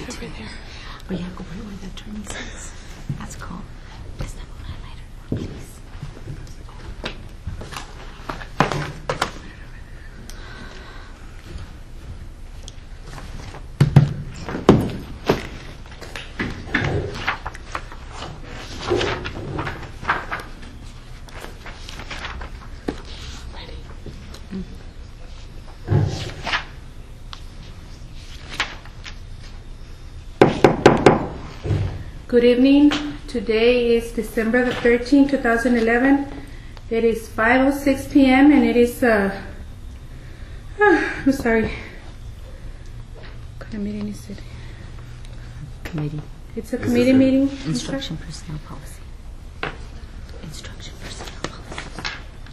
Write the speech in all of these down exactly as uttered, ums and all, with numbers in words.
over there. But yeah, go right where the turning is. That's cool. Just that highlighter, please. Good evening. Today is December the thirteenth, two thousand eleven. It is five oh six p m and it is, uh, uh I'm sorry. What kind of meeting is it? Committee. It's a committee meeting? Instruction personnel policy. Instruction personnel policy.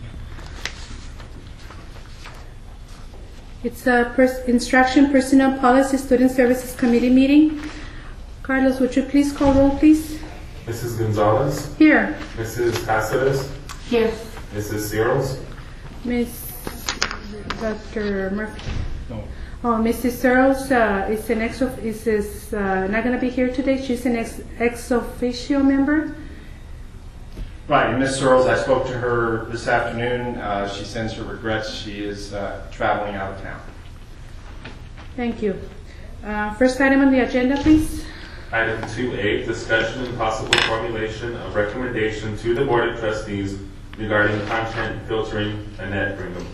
It's a pers Instruction Personnel Policy Student Services Committee meeting. Carlos, would you please call roll, please? Missus Gonzalez? Here. Missus Cáceres? Here. Missus Searles? Miss Doctor Murphy? No. Oh, Missus Searles uh, is an ex of, is, is uh, not going to be here today. She's an ex, ex officio member. Right, and Miz Searles, I spoke to her this afternoon. Uh, she sends her regrets. She is uh, traveling out of town. Thank you. Uh, first item on the agenda, please. Item two A, discussion and possible formulation of recommendation to the Board of Trustees regarding content filtering. Annette Brigham.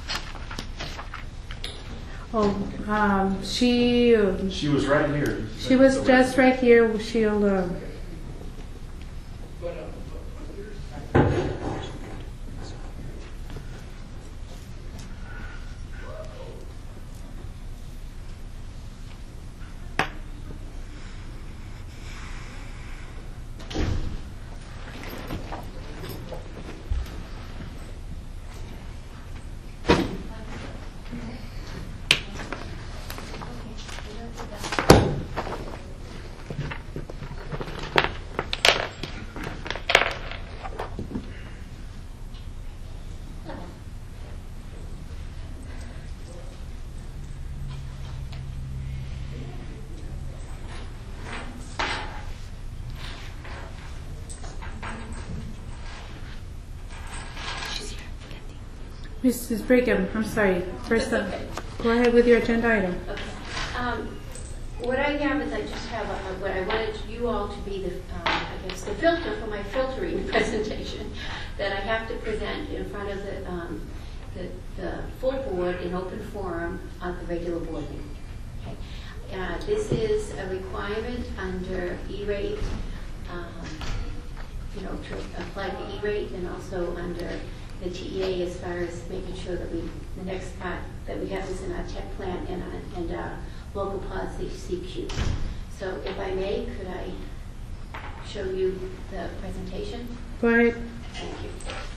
Oh, um, she uh, She was right here. she was just right here. She'll. Uh, Missus Brigham, I'm sorry. First, uh, go ahead with your agenda item. Okay. Um, what I have is I just have a, a, what I wanted you all to be the, um, I guess, the filter for my filtering presentation that I have to present in front of the, um, the, the full board in open forum on the regular board meeting. Okay. Uh, this is a requirement under E-rate, um, you know, to apply for E-rate, and also under the T E A as far as making sure that we, the next part that we have is in our tech plan and our, and our local policy C Q. So if I may, could I show you the presentation? Go ahead. Thank you.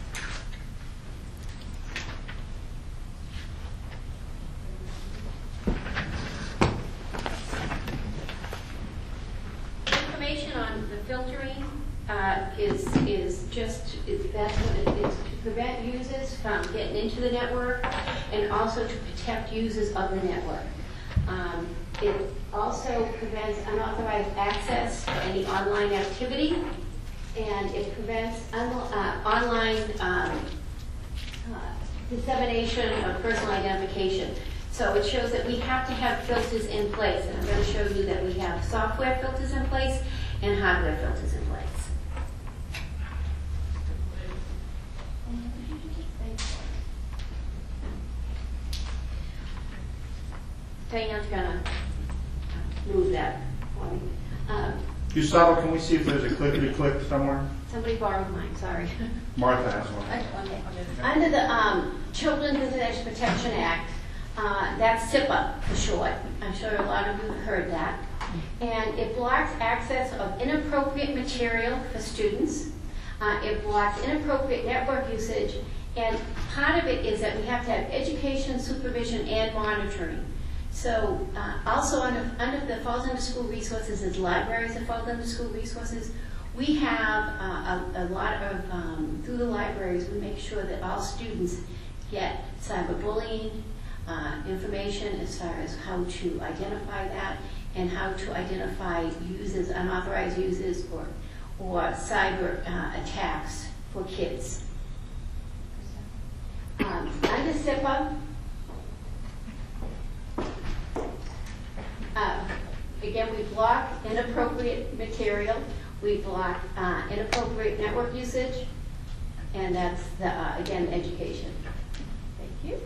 Information on the filtering uh, is is just is that's what it is, to prevent users from getting into the network, and also to protect users of the network. Um, it also prevents unauthorized access to any online activity, and it prevents un uh, online um, uh, dissemination of personal identification. So it shows that we have to have filters in place, and I'm going to show you that we have software filters in place and hardware filters in place. Diane's going to move that for me. Um, Gustavo, can we see if there's a clickety-click somewhere? somebody borrowed mine, sorry. Martha has one. Okay. Under the um, Children's Information Protection Act, uh, that's SIPA for short. I'm sure a lot of you have heard that. And it blocks access of inappropriate material for students. Uh, it blocks inappropriate network usage. And part of it is that we have to have education, supervision, and monitoring. So uh, also under, under the falls under school resources is libraries that fall under school resources. We have uh, a, a lot of, um, through the libraries, we make sure that all students get cyberbullying uh, information as far as how to identify that and how to identify users, unauthorized users, or, or cyber uh, attacks for kids. Um, under SIPA, uh, again, we block inappropriate material, we block uh, inappropriate network usage, and that's, the, uh, again, education. Thank you.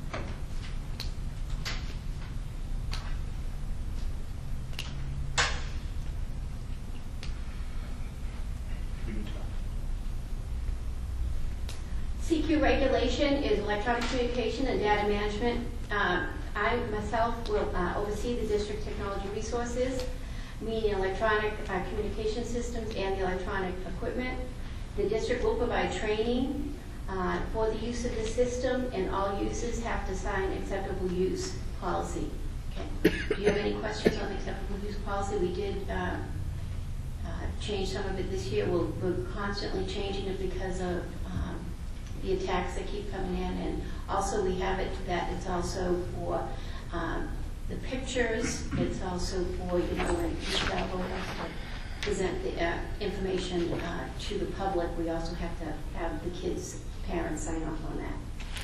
C Q regulation is electronic communication and data management. Um, I myself will uh, oversee the district technology resources, meaning electronic uh, communication systems and the electronic equipment. The district will provide training uh, for the use of the system, and all users have to sign acceptable use policy. Okay. Do you have any questions on the acceptable use policy? We did uh, uh, change some of it this year. We'll, we're constantly changing it because of um, the attacks that keep coming in, and also we have it that it's also for um, the pictures. It's also for, you know, when each level has to present the uh, information uh, to the public, we also have to have the kids' parents sign off on that.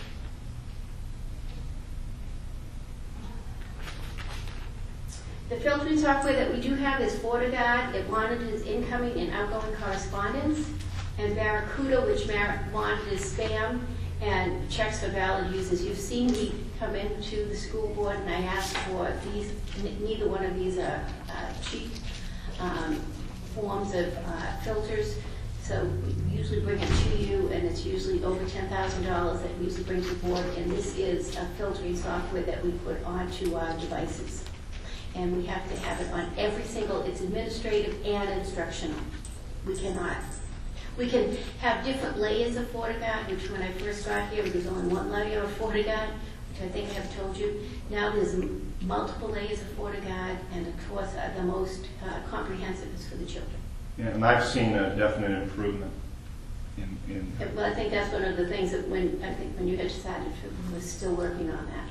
The filtering software that we do have is FortiGuard. It monitors incoming and outgoing correspondence, and Barracuda, which monitors spam and checks for valid users. You've seen me come into the school board and I asked for these. Neither one of these are uh, cheap um, forms of uh, filters. So we usually bring it to you, and it's usually over ten thousand dollars that we usually bring to the board. And this is a filtering software that we put onto our devices. And we have to have it on every single, it's administrative and instructional. We cannot. We can have different layers of FortiGuard, which when I first got here, there was only one layer of FortiGuard, which I think I've told you. Now there's m multiple layers of FortiGuard, and of course uh, the most uh, comprehensive is for the children. Yeah, and I've seen a definite improvement in, in Well, I think that's one of the things that when, I think when you had decided to, we were still working on that.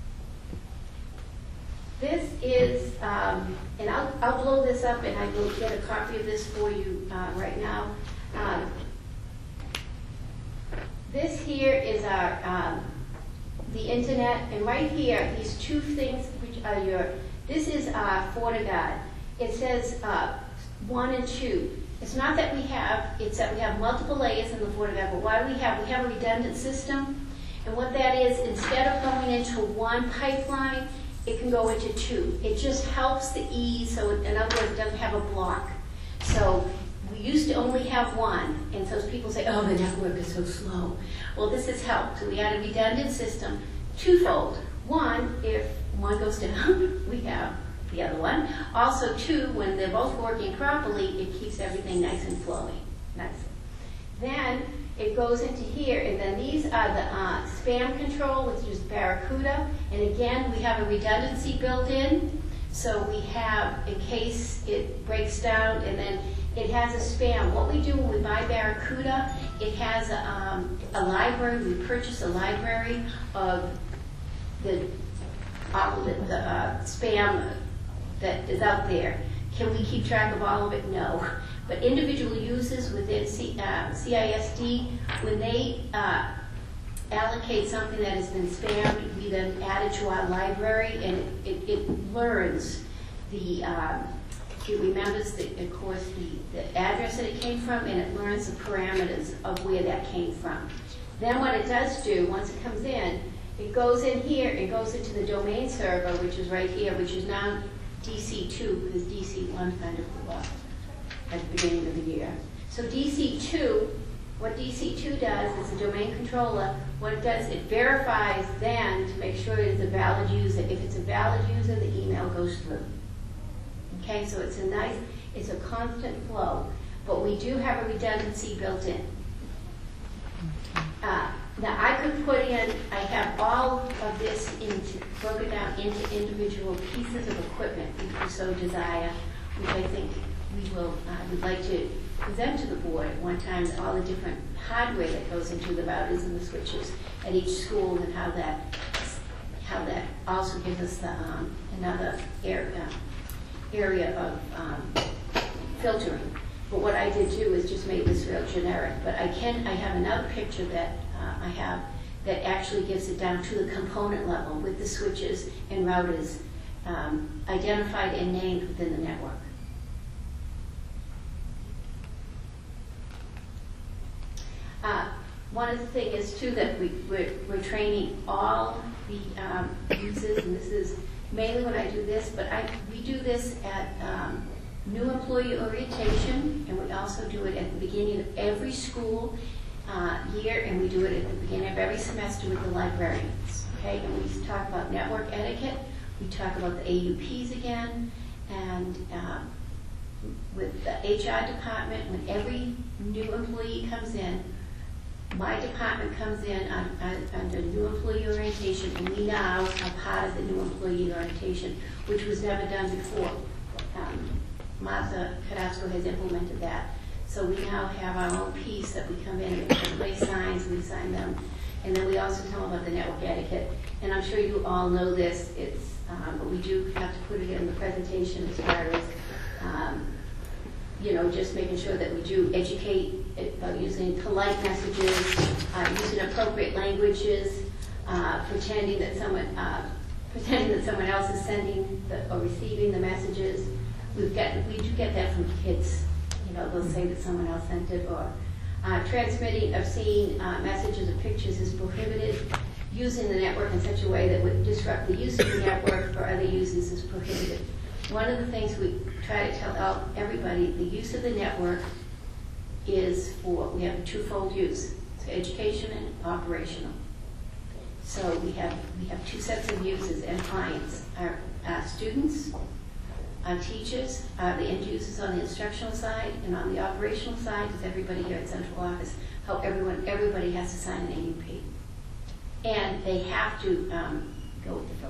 This is, um, and I'll, I'll blow this up and I will get a copy of this for you uh, right now. Um, this here is our, um, the internet, and right here, these two things which are your, this is our FortiGuard. It says uh, one and two. It's not that we have, it's that we have multiple layers in the FortiGuard, but why do we have? We have a redundant system, and what that is, instead of going into one pipeline, it can go into two. It just helps the ease, so in other words, it doesn't have a block. So we used to only have one, and so people say, oh, the network is so slow. Well, this has helped. So we had a redundant system, twofold. One, if one goes down, we have the other one. Also, two, when they're both working properly, it keeps everything nice and flowing. Nice. Then it goes into here, and then these are the uh, spam control, which is Barracuda. And again, we have a redundancy built in. So we have, in case it breaks down, and then it has a spam. What we do when we buy Barracuda, it has a, um, a library. We purchase a library of the, all the, the uh, spam that is out there. Can we keep track of all of it? No. But individual users within C, uh, C I S D, when they uh, allocate something that has been spammed, we then add it to our library, and it, it, it learns the, um, it remembers, the, of course, the, the address that it came from, and it learns the parameters of where that came from. Then what it does do, once it comes in, it goes in here, it goes into the domain server, which is right here, which is now D C two, because D C one kind of blew up at the beginning of the year. So D C two, what D C two does is a domain controller. What it does, it verifies then to make sure it is a valid user. If it's a valid user, the email goes through. Okay, so it's a nice, it's a constant flow, but we do have a redundancy built in. Uh, now I could put in, I have all of this into, broken down into individual pieces of equipment if you so desire, which I think we will, uh, would like to present to the board at one time, all the different hardware that goes into the routers and the switches at each school, and how that, how that also gives us the, um, another area, area of um, filtering. But what I did too is just made this real generic. But I can, I have another picture that uh, I have that actually gives it down to the component level with the switches and routers um, identified and named within the network. Uh, one of the things is too that we, we're, we're training all the um, users, and this is mainly when I do this, but I, we do this at um, new employee orientation, and we also do it at the beginning of every school uh, year, and we do it at the beginning of every semester with the librarians. Okay, and we talk about network etiquette. We talk about the A U Ps again, and um, with the H R department, when every new employee comes in, my department comes in on, on, under new employee orientation, and we now are part of the new employee orientation, which was never done before. Um, Martha Carrasco has implemented that. So we now have our own piece that we come in and we place signs, we sign them, and then we also tell them about the network etiquette. And I'm sure you all know this, it's, um, but we do have to put it in the presentation as far as, um, you know, just making sure that we do educate about using polite messages, uh, using appropriate languages, uh, pretending that someone, uh, pretending that someone else is sending the, or receiving the messages. We've got, we do get that from kids. You know, they'll say that someone else sent it, or uh, transmitting obscene uh, messages or pictures is prohibited. Using the network in such a way that would disrupt the use of the network for other users is prohibited. One of the things we try to tell everybody, the use of the network is for, we have a twofold use, so education and operational. So we have we have two sets of users and clients. Our, our students, our teachers, are the end users on the instructional side, and on the operational side is everybody here at central office. How everyone everybody has to sign an A U P, and they have to um, go with the filter.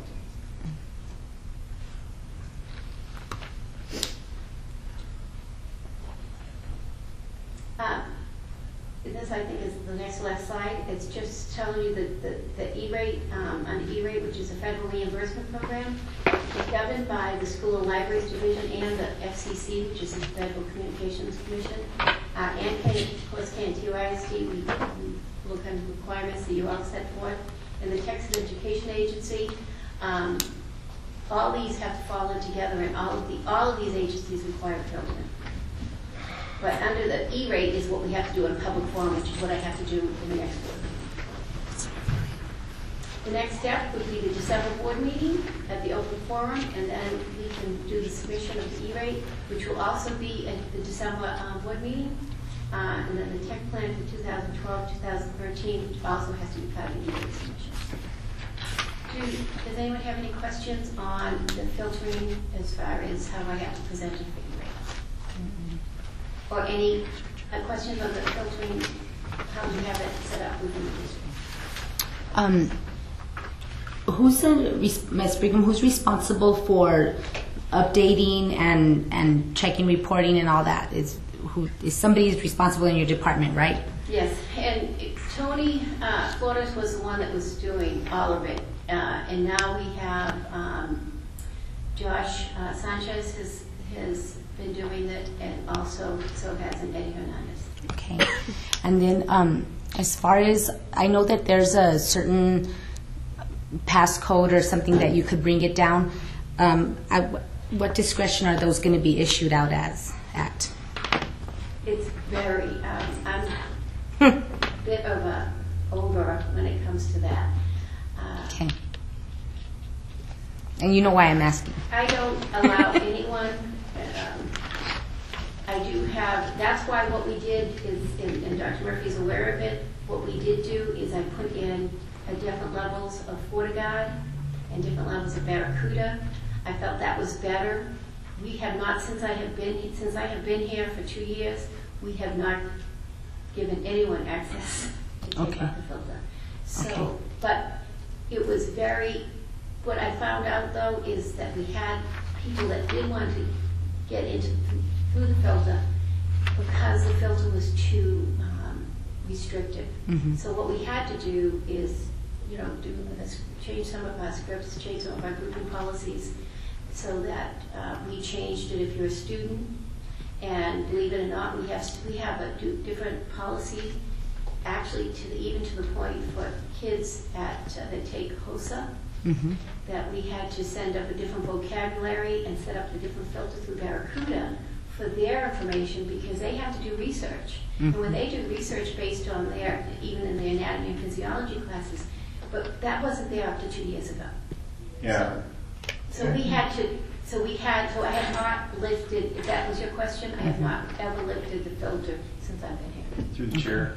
Uh, this, I think, is the next last slide. It's just telling you that the, the E-rate, um, on E-rate, which is a federal reimbursement program, is governed by the School and Libraries Division and the F C C, which is the Federal Communications Commission, uh, and K, of course, K N T I S D. We, we look at the requirements that you all set forth, and the Texas Education Agency. Um, all these have to fall in together, and all of the all of these agencies require filtering. But under the E-rate is what we have to do in a public forum, which is what I have to do in the next board meeting. The next step would be the December board meeting at the open forum, and then we can do the submission of the E-rate, which will also be at the December um, board meeting. Uh, and then the tech plan for two thousand twelve to two thousand thirteen, which also has to be part of the E-rate submission. Do, does anyone have any questions on the filtering as far as how I have to present it for E-rate? Or any uh, questions on the filtering, how we have it set up within the district? Um, who's the, Miz Brigham, who's responsible for updating and, and checking, reporting, and all that? Is who is somebody is responsible in your department, right? Yes, and Tony uh, Flores was the one that was doing all of it, uh, and now we have um, Josh uh, Sanchez has has been doing it, and also so has Eddie Hernandez. Okay, and then um, as far as I know that there's a certain passcode or something that you could bring it down. Um, I, what discretion are those going to be issued out as at? It's very, um, I'm a bit of a over when it comes to that. Uh, Okay. And you know why I'm asking. I don't allow anyone, um, I do have, that's why what we did is, and, and Doctor Murphy's aware of it, what we did do is I put in uh, different levels of FortiGuard and different levels of Barracuda. I felt that was better. We have not, since I have been, since I have been here for two years, we have not given anyone access to take Okay. off the filter. So, Okay. but it was very, what I found out though is that we had people that did want to get into through the filter because the filter was too um, restrictive. Mm-hmm. So what we had to do is, you know, do this, change some of our scripts, change some of our grouping policies, so that uh, we changed it if you're a student. And believe it or not, we have we have a do, different policy, actually, to the, even to the point for kids at uh, that take HOSA, mm-hmm. that we had to send up a different vocabulary and set up a different filter through Barracuda for their information, because they have to do research. Mm-hmm. And when they do research based on their, even in their anatomy and physiology classes, but that wasn't there up to two years ago. Yeah. So, so we had to, so we had, so I have not lifted, if that was your question, I have not ever lifted the filter since I've been here. Through the chair.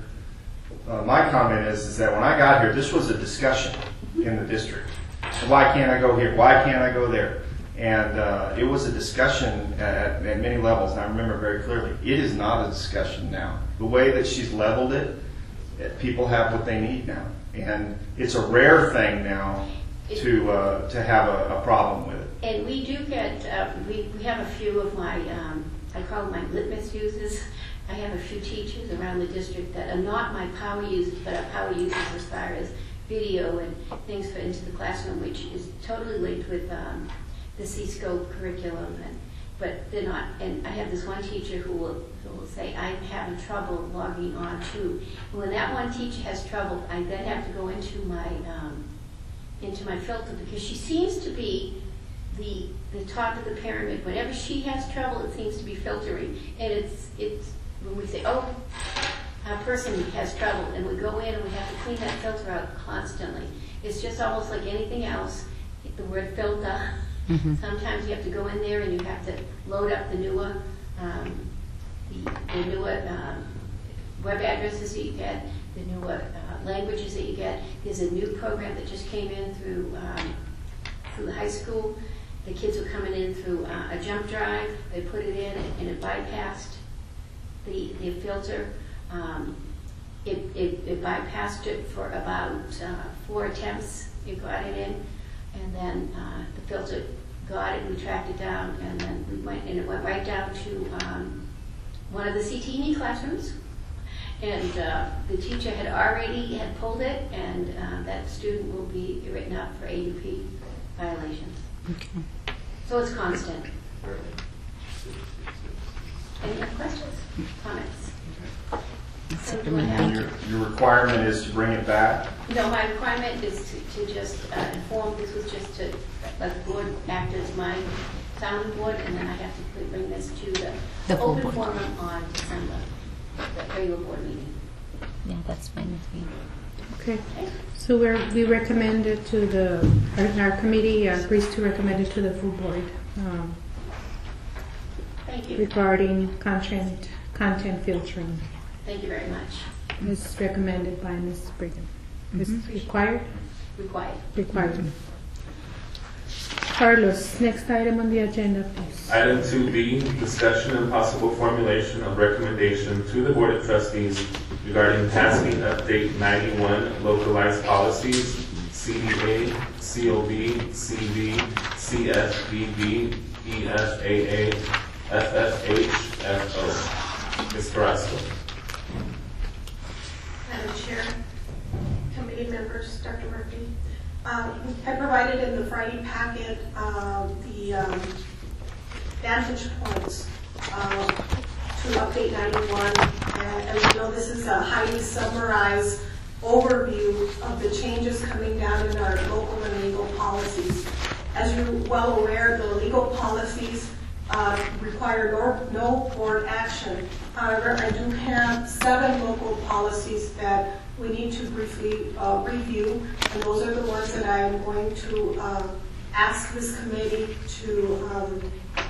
Uh, my comment is, is that when I got here, this was a discussion in the district. Why can't I go here? Why can't I go there? And uh, it was a discussion at, at many levels, and I remember very clearly. It is not a discussion now. The way that she's leveled it, people have what they need now. And it's a rare thing now to uh, to have a, a problem with it. And we do get, uh, we, we have a few of my, um, I call them my litmus users. I have a few teachers around the district that are not my power users, but are power users as far as video and things for into the classroom, which is totally linked with um, the C-scope curriculum. And, but they're not, and I have this one teacher who will, who will say, I'm having trouble logging on too. And when that one teacher has trouble, I then have to go into my, um, into my filter, because she seems to be the the top of the pyramid. Whenever she has trouble, it seems to be filtering. And it's, it's when we say, oh, a person has trouble, and we go in and we have to clean that filter out constantly. It's just almost like anything else. The word filter, mm-hmm. sometimes you have to go in there and you have to load up the newer, um, the, the newer um, web addresses that you get, the newer uh, languages that you get. There's a new program that just came in through um, through the high school. The kids were coming in through uh, a jump drive. They put it in and it bypassed the, the filter. Um, it, it, it bypassed it for about uh, four attempts. It got it in, and then uh, the filter got it. We tracked it down, and then we went, and it went right down to um, one of the C T E classrooms. And uh, the teacher had already had pulled it, and uh, that student will be written up for A U P violations. Okay. So it's constant. Any other questions? Comments? So do I have- your, your requirement is to bring it back? No, my requirement is to, to just uh, inform, this was just to let the board act as my sounding board, and then I have to bring this to the, The full open board. forum on December, the regular board meeting. Yeah, that's fine with me. Okay. So we're, we recommend it to the, our, our committee uh, agrees to recommend it to the full board um, Thank you. regarding content, content filtering. Thank you very much. As recommended by Miz Brigham. Is Mm-hmm. required? Required. Required. Carlos, next item on the agenda, please. Item two B, discussion and possible formulation of recommendation to the Board of Trustees regarding tasking update ninety-one localized policies, C D A, C O B, C V, C F B B, E F A A, F F H, F O. Miz Carrasco. Madam Chair, committee members, Doctor Murphy. Um, I provided in the Friday packet uh, the um, vantage points uh, to update ninety-one, and, and we know this is a highly summarized overview of the changes coming down in our local and legal policies. As you're well aware, the legal policies uh, require no, no board action. However, I do have seven local policies that we need to briefly uh, review, and those are the ones that I am going to uh, ask this committee to um,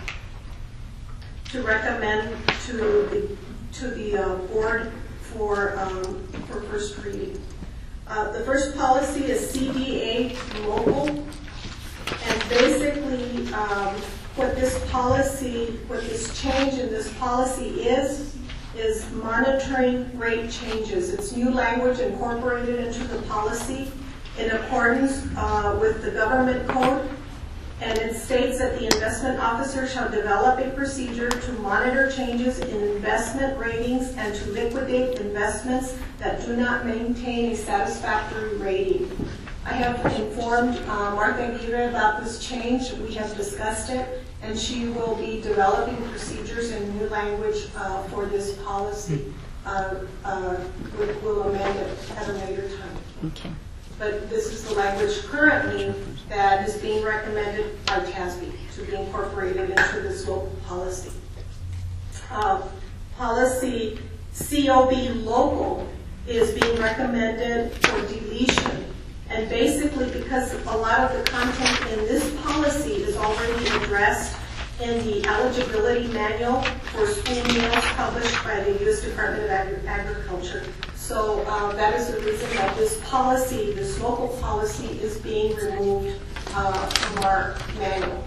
to recommend to the to the uh, board for um, for first reading. Uh, the first policy is C D A local, and basically um, what this policy, what this change in this policy is. is monitoring rate changes. It's new language incorporated into the policy in accordance uh, with the government code, and it states that the investment officer shall develop a procedure to monitor changes in investment ratings and to liquidate investments that do not maintain a satisfactory rating. I have informed uh, Martha Aguirre about this change. We have discussed it, and she will be developing procedures and new language uh, for this policy. Uh, uh, we'll, we'll amend it at a later time. Okay. But this is the language currently that is being recommended by T A S B to be incorporated into this local policy. Uh, policy C O B local is being recommended for deletion. And basically, because a lot of the content in this policy is already addressed in the eligibility manual for school meals published by the U S Department of Agri- Agriculture. So uh, that is the reason that this policy, this local policy, is being removed uh, from our manual.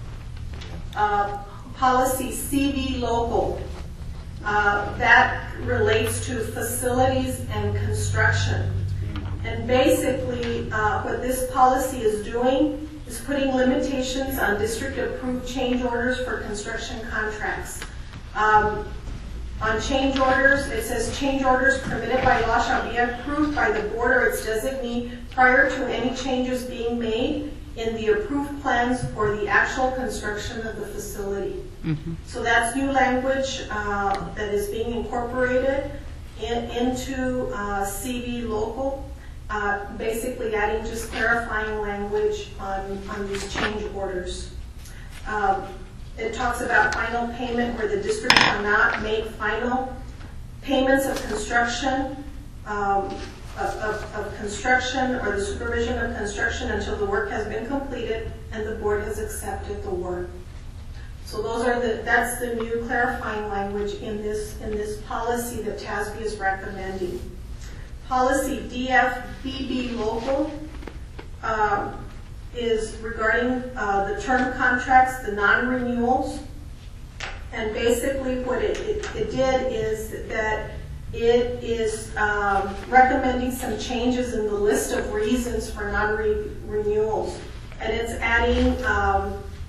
Uh, policy C V local, uh, that relates to facilities and construction. And basically, uh, what this policy is doing is putting limitations on district-approved change orders for construction contracts. Um, on change orders, it says change orders permitted by law shall be approved by the board or its designee prior to any changes being made in the approved plans or the actual construction of the facility. Mm-hmm. So that's new language uh, that is being incorporated in, into uh, C V local. Uh, basically adding just clarifying language on, on these change orders. Um, it talks about final payment where the district shall not make final payments of construction, um, of, of, of construction or the supervision of construction until the work has been completed and the board has accepted the work. So those are the, that's the new clarifying language in this, in this policy that T A S B is recommending. Policy D F B B local um, is regarding uh, the term contracts, the non-renewals. And basically what it, it, it did is that it is um, recommending some changes in the list of reasons for non-renewals. And it's adding um,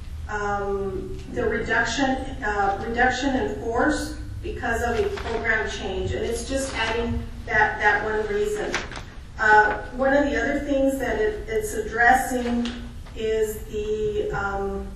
um, the reduction, uh, reduction in force because of a program change. And it's just adding that, that one reason. Uh, one of the other things that it, it's addressing is the, um,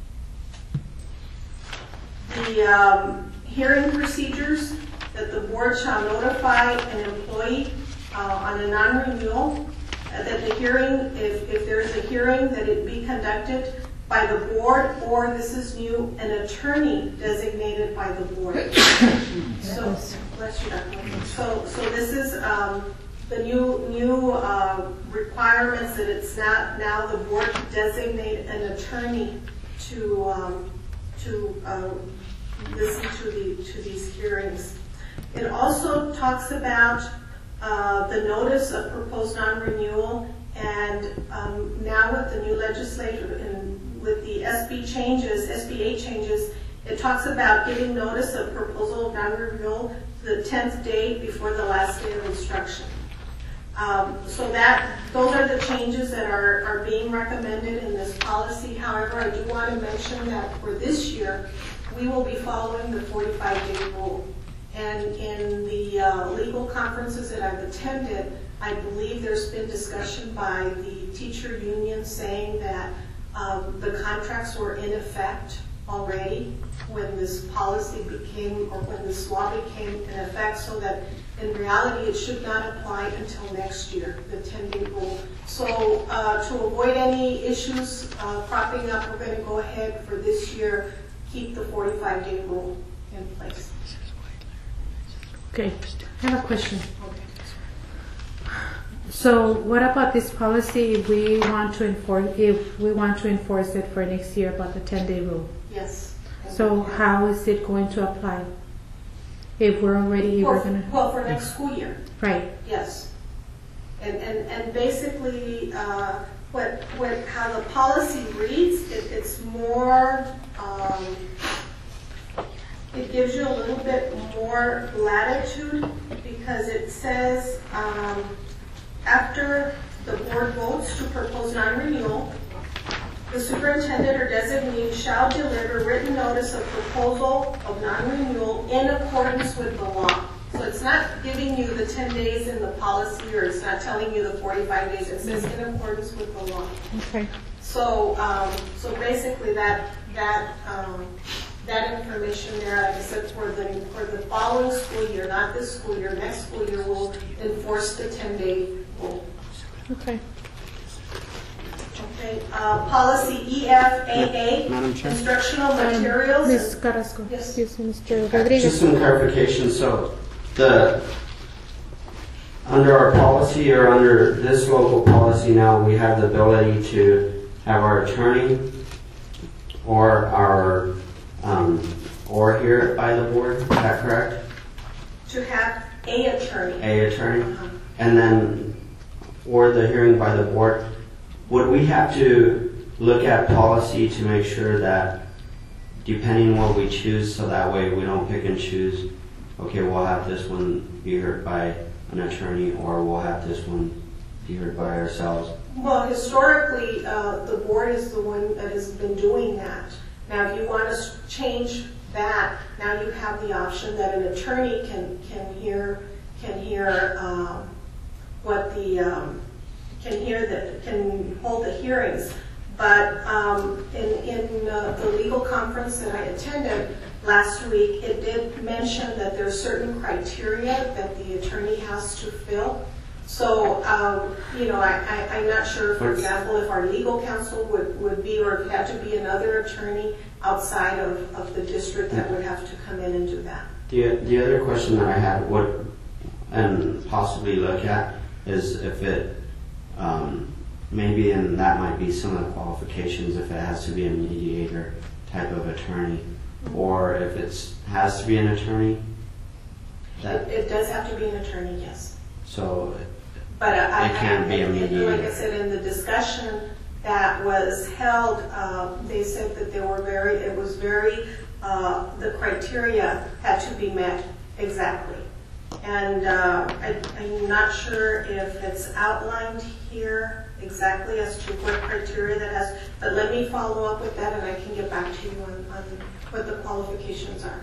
the um, hearing procedures that the board shall notify an employee uh, on a non-renewal, uh, that the hearing, if, if there is a hearing, that it be conducted by the board, or this is new, an attorney designated by the board. So, bless you, Doctor. So, so this is um, the new new uh, requirements that it's not now the board to designate an attorney to um, to uh, listen to the to these hearings. It also talks about uh, the notice of proposed non-renewal, and um, now with the new legislative and with the S B changes, S B A changes, it talks about giving notice of proposal of non-renewal the tenth day before the last day of instruction. Um, so that those are the changes that are, are being recommended in this policy. However, I do want to mention that for this year, we will be following the forty-five day rule. And in the uh, legal conferences that I've attended, I believe there's been discussion by the teacher union saying that um, the contracts were in effect already when this policy became, or when this law became in effect, so that in reality it should not apply until next year, the ten day rule. So uh, to avoid any issues uh, cropping up, we're going to go ahead for this year, keep the forty-five day rule in place. Okay, I have a question. So what about this policy if we want to enforce, if we want to enforce it for next year about the ten day rule? Yes. So how is it going to apply? If we're already, For, we're gonna, well, for next school year, right, yes. And, and, and basically, uh, what, what, how the policy reads, it, it's more, um, it gives you a little bit more latitude, because it says, um, after the board votes to propose non-renewal, the superintendent or designee shall deliver written notice of proposal of non-renewal in accordance with the law. So it's not giving you the ten days in the policy, or it's not telling you the forty-five days. It says in accordance with the law. Okay. So, um, so basically that, that, um, that information there, like I said, for the, for the following school year, not this school year, next school year, will enforce the ten-day rule. Okay. Okay, uh, policy E F A A, Madam Chair? instructional Um, materials. Miz Carrasco. Yes. Excuse me, Mister Rodriguez. Just some clarification, so the, under our policy or under this local policy now, we have the ability to have our attorney or our, um, or hear it by the board, is that correct? To have a attorney. A attorney? Uh-huh. And then for the hearing by the board, would we have to look at policy to make sure that depending what we choose, so that way we don't pick and choose, okay, we'll have this one be heard by an attorney or we'll have this one be heard by ourselves? Well, historically, uh, the board is the one that has been doing that. Now, if you want to change that, now you have the option that an attorney can, can hear, can hear, um, what the, um, can hear the, can hold the hearings. But, um, in, in, uh, the legal conference that I attended last week, it did mention that there are certain criteria that the attorney has to fill. So, um, you know, I, I, I'm not sure, for example, if our legal counsel would, would be, or if it had to be another attorney outside of, of the district that would have to come in and do that. The, the other question that I had, what, and possibly look at, is if it, um, maybe, and that might be some of the qualifications, if it has to be a mediator type of attorney, or if it has to be an attorney. That, It, it does have to be an attorney, yes. so But I, it can't be a I- mediator. Like I said, in the discussion that was held, um, they said that they were very, it was very, uh, the criteria had to be met exactly. And uh, I, I'm not sure if it's outlined here exactly as to what criteria that has, but let me follow up with that and I can get back to you on, on what the qualifications are.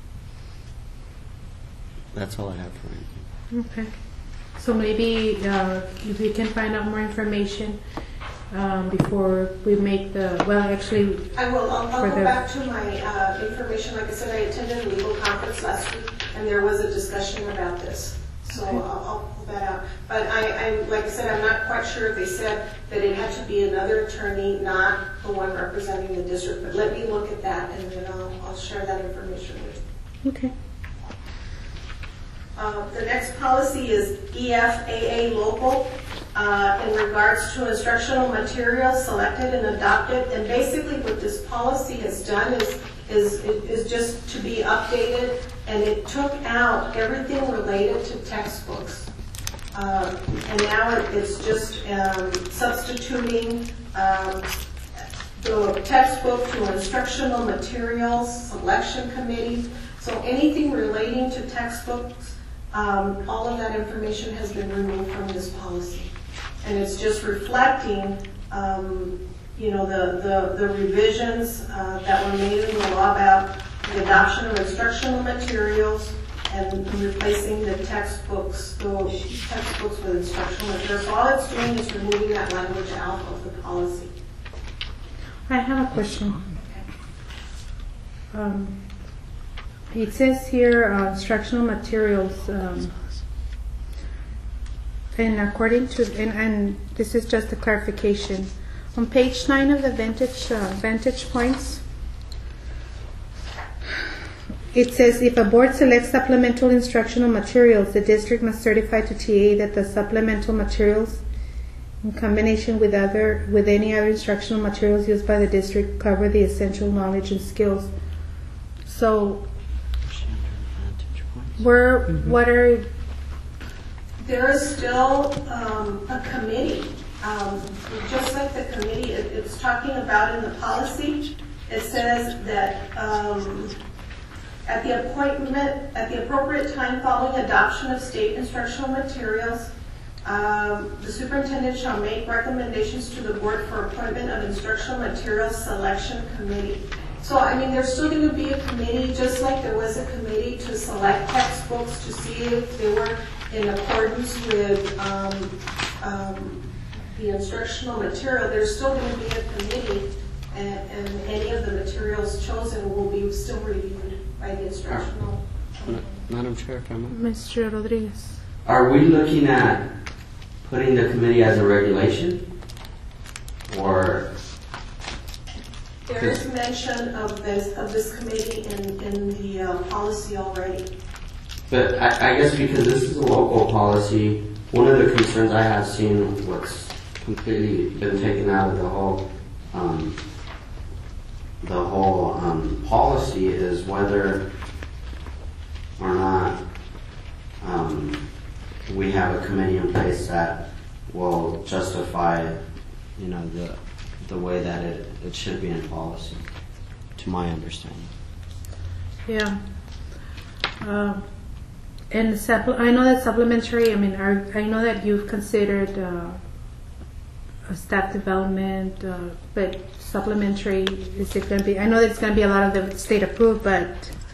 that's all I have for you. Okay. So maybe uh, if we can find out more information um, before we make the, well, actually, I will, I'll, I'll For go the- back to my uh, information. Like I said, I attended a legal conference last week, and there was a discussion about this. So I'll, I'll pull that out. But I, I, like I said, I'm not quite sure if they said that it had to be another attorney, not the one representing the district. But let me look at that, and then I'll, I'll share that information with you. okay. Uh, The next policy is E F A A local uh, in regards to instructional materials selected and adopted. And basically what this policy has done is, is, is just to be updated, and it took out everything related to textbooks. Uh, And now it- it's just um, substituting um, the textbook to instructional materials, selection committee. So anything relating to textbooks, Um, all of that information has been removed from this policy. And it's just reflecting, um, you know, the, the, the revisions uh, that were made in the law about the adoption of instructional materials and replacing the textbooks, the textbooks with instructional materials. So all it's doing is removing that language out of the policy. I have a question. Um, It says here uh, instructional materials, um, and according to, and, and this is just a clarification. On page nine of the Vantage uh, Vantage Points, it says if a board selects supplemental instructional materials, the district must certify to T A that the supplemental materials, in combination with other with any other instructional materials used by the district, cover the essential knowledge and skills. So. Where, what are, There is still um, a committee, um, just like the committee it, it's talking about in the policy. It says that um, at the appointment, at the appropriate time following adoption of state instructional materials, um, the superintendent shall make recommendations to the board for appointment of instructional materials selection committee. So, I mean, there's still going to be a committee, just like there was a committee to select textbooks to see if they were in accordance with um, um, the instructional material. There's still going to be a committee, and, and any of the materials chosen will be still reviewed by the instructional. Madam Chair, if I may. Mister Rodriguez. Are we looking at putting the committee as a regulation? Or, There is mention of this, of this committee in, in the uh, policy already. but I, I guess because this is a local policy, one of the concerns I have seen what's completely been taken out of the whole, um, the whole um, policy is whether or not um, we have a committee in place that will justify, you know, the the way that it, it should be in policy, to my understanding. Yeah. Um, and supple- I know that supplementary, I mean, are, I know that you've considered uh, a staff development, uh, but supplementary, is it going to be, I know that it's going to be a lot of the state approved, but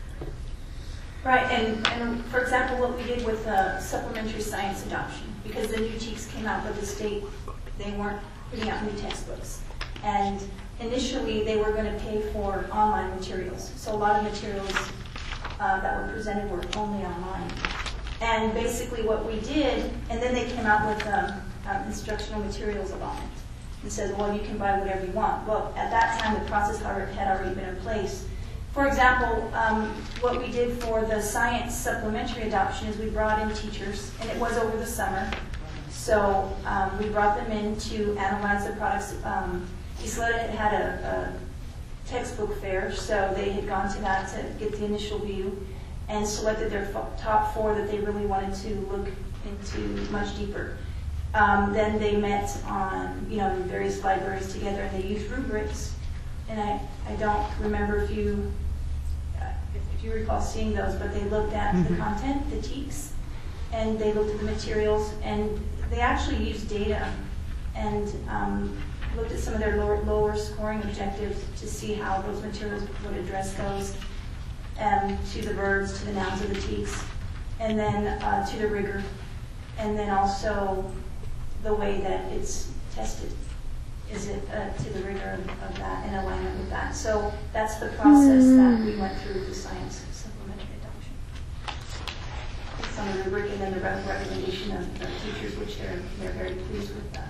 Right, and, and for example, what we did with uh, supplementary science adoption, because the new T E Ks came out with the state, they weren't putting out new textbooks. And initially, they were going to pay for online materials. So a lot of materials uh, that were presented were only online. And basically what we did, and then they came out with um, um, instructional materials allotment and said, well, you can buy whatever you want. Well, at that time, the process had already been in place. For example, um, what we did for the science supplementary adoption is we brought in teachers, and it was over the summer. So um, we brought them in to analyze the products. Um, Isleta had had a, a textbook fair, so they had gone to that to get the initial view and selected their f- top four that they really wanted to look into much deeper. Um, then they met on, you know, various libraries together, and they used rubrics. And I, I don't remember if you, uh, if, if you recall seeing those, but they looked at mm-hmm. the content, the T E Ks, and they looked at the materials, and they actually used data and um, looked at some of their lower, lower scoring objectives to see how those materials would address those, um, to the verbs, to the nouns of the T E Ks, and then uh, to the rigor, and then also the way that it's tested. Is it uh, to the rigor of, of that, in alignment with that? So that's the process mm. that we went through with the science supplementary adoption. It's on the rubric, and then the recommendation of, of teachers, which they're they're very pleased with that.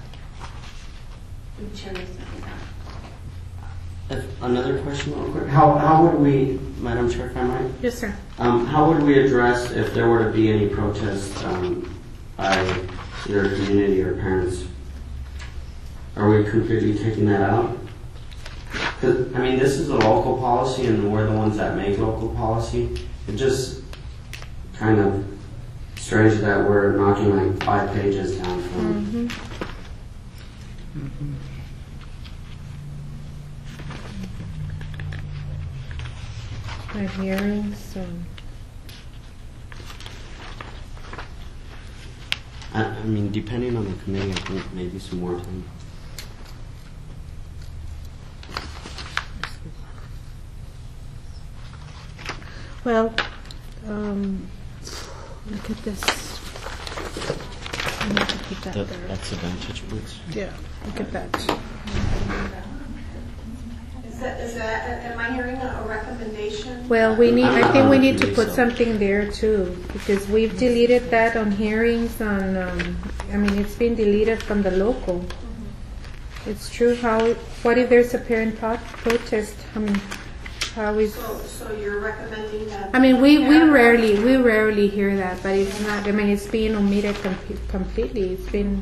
The materials that we have. If, another question real quick. How, how would we, Madam Chair, if I might? yes, sir. Um, how would we address if there were to be any protests um, by either community or parents? Are we completely taking that out? Because, I mean, this is a local policy, and we're the ones that make local policy. It just kind of strange that we're knocking like five pages down from. Mm-hmm. Mm-hmm. My hearings. Um, I, I mean, depending on the committee, I think maybe some more time. well, um, look at this. I need to put that The, there. that's the vantage points. Yeah, look at that. Is that, is that, am I hearing a a recommendation? Well, we need, I think we need to put So- something there too, because we've deleted that on hearings on, um, I mean, it's been deleted from the local. It's true, how, what if there's a parent pro- protest? I mean, how is, So, so you're recommending that? I mean, we, we rarely, we rarely hear that, but it's not, I mean, it's being omitted com- completely. It's been,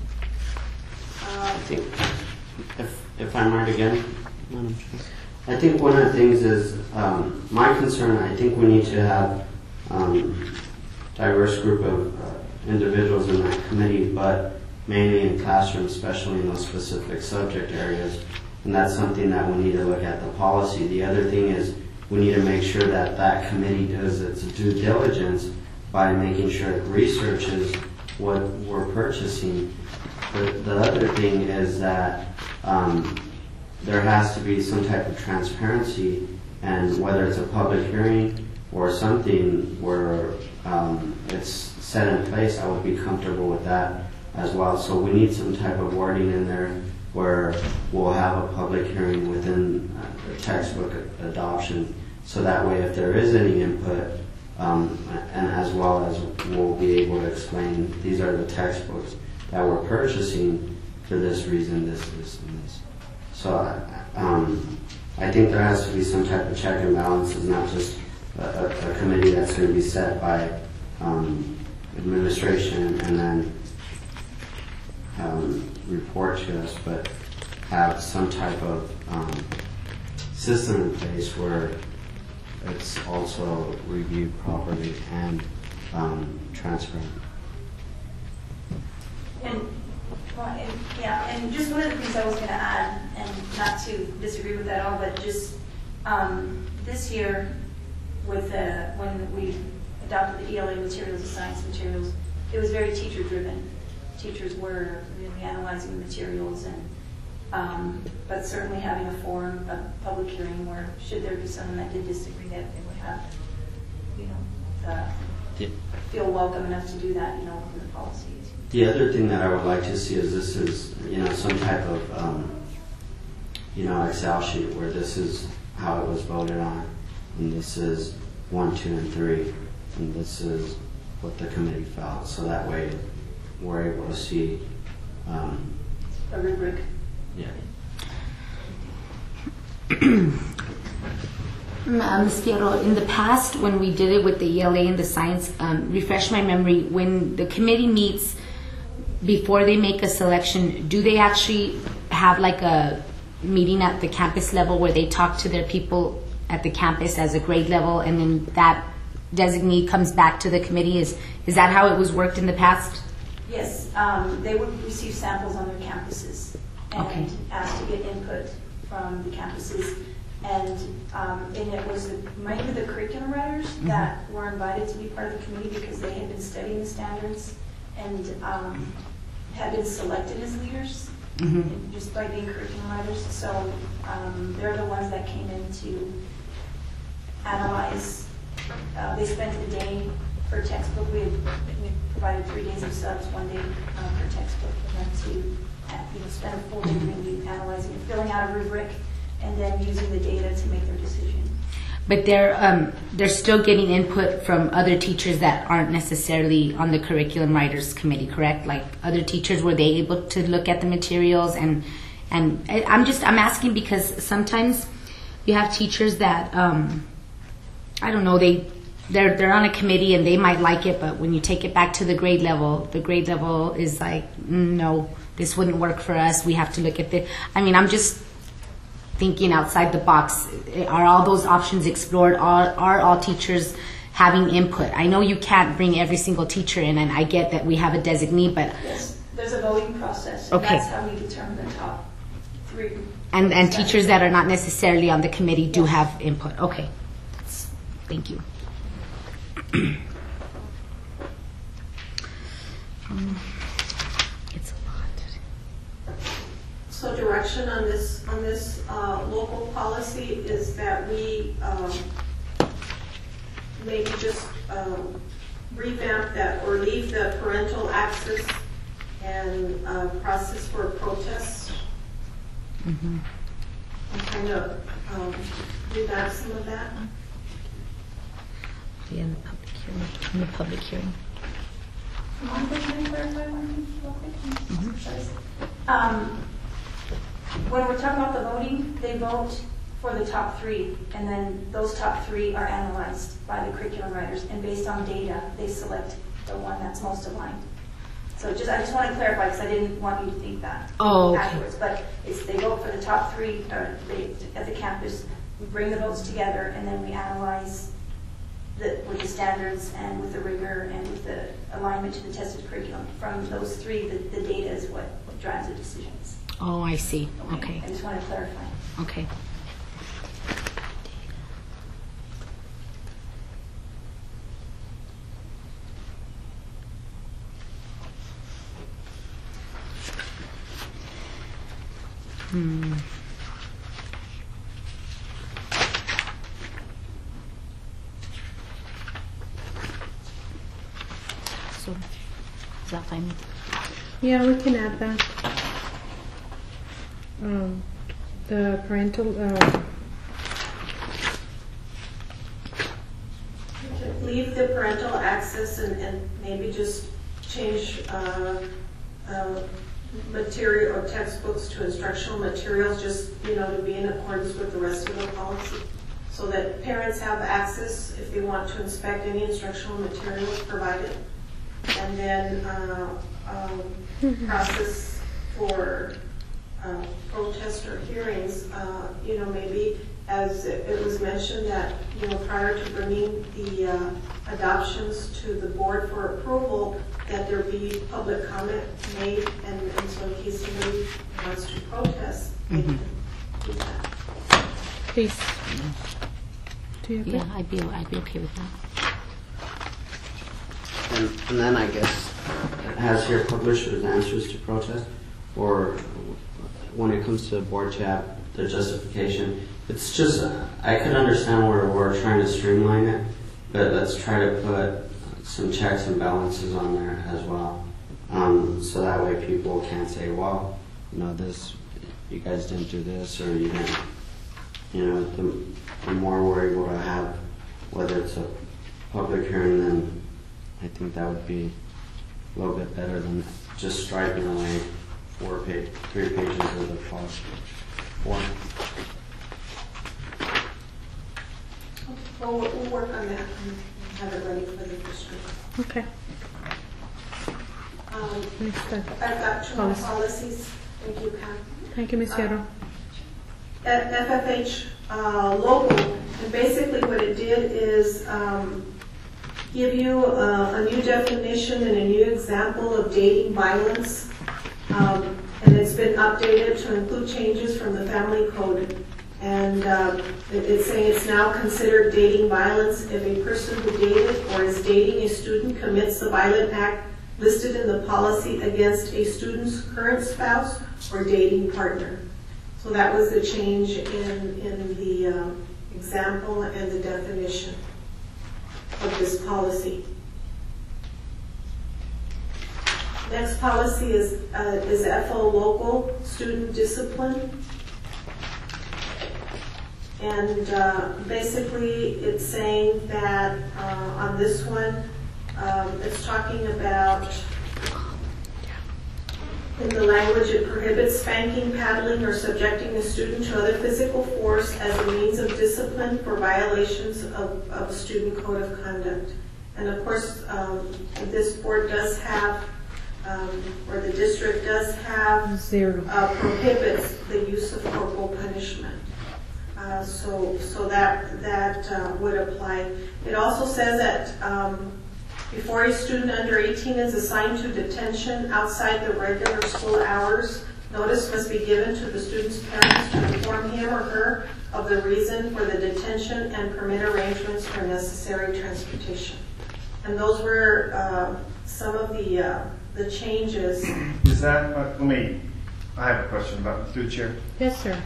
I think, if, if I might again, Madam Chair. I think one of the things is, um, my concern, I think we need to have um, diverse group of uh, individuals in that committee, but mainly in classrooms, especially in those specific subject areas. And that's something that we need to look at the policy. The other thing is we need to make sure that that committee does its due diligence by making sure it researches what we're purchasing. The, the other thing is that um, there has to be some type of transparency, and whether it's a public hearing or something where um, it's set in place, I would be comfortable with that as well. So we need some type of wording in there where we'll have a public hearing within uh, the textbook adoption, so that way if there is any input, um, and as well as we'll be able to explain these are the textbooks that we're purchasing for this reason, this, this, and this. So um, I think there has to be some type of check and balances, not just a, a, a committee that's going to be set by um, administration and then um, report to us, but have some type of um, system in place where it's also reviewed properly and um, transparent. And, well, and, yeah, and just one of the things I was going to add, and not to disagree with that at all, but just um, this year, with the, when we adopted the E L A materials, the science materials, it was very teacher-driven. Teachers were really analyzing the materials, and um, but certainly having a forum, a public hearing, where should there be someone that did disagree, that they would have, you know, uh, Yeah. feel welcome enough to do that, you know, within the policies. The other thing that I would like to see is this is, you know, some type of, um, you know, Excel sheet where this is how it was voted on, and this is one, two, and three, and this is what the committee felt. So that way, we're able to see. Um, A rubric. yeah. Uh, Miz Fierro, in the past, when we did it with the E L A and the science, um, refresh my memory, when the committee meets before they make a selection, do they actually have like a meeting at the campus level where they talk to their people at the campus as a grade level, and then that designee comes back to the committee? Is, is that how it was worked in the past? Yes, um, they would receive samples on their campuses and Okay. ask to get input from the campuses. And, um, and it was the, mainly the curriculum writers Mm-hmm. that were invited to be part of the committee because they had been studying the standards and um, had been selected as leaders Mm-hmm. just by being curriculum writers. So um, they're the ones that came in to analyze. Uh, they spent a day per textbook. We, had, we provided three days of subs, one day uh, per textbook, and then to uh, you know, spend a full day really analyzing, filling out a rubric, and then using the data to make their decision. But they're um, they're still getting input from other teachers that aren't necessarily on the curriculum writers committee, correct? Like other teachers, were they able to look at the materials? And and I- I'm just I'm asking because sometimes you have teachers that um, I don't know, they they're they're on a committee and they might like it, but when you take it back to the grade level, the grade level is like, "Mm, no, this wouldn't work for us. We have to look at the. I mean, I'm just thinking outside the box. Are all those options explored? Are, are all teachers having input? I know you can't bring every single teacher in, and I get that we have a designee, but Yes, there's a voting process, and Okay. that's how we determine the top three. and, and teachers that are not necessarily on the committee do have input. Okay, That's, thank you. um, it's a lot. So direction on this, on this uh, local policy is that we um, maybe just um, revamp that or leave the parental access and uh, process for protests. Mm-hmm. And kind of um, revamp some of that. Yeah, in the public hearing. In the public hearing. One thing, can I clarify one thing real quick? Sorry. Um, When we're talking about the voting, they vote for the top three, and then those top three are analyzed by the curriculum writers, and based on data, they select the one that's most aligned. So just, I just want to clarify, because I didn't want you to think that Oh, okay. afterwards, but it's, they vote for the top three, or they, at the campus, we bring the votes together, and then we analyze the, with the standards and with the rigor and with the alignment to the tested curriculum. From those three, the, the data is what, what drives the decisions. Oh, I see. Okay. I just want to clarify. Okay. Hmm. fine with it. Yeah, we can add that. Um, the parental, uh, Leave the parental access and, and maybe just change uh, uh, material or textbooks to instructional materials, just, you know, to be in accordance with the rest of the policy, so that parents have access if they want to inspect any instructional materials provided. And then uh, um, process for uh, protest or hearings, uh, you know, maybe as it it was mentioned that, you know, prior to bringing the uh, adoptions to the board for approval, that there be public comment made, and, and so in case somebody wants to protest, they can do that. please. Do you agree? Yeah, I'd be, I'd be okay with that. And, and then I guess, has your publisher's answers to protest, or when it comes to board chat, the justification, it's just, uh, I could understand where we're trying to streamline it, but let's try to put some checks and balances on there as well. Um, so that way people can't say, well, you know, this, you guys didn't do this, or you didn't, you know, the, the more we're able to have, whether it's a public hearing, then I think that would be a little bit better than just striping away four page, three pages of the policy. Four. Well, we'll we'll work on that and have it ready for the district. Okay. Um, Next up. I've got two more Policy. policies. Thank you, Pam. Thank you, Miz Hierro. F F H uh, local, and basically what it did is um, give you uh, a new definition and a new example of dating violence, um, and it's been updated to include changes from the family code. And um, it- it's saying it's now considered dating violence if a person who dated or is dating a student commits the violent act listed in the policy against a student's current spouse or dating partner. So that was the change in, in the um, example and the definition of this policy. Next policy is, uh, is F O local, student discipline. And uh, basically it's saying that uh, on this one, um, it's talking about, in the language, it prohibits spanking, paddling, or subjecting a student to other physical force as a means of discipline for violations of, of a student code of conduct. And of course, um, this board does have, um, or the district does have, Zero. uh, prohibits the use of corporal punishment. Uh, so, so that that uh, would apply. It also says that um, before a student under eighteen is assigned to detention outside the regular school hours, notice must be given to the student's parents to inform him or her of the reason for the detention and permit arrangements for necessary transportation. And those were uh, some of the uh, the changes. Is that, uh, let me, I have a question about, through the chair. Yes, sir.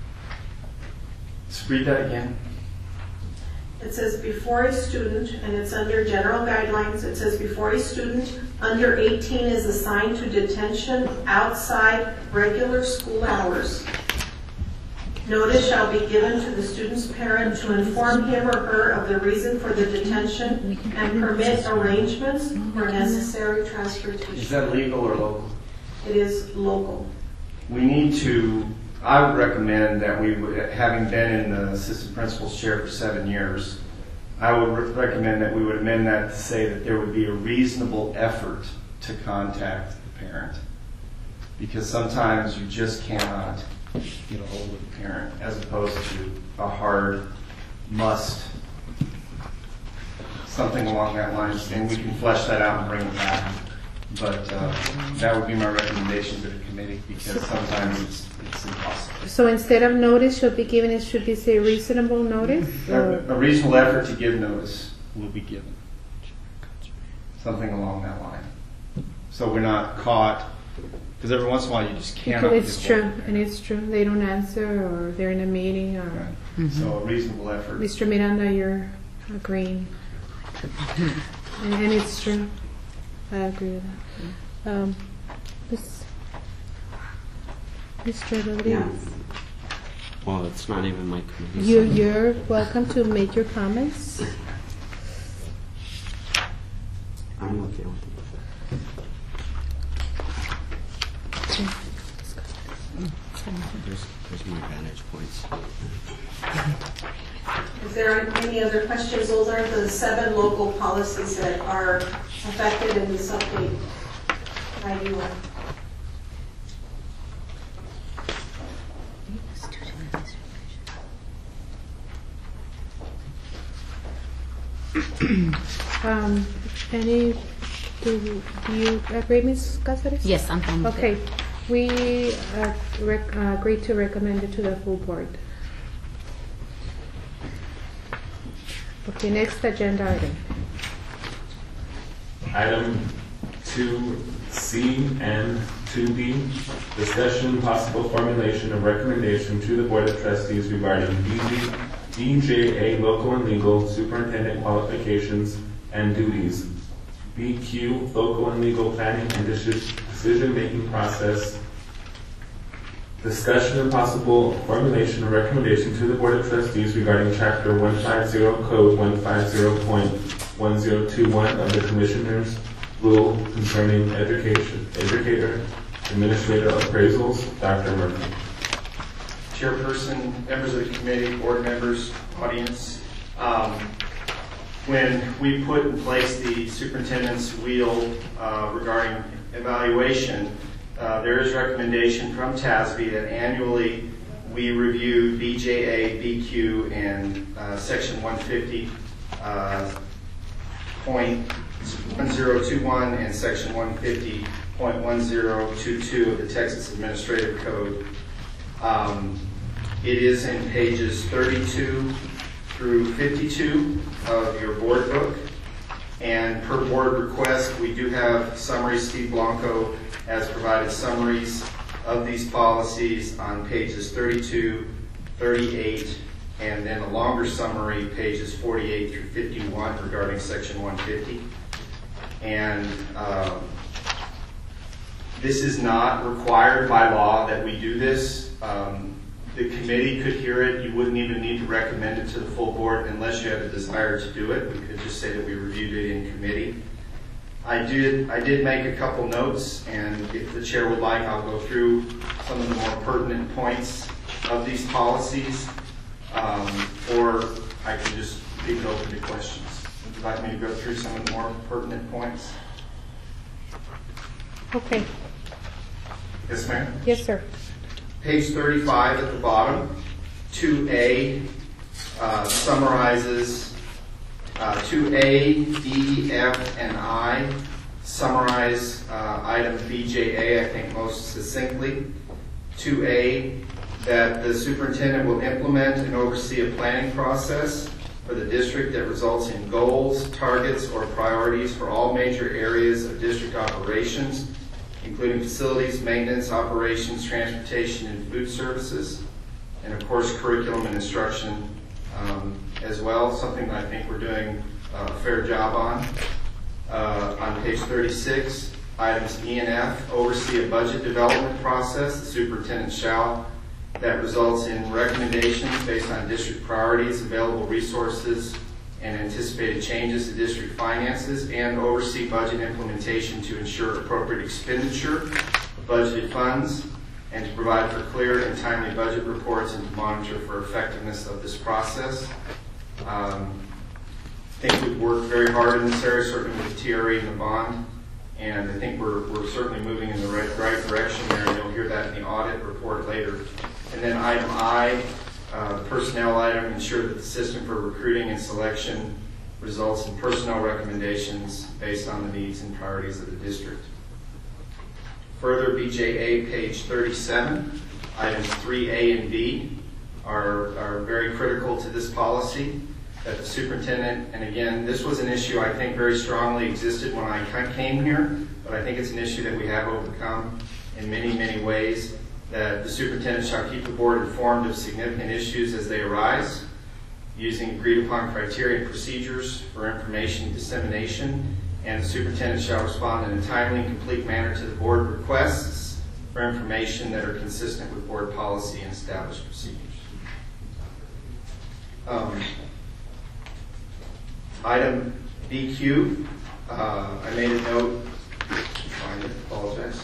Let's read that again. It says before a student, and it's under general guidelines, it says before a student under eighteen is assigned to detention outside regular school hours, notice shall be given to the student's parent to inform him or her of the reason for the detention and permit arrangements for necessary transportation. Is that legal or local? It is local. We need to, I would recommend that we, would, having been in the assistant principal's chair for seven years, I would re- recommend that we would amend that to say that there would be a reasonable effort to contact the parent. Because sometimes you just cannot get a hold of the parent, as opposed to a hard must, something along that line, and we can flesh that out and bring it back. But uh, that would be my recommendation to the committee, because sometimes it's, it's impossible. So instead of notice should be given, it should be say reasonable notice? A, Or- a reasonable effort to give notice will be given. Something along that line. So we're not caught, because every once in a while you just cannot. It's get true, hold of and it. it's true. They don't answer, or they're in a meeting, or Right. So a reasonable effort. Mister Miranda, you're agreeing. And, and it's true. I agree with that. Um, Miz- Mister Yeah. Rodriguez, Well, it's not even my committee. you, so- you're welcome to make your comments. I'm okay with it. There's, there's my vantage points. If there aren't any other questions, those are the seven local policies that are affected in this update ninety-one. Um, any, do, do you agree, Miz Cáceres? Yes, I'm fine with it. Okay, we uh, rec- uh, agree to recommend it to the full board. Okay, next agenda item. Item two C and two D, discussion, possible formulation of recommendation to the Board of Trustees regarding B G D J A local and legal superintendent qualifications and duties. B Q, local and legal planning and deci- decision-making process. Discussion and possible formulation of recommendation to the Board of Trustees regarding Chapter one fifty Code one fifty point one zero two one of the Commissioners' Rule concerning education, educator, administrator appraisals. Doctor Murphy. Chairperson, members of the committee, board members, audience. Um, when we put in place the superintendent's wheel uh, regarding evaluation, uh, there is recommendation from T A S B that annually we review B J A, B Q, and uh, Section one fifty uh, point one zero two one and Section one fifty point one zero two two of the Texas Administrative Code. Um, it is in pages thirty-two through fifty-two of your board book. And per board request, we do have summaries. Steve Blanco has provided summaries of these policies on pages thirty-two, thirty-eight, and then a longer summary, pages forty-eight through fifty-one regarding Section one fifty. And um, this is not required by law that we do this. Um, the committee could hear it. You wouldn't even need to recommend it to the full board unless you have a desire to do it. We could just say that we reviewed it in committee. I did, I did make a couple notes, and if the chair would like, I'll go through some of the more pertinent points of these policies, um, or I can just leave it open to questions. Would you like me to go through some of the more pertinent points? Okay, Yes, ma'am. yes, sir. Page thirty-five at the bottom, two A uh, summarizes, uh, two A, D, F, and I summarize uh, item B J A, I think, most succinctly. two A, that the superintendent will implement and oversee a planning process for the district that results in goals, targets, or priorities for all major areas of district operations, including facilities, maintenance, operations, transportation, and food services, and of course curriculum and instruction um, as well, something that I think we're doing a fair job on. Uh, on page thirty-six, items E and F, oversee a budget development process, the superintendent shall, that results in recommendations based on district priorities, available resources, and anticipated changes to district finances, and oversee budget implementation to ensure appropriate expenditure of budgeted funds, and to provide for clear and timely budget reports and to monitor for effectiveness of this process. Um, I think we've worked very hard in this area, certainly with T R E and the bond, and I think we're, we're certainly moving in the right, right direction there, and you'll hear that in the audit report later. And then item I, Uh, the personnel item, ensure that the system for recruiting and selection results in personnel recommendations based on the needs and priorities of the district. Further, B J A, page thirty-seven, items three A and B are, are very critical to this policy, that the superintendent, and again, this was an issue I think very strongly existed when I came here, but I think it's an issue that we have overcome in many, many ways, that the superintendent shall keep the board informed of significant issues as they arise, using agreed upon criteria and procedures for information dissemination, and the superintendent shall respond in a timely and complete manner to the board requests for information that are consistent with board policy and established procedures. Um, item B Q, uh, I made a note, find it, apologize.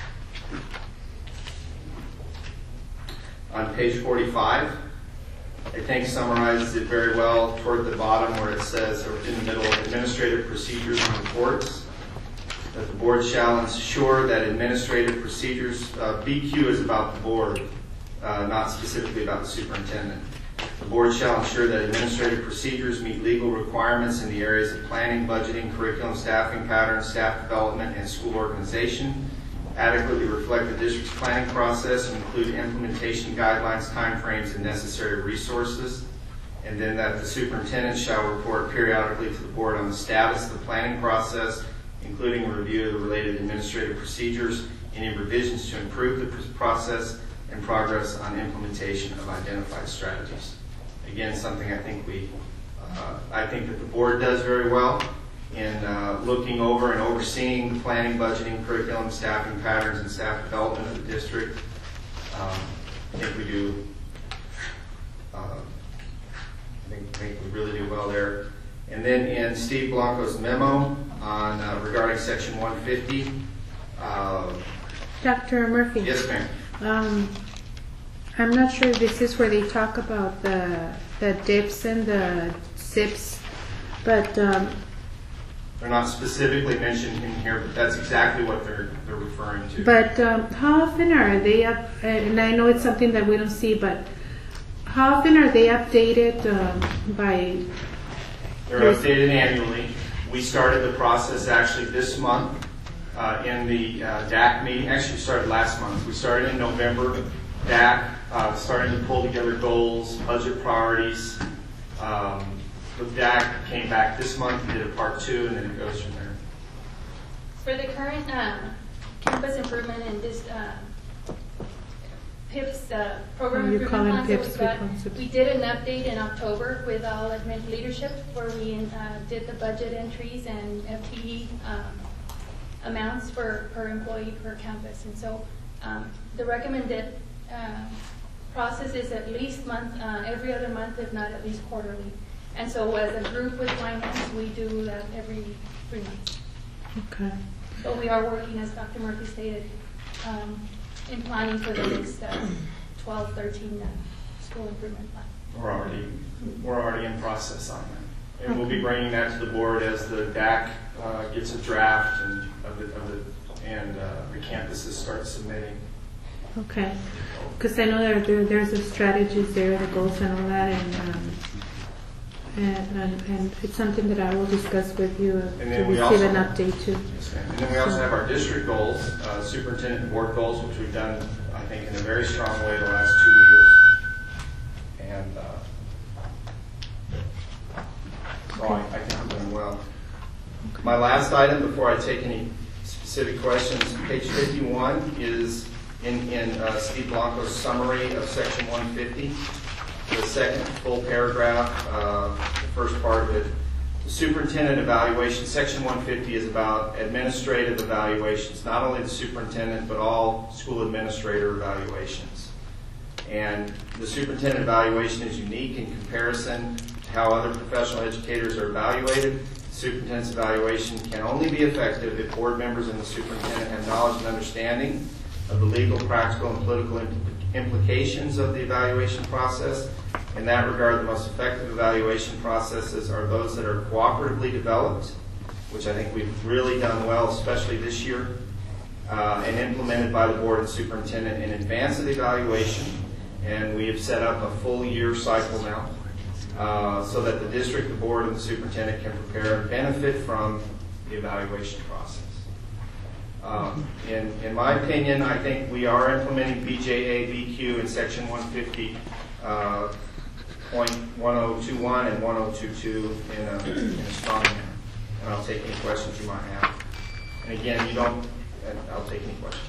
On page forty-five, I think summarizes it very well toward the bottom where it says, or in the middle, administrative procedures and reports. That the board shall ensure that administrative procedures, uh, B Q is about the board, uh, not specifically about the superintendent. The board shall ensure that administrative procedures meet legal requirements in the areas of planning, budgeting, curriculum, staffing patterns, staff development, and school organization, adequately reflect the district's planning process and include implementation guidelines, timeframes, and necessary resources, and then that the superintendent shall report periodically to the board on the status of the planning process, including a review of the related administrative procedures, any revisions to improve the process, and progress on implementation of identified strategies. Again, something I think we, uh, I think that the board does very well in uh, looking over and overseeing the planning, budgeting, curriculum, staffing patterns, and staff development of the district. Um, I think we do. Uh, I think, I think we really do well there. And then in Steve Blanco's memo on uh, regarding Section one fifty. Uh, Doctor Murphy. yes, ma'am. Um, I'm not sure if this is where they talk about the the dips and the sips, but um, They're not specifically mentioned in here, but that's exactly what they're they're referring to. but um, how often are they up? And I know it's something that we don't see, but how often are they updated um, by? They're updated annually. We started the process actually this month uh, in the uh, D A C meeting. Actually, we started last month. We started in November. D A C uh, starting to pull together goals, budget priorities. Um, the D A C came back this month and did a part two, and then it goes from there. For the current um, campus improvement and this uh, PIPS uh, program Oh, you call improvement them plans that PIPS, we've we got, call them we did an update in October with all admin leadership where we uh, did the budget entries and F T E um, amounts for per employee per campus. And so um, the recommended uh, process is at least month, uh, every other month, if not at least quarterly. And so as a group with finance, we do that every three months. Okay. But we are working, as Doctor Murphy stated, um, in planning for the next uh, twelve, thirteen uh, school improvement plan. We're already we're already in process on that, and we'll be bringing that to the board as the D A C uh, gets a draft and of the, of the and uh, the campuses start submitting. Okay. Because I know there, there there's the strategies there, the goals and all that, and um, and, and and it's something that I will discuss with you uh, And to then we receive also- an update too. Yes, ma'am. And then we also have our district goals, uh, superintendent and board goals, which we've done, I think, in a very strong way the last two years. And uh, so I, I think we're doing well. My last item before I take any specific questions, page fifty-one is in, in uh, Steve Blanco's summary of section one fifty. The second full paragraph, uh, the first part of it. The superintendent evaluation, section one fifty is about administrative evaluations, not only the superintendent, but all school administrator evaluations. And the superintendent evaluation is unique in comparison to how other professional educators are evaluated. The superintendent's evaluation can only be effective if board members and the superintendent have knowledge and understanding of the legal, practical, and political impl- implications of the evaluation process. In that regard, the most effective evaluation processes are those that are cooperatively developed, which I think we've really done well, especially this year, uh, and implemented by the board and superintendent in advance of the evaluation. And we have set up a full year cycle now, uh, so that the district, the board, and the superintendent can prepare and benefit from the evaluation process. Um, in, in my opinion, I think we are implementing B J A, B Q in section one fifty, uh, point one oh two one and one oh two two in a, in a strong manner. And I'll take any questions you might have. And again, you don't, I'll take any questions.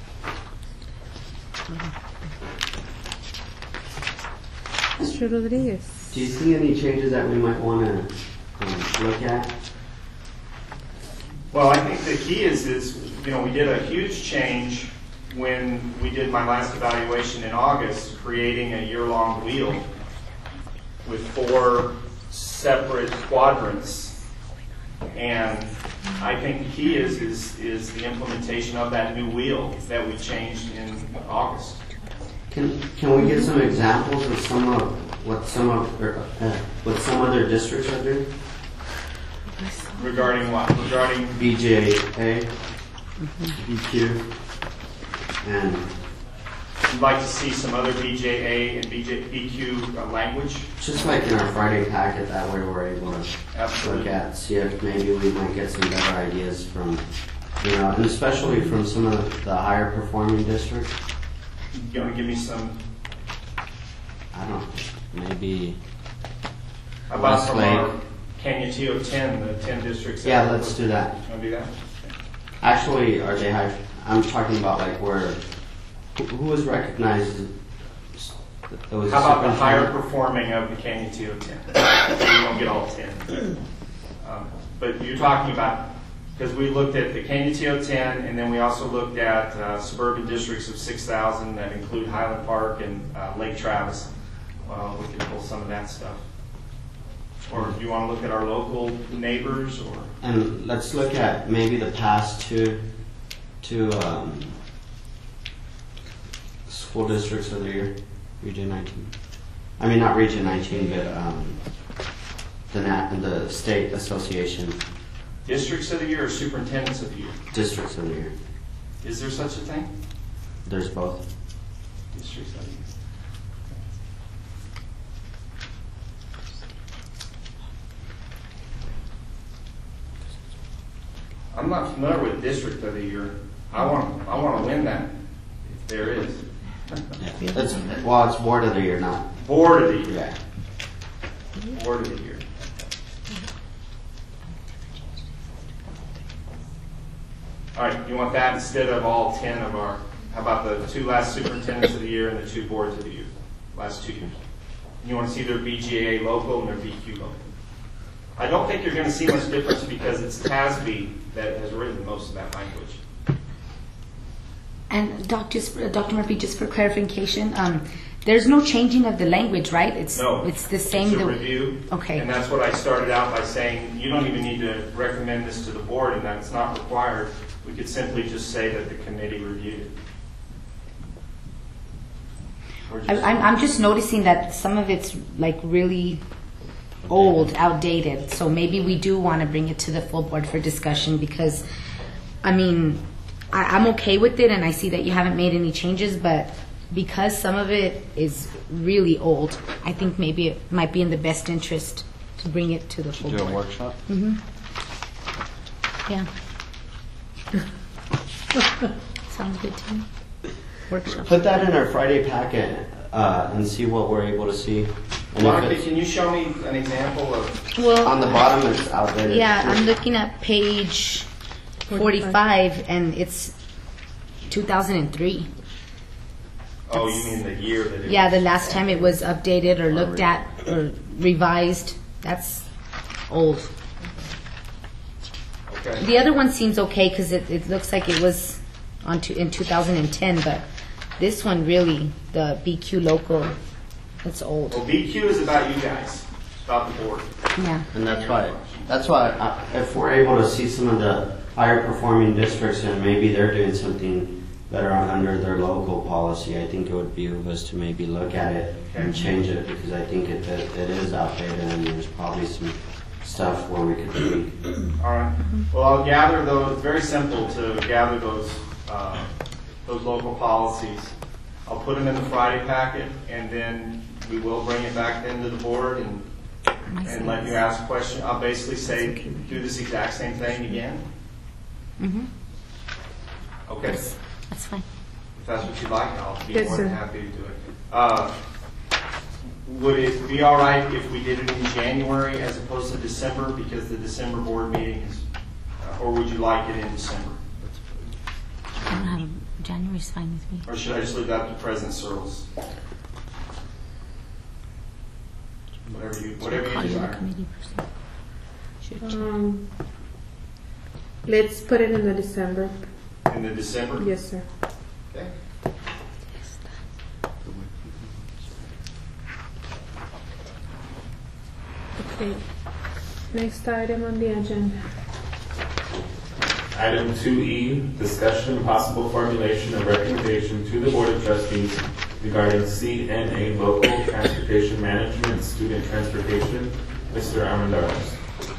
Mister Rodriguez. Do you see any changes that we might want to um, look at? Well, I think the key is, is, you know, we did a huge change when we did my last evaluation in August, creating a year-long wheel with four separate quadrants. And I think the key is, is, is the implementation of that new wheel that we changed in August. Can, can we get some examples of some of what some of or, uh, what some other districts are doing? Regarding what? Regarding B J A, B Q, and you'd like to see some other B J A and B J, B Q uh, language? just like in our Friday packet, that way we're able to Absolutely. look at, see if maybe we might get some better ideas from, you know, and especially from some of the higher performing districts. You want to give me some? I don't know, maybe. How about from our Westlake. Canutillo ten, the ten districts? that Yeah, are- let's do that. Want to do that? Actually, are they high? I'm talking about like where, who, who was recognized? That was How about the higher superintendent? performing of the Canutillo ten? So you don't get all ten. Um, But you're talking about, because we looked at the Canutillo ten, and then we also looked at uh, suburban districts of six thousand that include Highland Park and uh, Lake Travis. Well, we can pull some of that stuff. Or do you want to look at our local neighbors, or? And let's look at maybe the past two, two um, school districts of the year, Region nineteen. I mean, not Region nineteen, but um, the Nat, the State Association Districts of the year or superintendents of the year? districts of the year. Is there such a thing? There's both. Districts of the year. I'm not familiar with district of the year. I want, I want to win that, if there is. Yeah. It's, well, it's board of the year, not. Board of the year. Yeah. Board of the year. All right, you want that instead of all ten of our, how about the two last superintendents of the year and the two boards of the year, last two years? You want to see their B G A A local and their B Q local. I don't think you're going to see much difference because it's T A S B that has written most of that language. And Doc, just, uh, Doctor Murphy, just for clarification, um, there's no changing of the language, right? It's No. it's the same. It's a the- review. Okay. And that's what I started out by saying, you don't even need to recommend this to the board, and that's not required. We could simply just say that the committee reviewed it. Or I, just- I'm, I'm just noticing that some of it's like really old, outdated. So maybe we do want to bring it to the full board for discussion because, I mean, I, I'm okay with it and I see that you haven't made any changes, but because some of it is really old, I think maybe it might be in the best interest to bring it to the full Do a board. workshop? Yeah. Sounds good to me. Workshop. Put that in our Friday packet uh, and see what we're able to see. And if Monica, it's- can you show me an example of, Well, on the bottom, it's outdated. yeah, I'm looking at page forty-five, and it's two thousand three. oh, you mean the year that it Yeah, was- the last time it was updated or looked at or revised, that's old. Okay. The other one seems okay because it, it looks like it was on to, in two thousand ten, but this one really, the B Q local, it's old. Well, B Q is about you guys, it's about the board. Yeah. And that's why, that's why uh, if we're able to see some of the higher performing districts and maybe they're doing something better under their local policy, I think it would behoove us to maybe look at it and change it because I think it, it, it is outdated and there's probably some stuff where we could tweak. All right. Well, I'll gather those, very simple to gather those, uh, those local policies. I'll put them in the Friday packet, and then we will bring it back then to the board and, and let you ask questions. I'll basically say, do this exact same thing again. Mm-hmm. Okay? That's fine. If that's what you'd like, I'll be Yes, more than sir. happy to do it. Uh, Would it be all right if we did it in January as opposed to December, because the December board meeting is, uh, or would you like it in December? I don't have, January's fine with me. Or should I just leave that to President Searles? Whatever you, whatever you Call you the desire. committee person. Should check. Um, Let's put it in the December. In the December? Yes, sir. Okay. Okay. Next item on the agenda. Item two E, discussion and possible formulation of recommendation to the Board of Trustees regarding C N A local transportation management, student transportation. Mister Armendariz.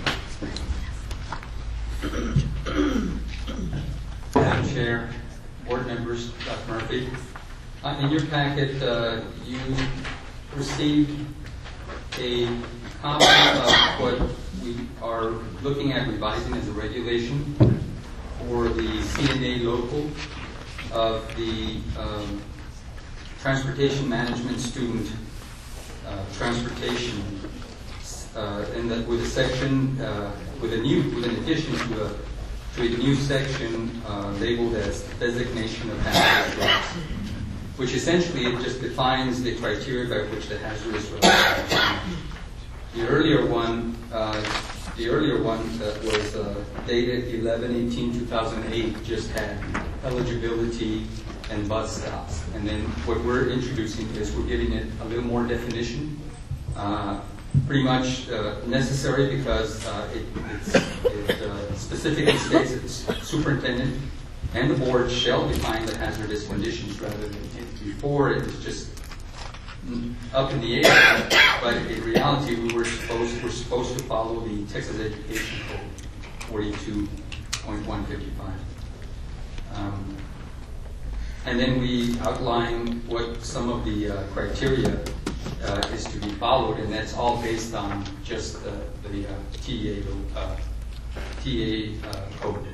Madam Chair, board members, Doctor Murphy, uh, in your packet, uh, you received a copy of what we are looking at revising as a regulation for the C N A local of the um, transportation management student uh, transportation, uh, and that with a section uh, with a new with an addition to a to a new section uh, labeled as designation of hazardous routes, which essentially it just defines the criteria by which the hazardous routes are defined. The earlier one, uh, the earlier one that was uh, dated eleven eighteen two thousand eight just had eligibility and bus stops. And then what we're introducing is we're giving it a little more definition, uh, pretty much uh, necessary because uh, it, it's, it uh, specifically states that the superintendent and the board shall define the hazardous conditions rather than before it was just up in the air. But in reality, we were supposed we're supposed to follow the Texas Education Code forty-two point one fifty-five. Um, and then we outline what some of the uh, criteria uh, is to be followed, and that's all based on just uh, the uh, T A uh, T A uh, code.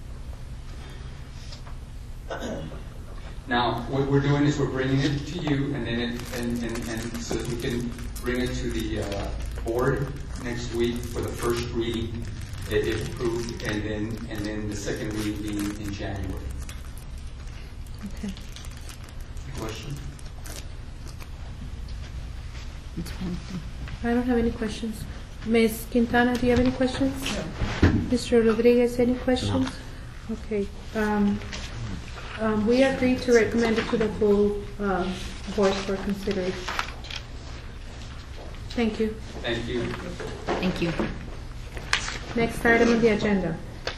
Now, what we're doing is we're bringing it to you, and then it, and, and, and so that we can bring it to the uh, board next week for the first reading, if approved, and then and then the second reading being in January. Okay. Question? I don't have any questions. Miz Quintana, do you have any questions? No. Mister Rodriguez, any questions? No. Okay. Um, um, we agreed to recommend it to the full uh, board for consideration. Thank you. Thank you. Thank you. Next item on the agenda.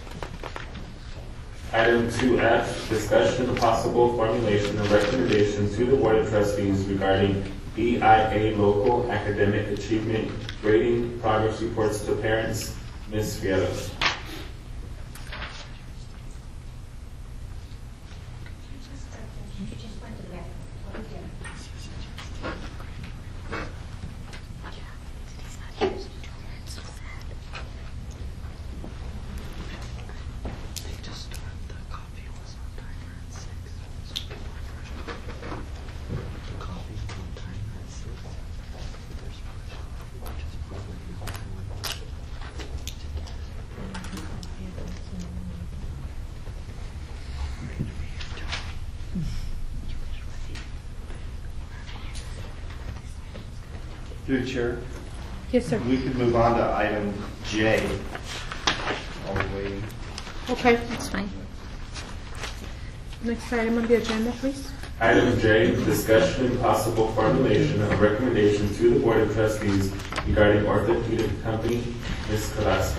Item two F, discussion and possible formulation of recommendation to the Board of Trustees regarding E I A local academic achievement grading progress reports to parents. Miz Fierro. Through the chair, Yes, sir. we could move on to item J. While we're waiting. Okay. That's fine. Next item on the agenda, please. Item J, discussion and possible formulation of recommendation to the Board of Trustees regarding orthopedic company. Miz Carrasco.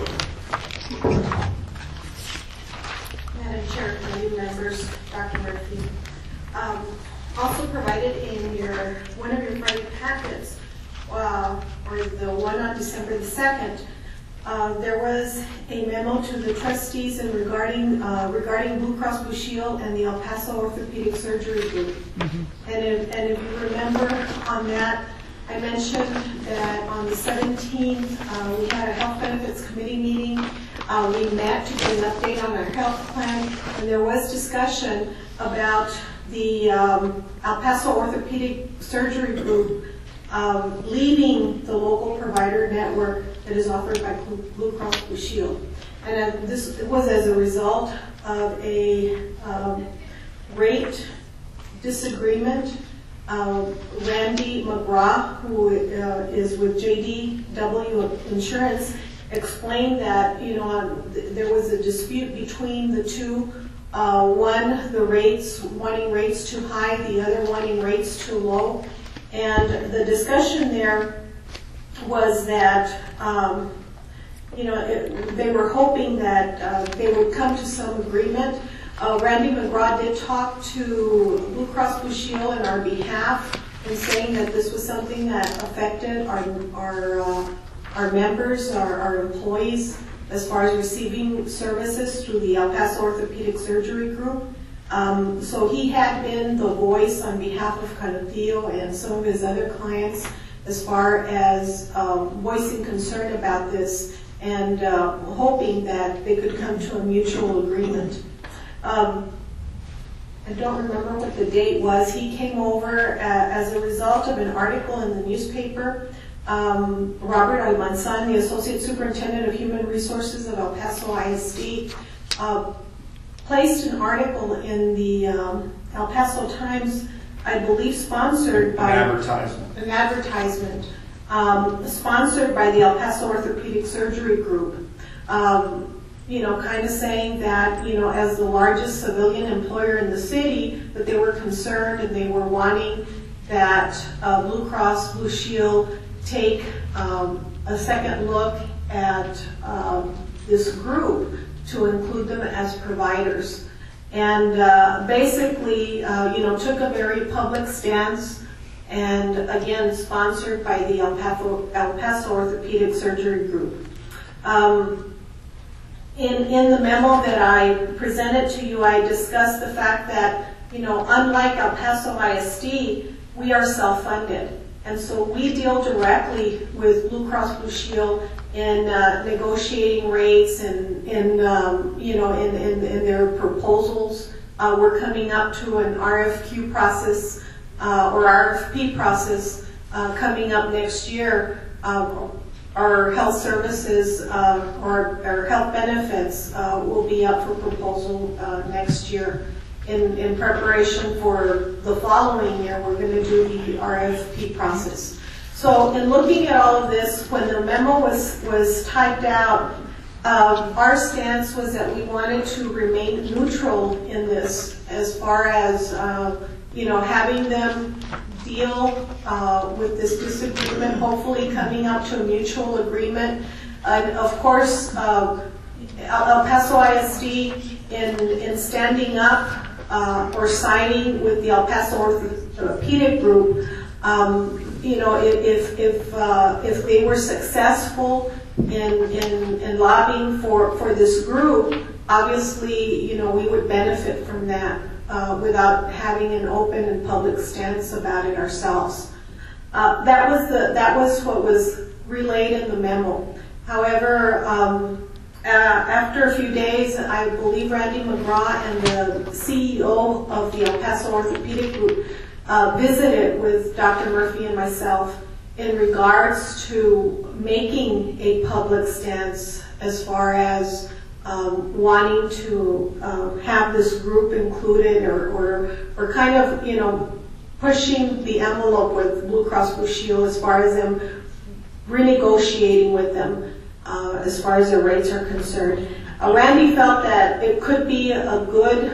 Madam Chair, committee members, Doctor Murphy. Um, also provided in your one of your Friday packets, uh, or the one on December the second, uh, there was a memo to the trustees in regarding uh, regarding Blue Cross Blue Shield and the El Paso Orthopedic Surgery Group. Mm-hmm. And if, and if you remember on that, I mentioned that on the seventeenth, uh, we had a Health Benefits Committee meeting. Uh, we met to get an update on our health plan, and there was discussion about the um, El Paso Orthopedic Surgery Group um, leaving the local provider network that is offered by Blue Cross Blue Shield. And uh, this was as a result of a um, rate disagreement. Uh, Randy McGraw, who uh, is with J D W Insurance, explained that, you know, th- there was a dispute between the two. Uh, one, the rates, wanting rates too high, the other wanting rates too low. And the discussion there was that, um, you know, it, they were hoping that uh, they would come to some agreement. Uh, Randy McGraw did talk to Blue Cross Blue Shield on our behalf and saying that this was something that affected our our, uh, our members, our, our employees, as far as receiving services through the El Paso Orthopedic Surgery Group. Um, so he had been the voice on behalf of Canutillo and some of his other clients as far as um, voicing concern about this and uh, hoping that they could come to a mutual agreement. Um, I don't remember what the date was. He came over uh, as a result of an article in the newspaper. Um, Robert Almanzan, the Associate Superintendent of Human Resources of El Paso I S D, uh, placed an article in the um, El Paso Times, I believe sponsored by... An advertisement. An advertisement, um, sponsored by the El Paso Orthopedic Surgery Group. Um, you know, kind of saying that, you know, as the largest civilian employer in the city, that they were concerned and they were wanting that uh, Blue Cross Blue Shield take um, a second look at um, this group to include them as providers. And uh, basically, uh, you know, took a very public stance, and again, sponsored by the El Paso, El Paso Orthopedic Surgery Group. Um, in, in the memo that I presented to you, I discussed the fact that, you know, unlike El Paso I S D, we are self-funded. And so we deal directly with Blue Cross Blue Shield in uh, negotiating rates and, in, um, you know, in, in, in their proposals. Uh, we're coming up to an R F Q process uh, or R F P process uh, coming up next year. Uh, our health services uh, or our health benefits uh, will be up for proposal uh, next year. In, in preparation for the following year, we're going to do the R F P process. So in looking at all of this, when the memo was, was typed out, uh, our stance was that we wanted to remain neutral in this as far as, uh, you know, having them deal uh, with this disagreement, hopefully coming up to a mutual agreement. And of course, uh, El Paso I S D in, in standing up Uh, or siding with the El Paso Orthopedic Group, um, you know, if if uh, if they were successful in, in in lobbying for for this group, obviously, you know, we would benefit from that uh, without having an open and public stance about it ourselves. Uh, that was the that was what was relayed in the memo. However, um, Uh, after a few days, I believe Randy McGraw and the C E O of the El Paso Orthopedic Group uh, visited with Doctor Murphy and myself in regards to making a public stance as far as um, wanting to um, have this group included or, or, or kind of, you know, pushing the envelope with Blue Cross Blue Shield as far as them renegotiating with them. Uh, as far as the rates are concerned. Uh, Randy felt that it could be a good,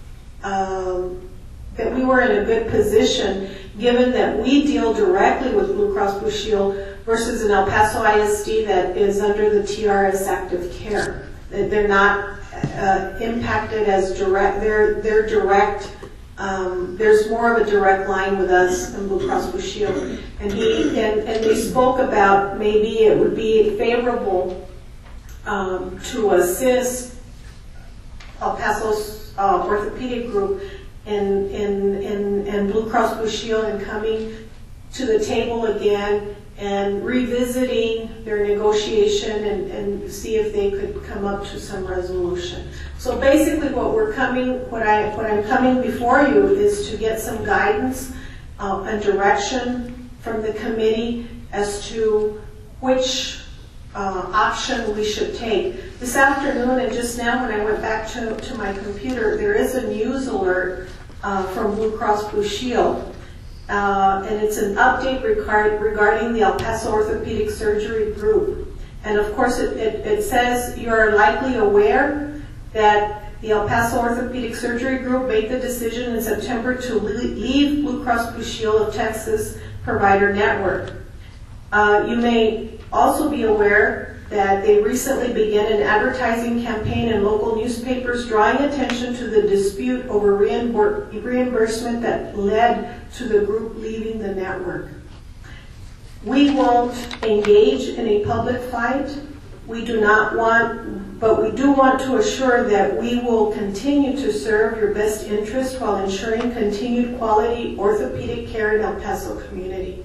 um, that we were in a good position given that we deal directly with Blue Cross Blue Shield versus an El Paso I S D that is under the T R S Active Care. That they're not uh, impacted as direct, they're, they're direct, um, there's more of a direct line with us than Blue Cross Blue Shield. And he and, and they spoke about maybe it would be favorable um, to assist El Paso's uh, orthopedic group in, in, in, in Blue Cross Blue Shield and coming to the table again and revisiting their negotiation and, and see if they could come up to some resolution. So basically what we're coming, what, I, what I'm coming before you is to get some guidance uh, and direction from the committee as to which uh, option we should take. This afternoon and just now when I went back to, to my computer, there is a news alert uh, from Blue Cross Blue Shield. Uh, and it's an update regard, regarding the El Paso Orthopedic Surgery Group. And of course, it, it, it says you're likely aware that the El Paso Orthopedic Surgery Group made the decision in September to leave Blue Cross Blue Shield of Texas provider network. Uh, you may also be aware that they recently began an advertising campaign in local newspapers drawing attention to the dispute over reimbursement that led to the group leaving the network. We won't engage in a public fight. We do not want, but we do want to assure that we will continue to serve your best interest while ensuring continued quality orthopedic care in El Paso community.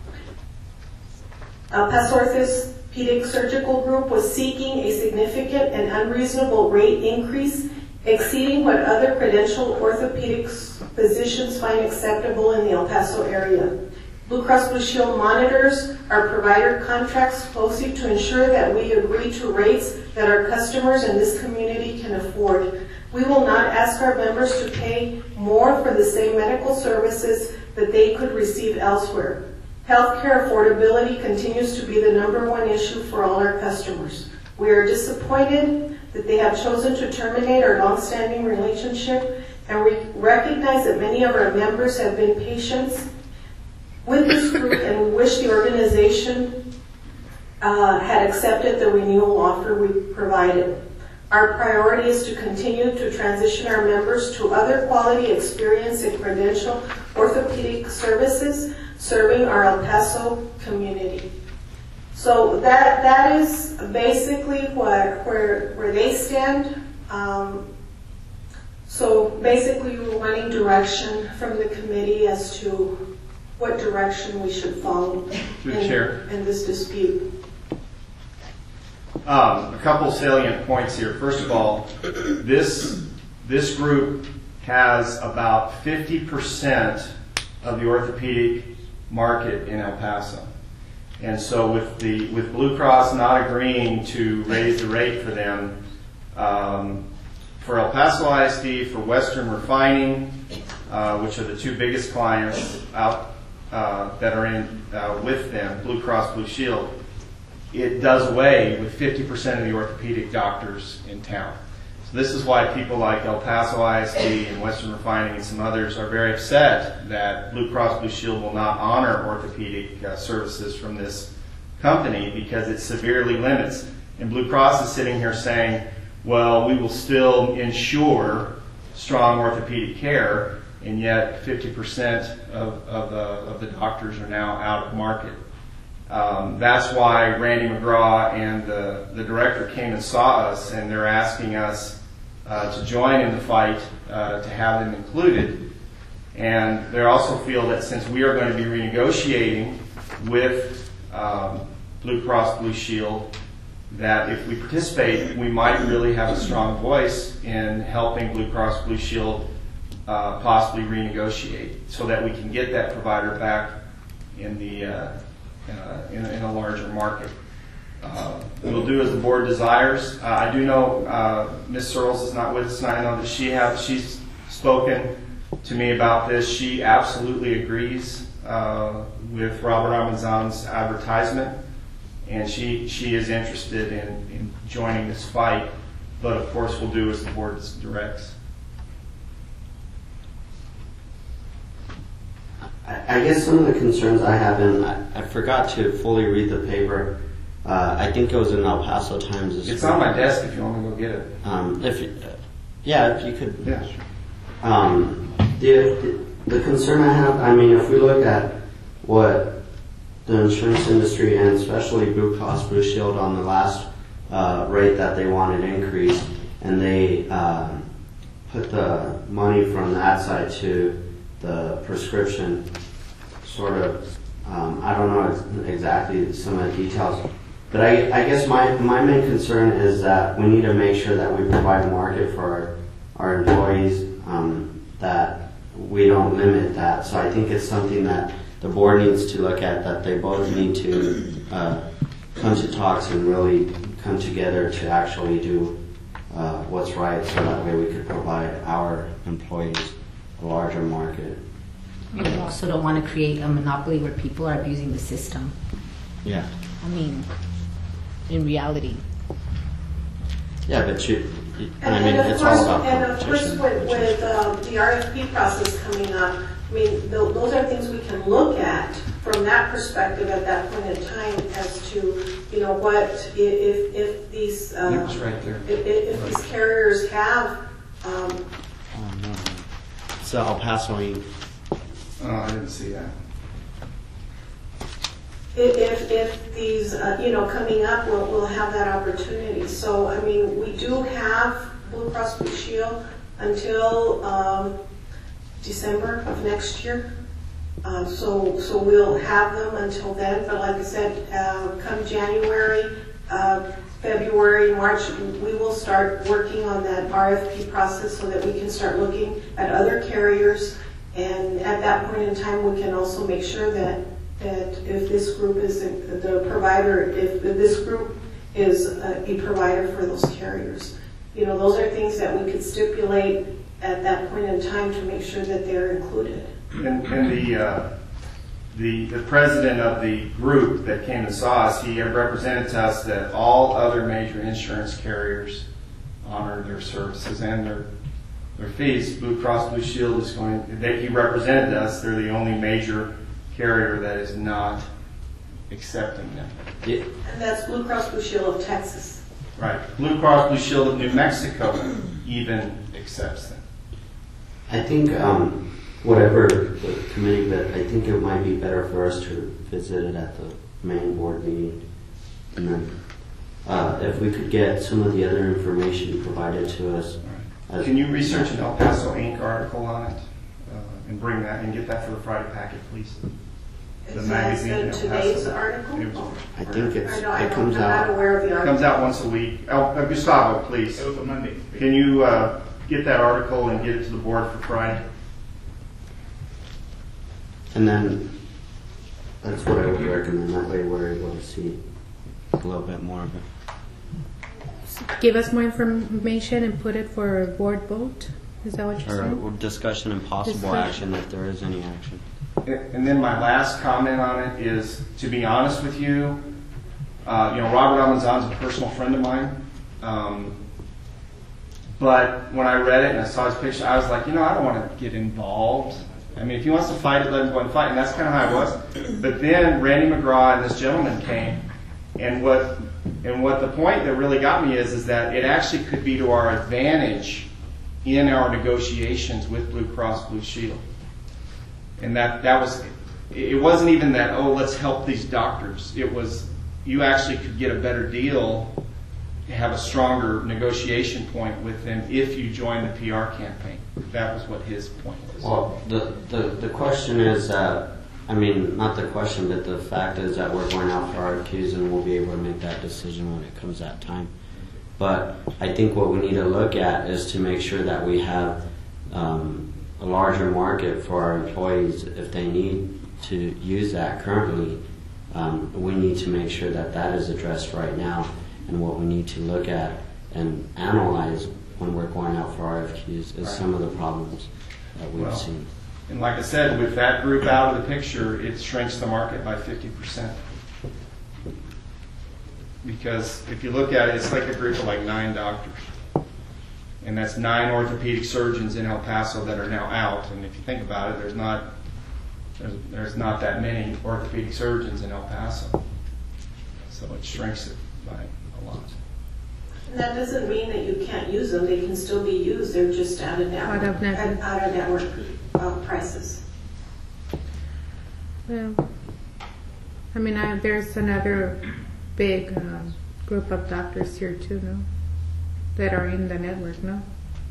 El Paso Orthopedic Surgical Group was seeking a significant and unreasonable rate increase exceeding what other credentialed orthopedic physicians find acceptable in the El Paso area. Blue Cross Blue Shield monitors our provider contracts closely to ensure that we agree to rates that our customers in this community can afford. We will not ask our members to pay more for the same medical services that they could receive elsewhere. Healthcare affordability continues to be the number one issue for all our customers. We are disappointed that they have chosen to terminate our long-standing relationship, and we recognize that many of our members have been patients with this group, and we wish the organization uh, had accepted the renewal offer we provided. Our priority is to continue to transition our members to other quality experience and credential orthopedic services serving our El Paso community. So that that is basically what where where they stand. Um, so basically, we're wanting direction from the committee as to what direction we should follow in, in this dispute. Um, a couple salient points here. First of all, this this group has about fifty percent of the orthopedic market in El Paso, and so with the with Blue Cross not agreeing to raise the rate for them, um, for El Paso I S D, for Western Refining, uh, which are the two biggest clients out uh, that are in uh, with them, Blue Cross Blue Shield, it does away with fifty percent of the orthopedic doctors in town. So this is why people like El Paso I S D and Western Refining and some others are very upset that Blue Cross Blue Shield will not honor orthopedic uh, services from this company, because it severely limits. And Blue Cross is sitting here saying, well, we will still ensure strong orthopedic care, and yet fifty percent of, of, the, of the doctors are now out of market. Um, that's why Randy McGraw and the, the director came and saw us, and they're asking us uh, to join in the fight uh, to have them included. And they also feel that since we are going to be renegotiating with um, Blue Cross Blue Shield, that if we participate, we might really have a strong voice in helping Blue Cross Blue Shield uh, possibly renegotiate, so that we can get that provider back in the uh, Uh, in, in a larger market. Uh, we'll do as the board desires. Uh, I do know uh, Miz Searles is not with us, and I know that she has she's spoken to me about this. She absolutely agrees uh, with Robert Amazon's advertisement, and she she is interested in, in joining this fight. But of course, we'll do as the board directs. I guess some of the concerns I have, and I, I forgot to fully read the paper. Uh, I think it was in El Paso Times. As It's well. on my desk if you want to go get it. Um, if you, uh, yeah, if you could. Yeah, sure. Um, the, the concern I have, I mean, if we look at what the insurance industry and especially Blue Cross Blue Shield on the last uh, rate that they wanted increased, and they um, put the money from that side to the prescription, sort of, um, I don't know exactly some of the details, but I, I guess my, my main concern is that we need to make sure that we provide a market for our, our employees, um, that we don't limit that. So I think it's something that the board needs to look at, that they both need to uh, come to talks and really come together to actually do uh, what's right, so that way we could provide our employees a larger market. We also don't want to create a monopoly where people are abusing the system. Yeah. I mean, in reality. Yeah, but you, you- I And mean, and of it's course, all about and of course, competition. with, with um, the R F P process coming up, I mean, tho- those are things we can look at from that perspective at that point in time as to, you know, what, i- if, if these, uh, It was right there. if, if if these carriers have, um, Oh, no, no. It's El Paso Incorporated. Oh, I didn't see that. if, if these, uh, you know, coming up, we'll, we'll have that opportunity. So, I mean, we do have Blue Cross Blue Shield until um, December of next year. Uh, so, so we'll have them until then. But like I said, uh, come January, uh, February, March, we will start working on that R F P process so that we can start looking at other carriers. And at that point in time, we can also make sure that that if this group is the provider, if this group is a provider for those carriers. You know, those are things that we could stipulate at that point in time to make sure that they're included. And, and the, uh, the, the president of the group that came and saw us, he represented to us that all other major insurance carriers honor their services and their, their fees. Blue Cross Blue Shield is going, they, he represented to us, they're the only major carrier that is not accepting them. Yeah. And that's Blue Cross Blue Shield of Texas. Right. Blue Cross Blue Shield of New Mexico even accepts them. I think um, whatever the committee, but I think it might be better for us to visit it at the main board meeting. And then uh, if we could get some of the other information provided to us. as- Can you research an El Paso Incorporated article on it uh, and bring that and get that for the Friday packet, please? The Is magazine, that El the today's Paso. article? It was- I think it's, I know, I it don't, comes I'm not out. aware of the It article. comes out once a week. El, uh, Gustavo, please. It was a Monday. Can you uh, get that article and get it to the board for Friday? And then that's what I would recommend. That way we're able to see a little bit more of it. Give us more information and put it for a board vote? Is that what you're Or, saying? or discussion and possible Discussion. action if there is any action. And then my last comment on it is, to be honest with you, uh, you know, Robert Almanzan is a personal friend of mine. Um, but when I read it and I saw his picture, I was like, you know, I don't want to get involved. I mean, if he wants to fight it, let him go and fight. And that's kind of how I was. But then Randy McGraw and this gentleman came, and what and what the point that really got me is is that it actually could be to our advantage in our negotiations with Blue Cross Blue Shield. And that, that was, it wasn't even that, oh, let's help these doctors. It was, you actually could get a better deal, have a stronger negotiation point with them if you join the P R campaign. That was what his point was. Well, the, the, the question is that, I mean, not the question, but the fact is that we're going out for R F Qs and we'll be able to make that decision when it comes that time. But I think what we need to look at is to make sure that we have um, a larger market for our employees if they need to use that currently. Um, we need to make sure that that is addressed right now, and what we need to look at and analyze when we're going out for R F Qs is Right. some of the problems that we've Well, seen. And like I said, with that group out of the picture, it shrinks the market by fifty percent. Because if you look at it, it's like a group of like nine doctors. And that's nine orthopedic surgeons in El Paso that are now out. And if you think about it, there's not there's, there's not that many orthopedic surgeons in El Paso. So it shrinks it by a lot. And that doesn't mean that you can't use them. They can still be used. They're just out of network. Out of network. Out of network uh, prices. Well, I mean, I, there's another big um, group of doctors here too, no? That are in the network, no?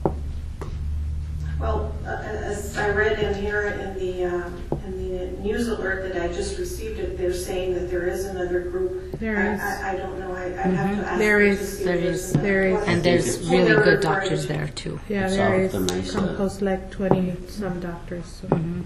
Well, uh, as I read in here in the um, in the news alert that I just received, it they're saying that there is another group. There I, is. I, I don't know. I, I have to ask. There them is. to see if There there's is. another There is. one. And there's Who really they're good referring doctors to. there too. Yeah, It's there off is the Mesa. composed like twenty some doctors. So.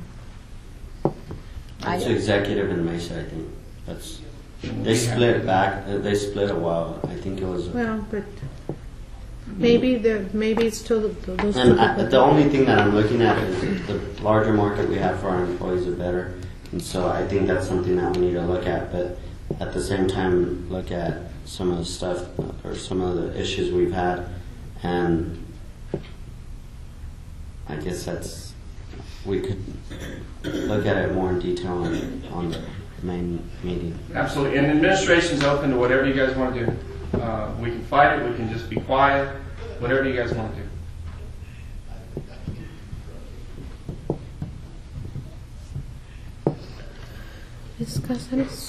I- It's executive in Mesa, I think. That's they We have- split back. uh, They split a while. I think it was. Well, but maybe the maybe it's still the, those two And I, people. the only thing that I'm looking at is the larger market we have for our employees, the better. And so I think that's something that we need to look at. But at the same time, look at some of the stuff or some of the issues we've had, and I guess that's, we could look at it more in detail on, on the main meeting. Absolutely, and administration's open to whatever you guys want to do. Uh, we can fight it, we can just be quiet, whatever you guys want to do. Discuss this.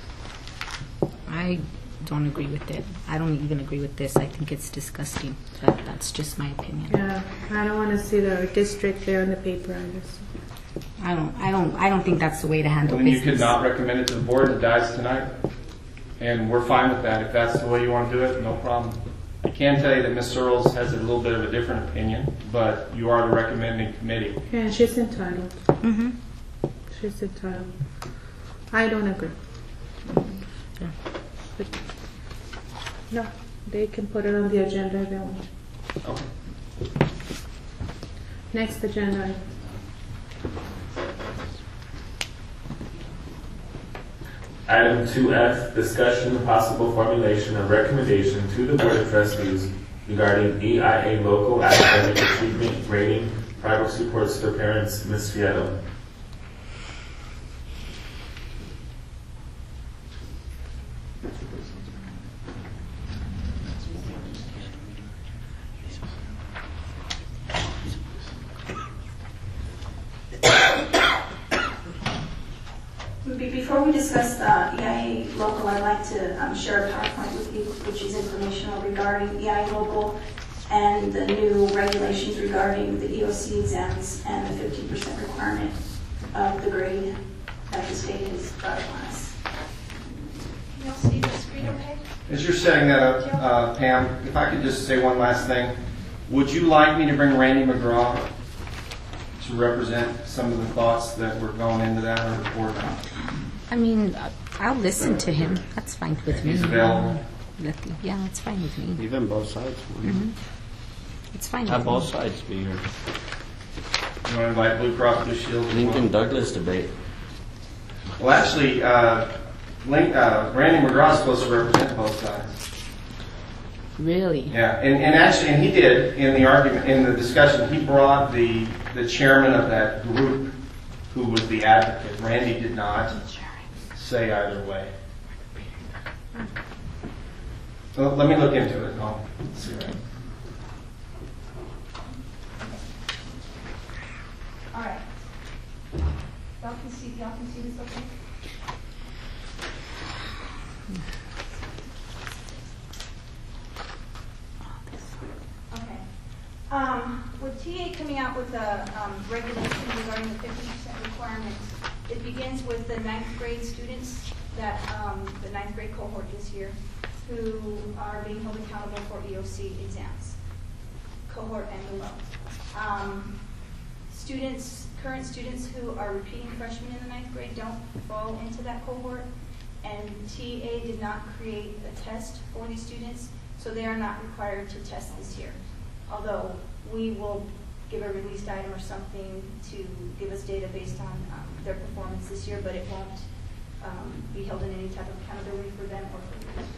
I don't agree with it. I don't even agree with this. I think it's disgusting. But that's just my opinion. Yeah, I don't want to see the district there on the paper either. So. I don't. I don't. I don't think that's the way to handle Then you business. could not recommend it to the board, it dies tonight. And we're fine with that. If that's the way you want to do it, no problem. I can tell you that Miz Searles has a little bit of a different opinion, but you are the recommending committee. Yeah, she's entitled. Mm-hmm. She's entitled. I don't agree. Yeah. But, no, they can put it on the agenda if they want. Okay. Next agenda item. Item two F, discussion and possible formulation of recommendation to the Board of Trustees regarding E I A local academic achievement grading progress reports to parents. Miz Fieto. Be- Before we discuss the E I A local, I'd like to um, share a PowerPoint with you, which is informational regarding E I A local and the new regulations regarding the E O C exams and the fifty percent requirement of the grade that the state has brought upon us. You'll see the screen okay? As you're setting that up, uh, Pam, if I could just say one last thing. Would you like me to bring Randy McGraw to represent some of the thoughts that were going into that or, or not? I mean, uh, I'll listen to him. That's fine with me. He's available. Let- Yeah, that's fine with me. Even both sides. Mhm. It's fine. Have with both me. sides be here. You want to invite Blue Cross Blue Shield as well? Lincoln Douglas debate. Well, actually, uh, Link, uh, Randy McGraw is supposed to represent both sides. Really? Yeah, and, and actually, and he did in the argument, in the discussion, he brought the, the chairman of that group who was the advocate. Randy did not say either way. So let me look into it and I'll see that. All right. Y'all can see, y'all can see this okay? Okay. Um, with T A coming out with a um, regulation regarding the fifty percent requirement, it begins with the ninth grade students that, um, the ninth grade cohort this year, who are being held accountable for E O C exams, cohort and below. Um, students, current students who are repeating freshmen in the ninth grade don't fall into that cohort, and T A did not create a test for these students, so they are not required to test this year. Although we will give a released item or something to give us data based on um, their performance this year, but it won't um, be held in any type of accountability for them or for the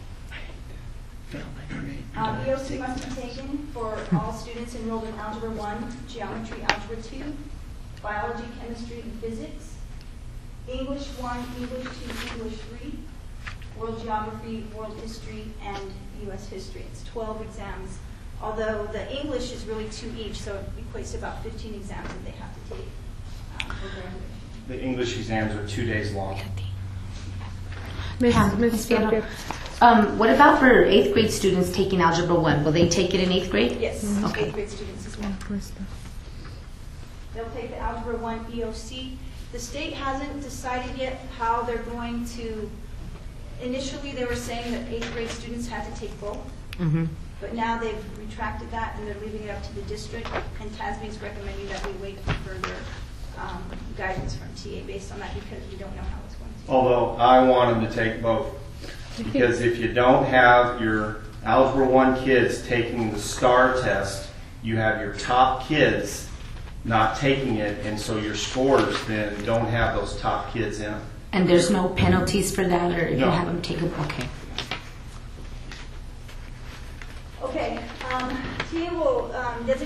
district. Um, E O C must be taken for all students enrolled in Algebra one, Geometry, Algebra two, Biology, Chemistry, and Physics, English one, English two, English three, World Geography, World History, and U S History. It's twelve exams, although the English is really two each, so it equates to about fifteen exams that they have to take um, for graduation. The English exams are two days long. Miss Yeah, Miss Miss Fierro. Fierro. Um, what about for eighth grade students taking Algebra one? Will they take it in eighth grade? Yes, Okay. eighth grade students as well. They'll take the Algebra one E O C. The state hasn't decided yet how they're going to, initially they were saying that eighth grade students had to take both, Mm-hmm. but now they've retracted that and they're leaving it up to the district, and T A S B is recommending that we wait for further um, guidance from T A based on that because we don't know how it's going to. Although I want them to take both. Because if you don't have your Algebra one kids taking the STAR test, you have your top kids not taking it, and so your scores then don't have those top kids in them. And there's no penalties for that, or if you No. have them take it? Okay.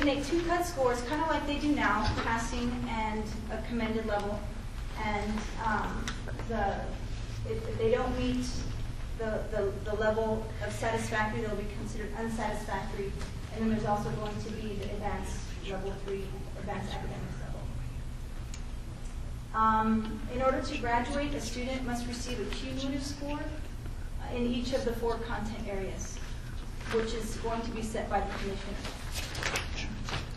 designate two cut scores, kind of like they do now, passing and a commended level. And um, the if, if they don't meet the, the, the level of satisfactory, they'll be considered unsatisfactory. And then there's also going to be the advanced level three, advanced academics level. Um, in order to graduate, a student must receive a cumulative score in each of the four content areas, which is going to be set by the commissioner.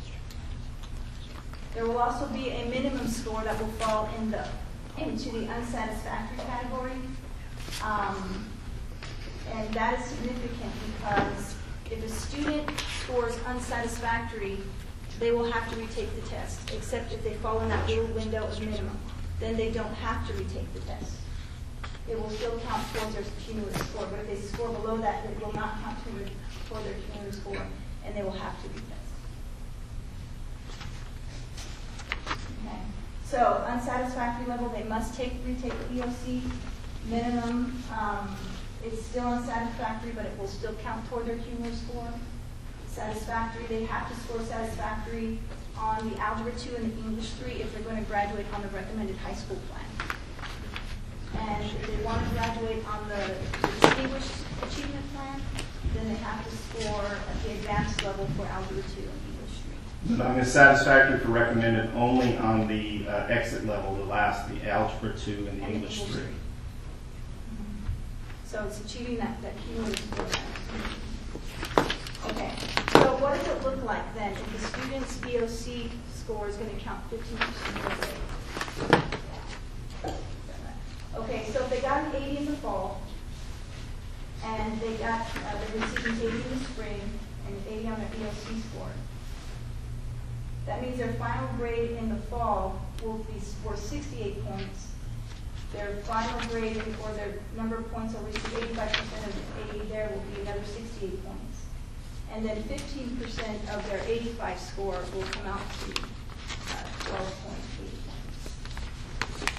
There will also be a minimum score that will fall in the into the unsatisfactory category. Um, and that is significant because if a student scores unsatisfactory, they will have to retake the test, except if they fall in that little window of minimum. Then they don't have to retake the test. It will still count towards their cumulative score, but if they score below that, it will not count toward their cumulative score, and they will have to retest. Okay. So unsatisfactory level, they must take retake the E O C. Minimum, um, it's still unsatisfactory, but it will still count toward their cumulative score. Satisfactory, they have to score satisfactory on the Algebra two and the English three if they're going to graduate on the recommended high school plan. And if they want to graduate on the Distinguished Achievement Plan, then they have to score at the advanced level for Algebra two and English three. So I mean, satisfactory for recommended only on the uh, exit level, the last, the Algebra two and the And English three. Mm-hmm. So it's achieving that, that cumulative score. Okay, so what does it look like then if the student's E O C score is going to count fifteen percent of their grade? Okay, so if they got an eighty in the fall, and they got, uh, they're receiving eighty in the spring, and eighty on their E O C score, that means their final grade in the fall will be worth sixty-eight points. Their final grade, or their number of points they'll receive, eighty-five percent of eighty there will be another sixty-eight points. And then fifteen percent of their eighty-five score will come out to uh, twelve point eight points.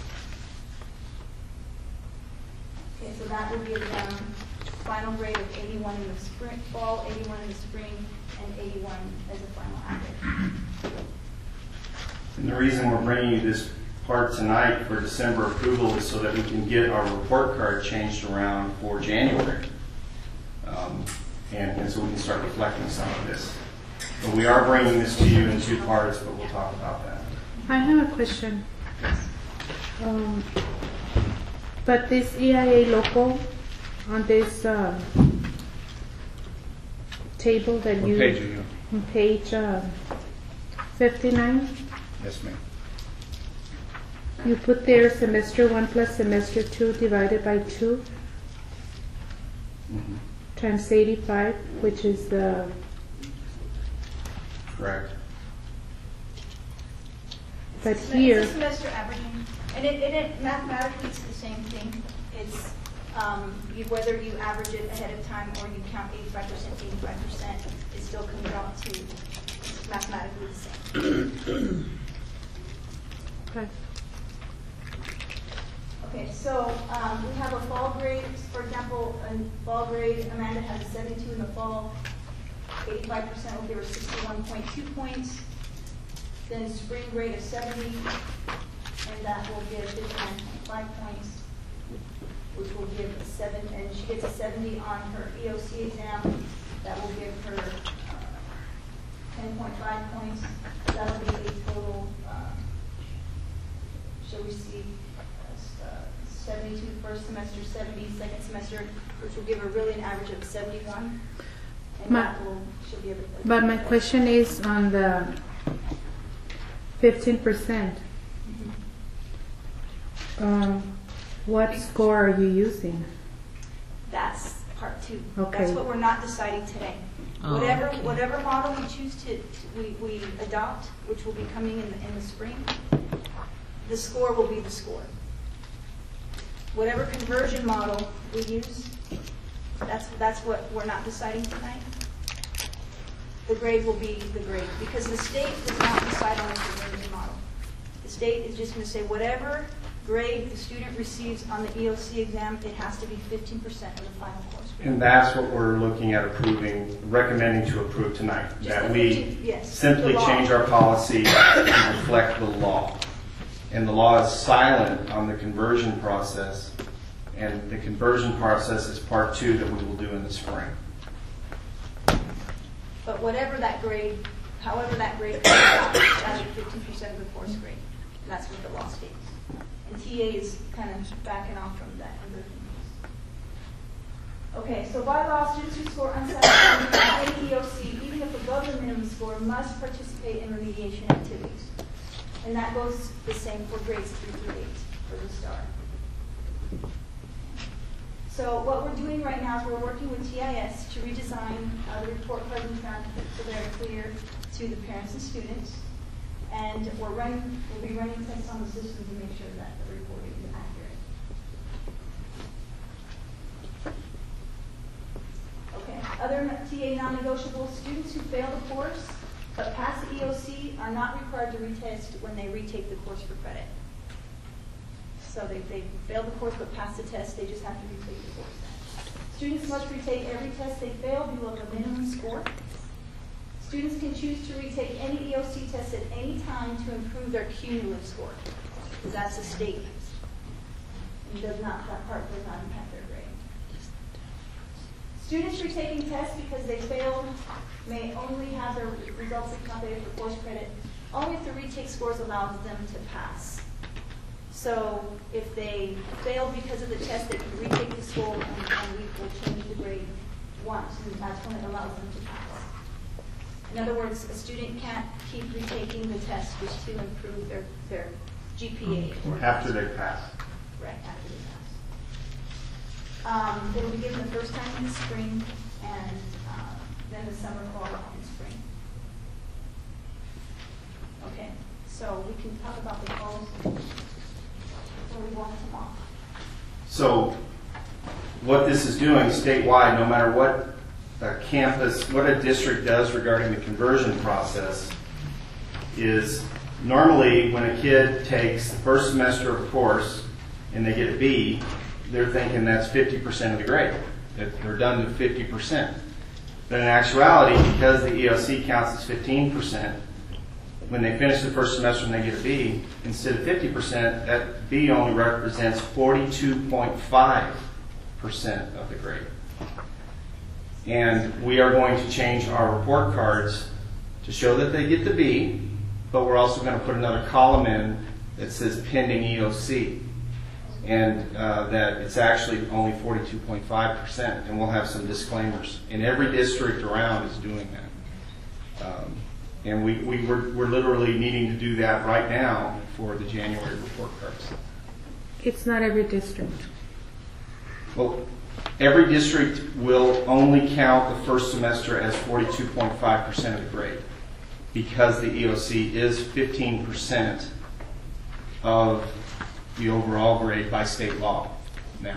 Okay, so that would give them final grade of eighty-one in the spring, fall, eighty-one in the spring, and eighty-one as a final average. And the reason we're bringing you this part tonight for December approval is so that we can get our report card changed around for January. Um, and, and so we can start reflecting some of this. But we are bringing this to you in two parts, but we'll talk about that. I have a question. Um, but this E I A local on this uh, table that What you page are you on? on page uh, fifty-nine, Yes, ma'am. you put there semester one plus semester two divided by two Mm-hmm. times eighty-five, which is the Correct. but It's here a semester averaging, and it, it, it mathematically it's the same thing. It's um, you, whether you average it ahead of time or you count eighty-five percent, eighty-five percent, it still comes out to mathematically the same. okay. Okay, so um, we have a fall grade. For example, in fall grade, Amanda has a seventy-two in the fall. eighty-five percent will give her sixty-one point two points. Then spring grade of seventy, and that will give fifty-nine point five points, which will give a seven, and she gets a seventy on her E O C exam. That will give her uh, ten point five points. That'll be a total. Uh, she'll receive uh, seventy-two first semester, seventy second semester, which will give her really an average of seventy-one. And My- that will, she'll be able to. But my question is on the fifteen percent. Um, what score are you using? That's part two. Okay. That's what we're not deciding today. Oh, Whatever, okay. whatever model we choose to, we, we adopt, which will be coming in the, in the spring, the score will be the score. Whatever conversion model we use, that's, that's what we're not deciding tonight. The grade will be the grade, because the state does not decide on the conversion model. The state is just going to say whatever grade the student receives on the E O C exam, it has to be fifteen percent of the final course grade. And that's what we're looking at approving, recommending to approve tonight. Just That the we fifteen yes, simply the law. change our policy to reflect the law. And the law is silent on the conversion process. And the conversion process is part two that we will do in the spring. But whatever that grade, however that grade comes out, that's fifteen percent of the course grade. That's what the law states. And T A is kind of backing off from that. Okay, so by law, students who score unsatisfactory in E O C, even if above the minimum score, must participate in remediation activities. And that goes the same for grades three through eight for the STAR. So what we're doing right now is we're working with T I S to redesign uh, the report cards and transcripts so they're clear to the parents and students. And we're running, we'll be running tests on the system to make sure that the reporting is accurate. Okay, other T A non-negotiable students who fail the course but pass the E O C are not required to retest when they retake the course for credit. So they, they failed the course but passed the test, they just have to retake the course then. Students must retake every test they fail below the minimum score. Students can choose to retake any E O C test at any time to improve their cumulative score, because that's a statement. It does not, that part does not impact their grade. Students retaking tests because they failed may only have their results accommodated for course credit only if the retake scores allows them to pass. So if they failed because of the test, they can retake the score and, and we will change the grade once, and that's when it allows them to pass. In other words, a student can't keep retaking the test just to improve their, their G P A. Or After they pass. Right, after they pass. Um, they will be given the first time in the spring, and uh, then the summer, fall, and spring. Okay, so we can talk about the goals. So we want them off. So what this is doing statewide, no matter what a campus, what a district does regarding the conversion process, is normally when a kid takes the first semester of a course and they get a B, they're thinking that's fifty percent of the grade, that they're done to fifty percent. But in actuality, because the E O C counts as fifteen percent, when they finish the first semester and they get a B, instead of fifty percent, that B only represents forty-two point five percent of the grade. And we are going to change our report cards to show that they get the B, but we're also going to put another column in that says pending E O C. And uh, that it's actually only forty-two point five percent, and we'll have some disclaimers. And every district around is doing that. Um, and we, we, we're, we're literally needing to do that right now for the January report cards. It's not every district. Well, every district will only count the first semester as forty-two point five percent of the grade, because the E O C is fifteen percent of the overall grade by state law now.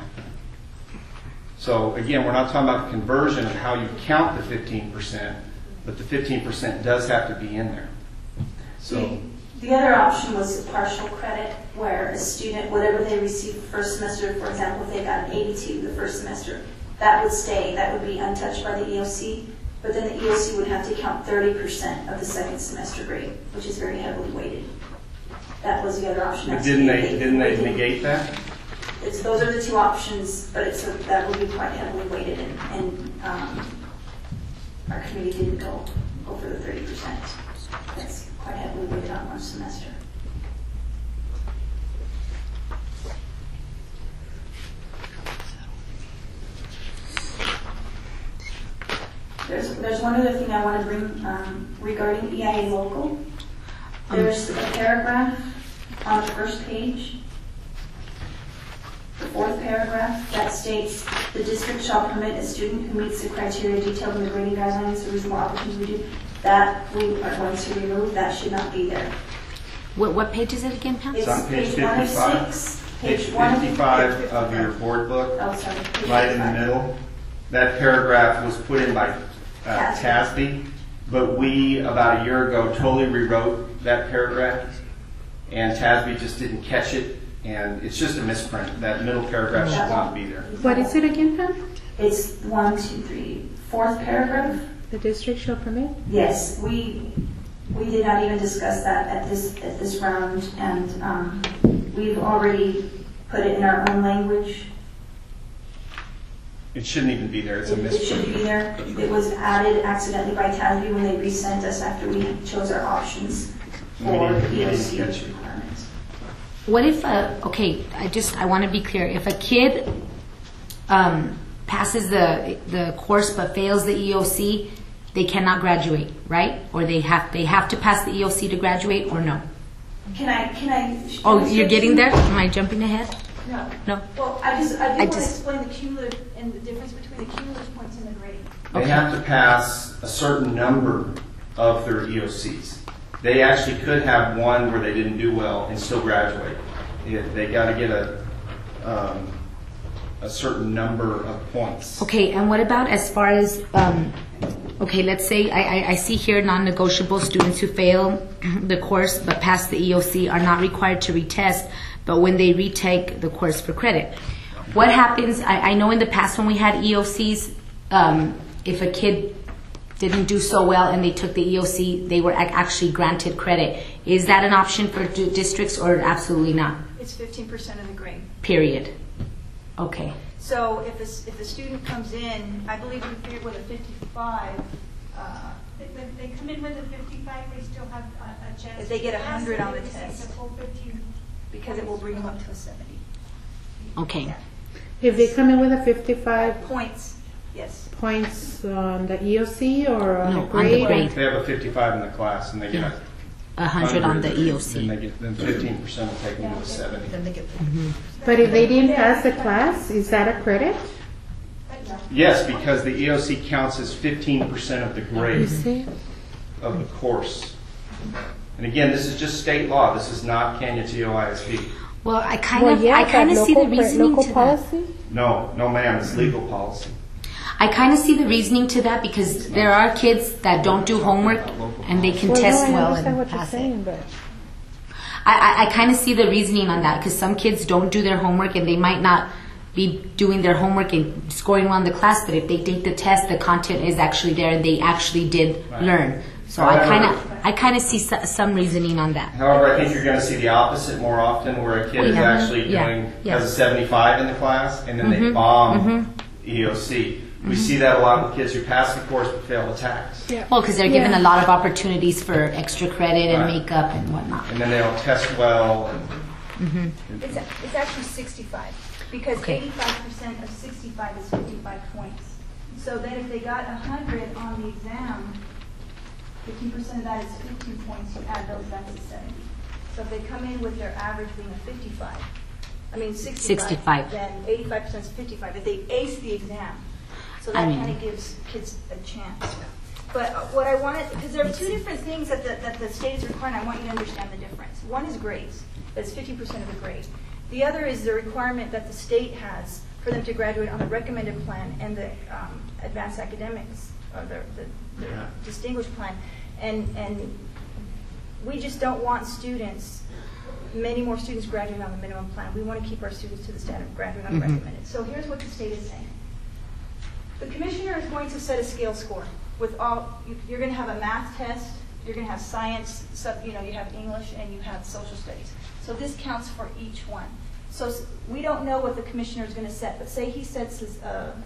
So again, we're not talking about the conversion of how you count the fifteen percent, but the fifteen percent does have to be in there. So the other option was partial credit, where a student, whatever they received the first semester, for example, if they got an eighty-two the first semester, that would stay, that would be untouched by the E O C, but then the E O C would have to count thirty percent of the second semester grade, which is very heavily weighted. That was the other option. But didn't they, didn't they negate that? It's, those are the two options, but it's a, that would be quite heavily weighted, and, and um, our committee didn't go over the thirty percent. That's quite heavily weighted on one semester. There's, there's one other thing I want to bring um, regarding E I A local. There's a paragraph on the first page, the fourth paragraph, that states the district shall permit a student who meets the criteria detailed in the grading guidelines a reasonable opportunity to do. That we are going to remove. That should not be there. What, what page is it again, Pam? It's on page one of fifty-five. six. Page one of- fifty-five page of your board book, Oh, sorry. page right in the fifty-five. middle. That paragraph was put in by uh, Tasby. Tasby, but we, about a year ago, totally rewrote that paragraph, and Tasby just didn't catch it And it's just a misprint. That middle paragraph should not be there. What is it again, Pam? It's one, two, three, fourth paragraph. The district shall permit? Yes, we we did not even discuss that at this at this round, and um, we've already put it in our own language. It shouldn't even be there. It's a It, it should misprint. be there. It was added accidentally by Tasby when they resent us after we chose our options We for need- the we need E O to C catch it. requirements. What if, uh, okay, I just, I want to be clear. If a kid um, passes the the course but fails the E O C, they cannot graduate, right? Or they have they have to pass the E O C to graduate, or no? Can I can I? Oh, you're getting there? Am I jumping ahead? No. No. Well, I just I I do want to just- explain the cumulative and the difference between the cumulative points and the grade. They Okay. have to pass a certain number of their E O Cs. They actually could have one where they didn't do well and still graduate. It- They got to get a um, a certain number of points. Okay, and what about as far as, um, okay, let's say I, I, I see here non-negotiable students who fail the course but pass the E O C are not required to retest, but when they retake the course for credit. What happens, I, I know in the past when we had E O Cs, um, if a kid didn't do so well and they took the E O C, they were ac- actually granted credit. Is that an option for d- districts or absolutely not? It's fifteen percent of the grade. Period. Okay. So if a, if a student comes in, I believe we figured with a fifty-five, uh, If if they come in with a fifty-five, they still have a a chance. If they get to a pass, hundred and on they the receive test. the full fifteen. because it will bring them up to a seventy. Okay. If they come in with a fifty-five Points, yes. points on the E O C or on No, a on the grade? grade. They have a fifty-five in the class and they get a A hundred on the E O Then C. they get, then fifteen percent will take them to a seventy. Then they get. But if they didn't pass the class, is that a credit? Yes, because the E O C counts as fifteen percent of the You grade see? of the course. And again, this is just state law. This is not Kenya T O I S B. Well, I kind Well, of, yeah, I kind but of see the local pre- reasoning local to that. policy? No, no ma'am, it's legal policy. I kind of see the reasoning to that because there are kids that don't do homework and they can Well, test no, I well understand and what you're pass saying, it. but I, I, I kind of see the reasoning on that because some kids don't do their homework and they might not be doing their homework and scoring well in the class, but if they take the test, the content is actually there and they actually did Right. learn. So I However- kind of, I kind of see so, some reasoning on that. However, I think you're going to see the opposite more often, where a kid is Yeah. actually Yeah. doing, Yeah. has a seventy-five in the class, and then they bomb E O C. We see that a lot with kids who pass the course but fail the tax. Well, because they're given Yeah. a lot of opportunities for extra credit and Right. makeup and whatnot. And then they don't test well. And It's, it's actually sixty-five, because Okay. eighty-five percent of sixty-five is fifty-five points. So then if they got a hundred on the exam, fifteen percent of that is fifteen points, you add those, that's a seventy. So if they come in with their average being a fifty-five, I mean sixty-five. sixty-five. Then eighty-five percent is fifty-five, if they ace the exam. So I that mean- kind of gives kids a chance. But uh, what I wanted, because there are two different things that the, that the state is requiring, I want you to understand the difference. One is grades, that's fifty percent of the grade. The other is the requirement that the state has for them to graduate on the recommended plan and the um, advanced academics, or the, the, the Yeah. distinguished plan. And, and we just don't want students, many more students graduating on the minimum plan. We want to keep our students to the standard of graduating on the recommended. So here's what the state is saying. The commissioner is going to set a scale score with all, you- you're going to have a math test, you're going to have science, sub, you know, you have English, and you have social studies. So this counts for each one. So s- we don't know what the commissioner is going to set, but say he sets his, uh,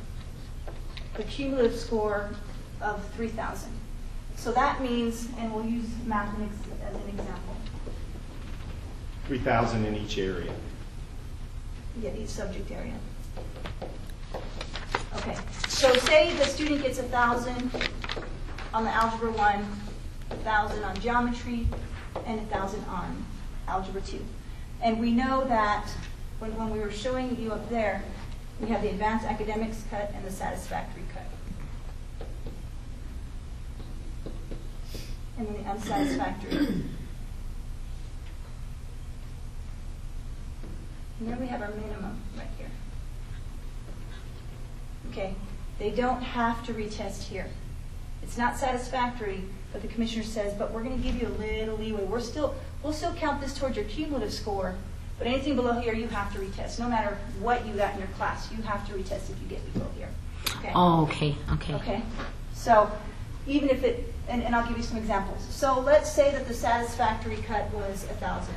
a cumulative score of three thousand. So that means, and we'll use math an ex- as an example, three thousand in each area. get each subject area. Okay, so say the student gets a thousand on the algebra one, a thousand on geometry, and a thousand on algebra two. And we know that when, when we were showing you up there, we have the advanced academics cut and the satisfactory cut. And then the unsatisfactory. And then we have our minimum right here. Okay, they don't have to retest here. It's not satisfactory, but the commissioner says, but we're going to give you a little leeway. We're still, we'll still count this towards your cumulative score, But anything below here, you have to retest. No matter what you got in your class, you have to retest if you get below here. Okay? Oh, okay, okay. Okay, so even if it, and, and I'll give you some examples. So let's say that the satisfactory cut was a thousand,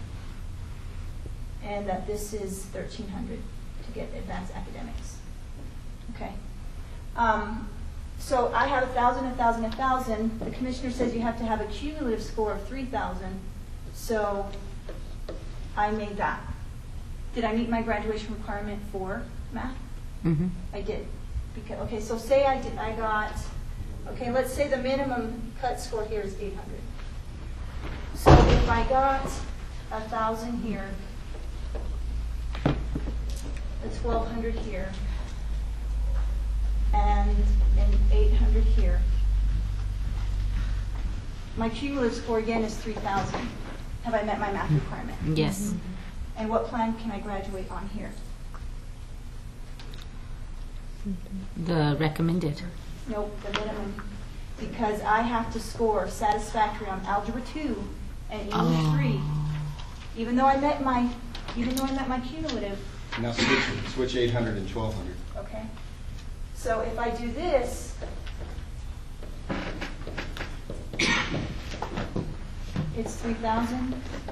and that this is thirteen hundred to get advanced academics. Okay, um, so I have a thousand, a thousand, a thousand. The commissioner says you have to have a cumulative score of three thousand. So I made that. Did I meet my graduation requirement for math? Mm-hmm. I did. Because, okay, so say I did, I got, okay, let's say the minimum cut score here is eight hundred. So if I got a thousand here, a twelve hundred here, and an eight hundred here, my cumulative score again is three thousand. Have I met my math requirement? Yes. And what plan can I graduate on here? The recommended. Nope, the minimum. Because I have to score satisfactory on Algebra two and English Oh. three. Even though I met my, even though I met my cumulative, Now switch, switch eight hundred and twelve hundred. okay? So if I do this, it's three thousand.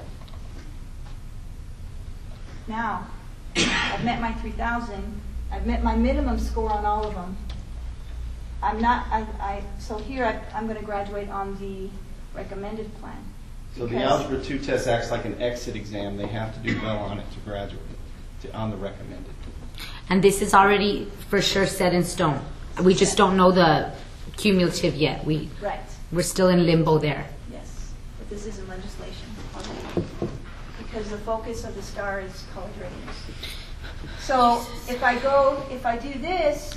Now, I've met my three thousand. I've met my minimum score on all of them. I'm not, I, I so here I, I'm going to graduate on the recommended plan. So the Because- Algebra two test acts like an exit exam. They have to do well on it to graduate, to, on the recommended. And this is already for sure set in stone. We just don't know the cumulative yet. We, Right, we're still in limbo there. yes. But this isn't legislation already. Because the focus of the STAR is college readiness. So if I go, if I do this,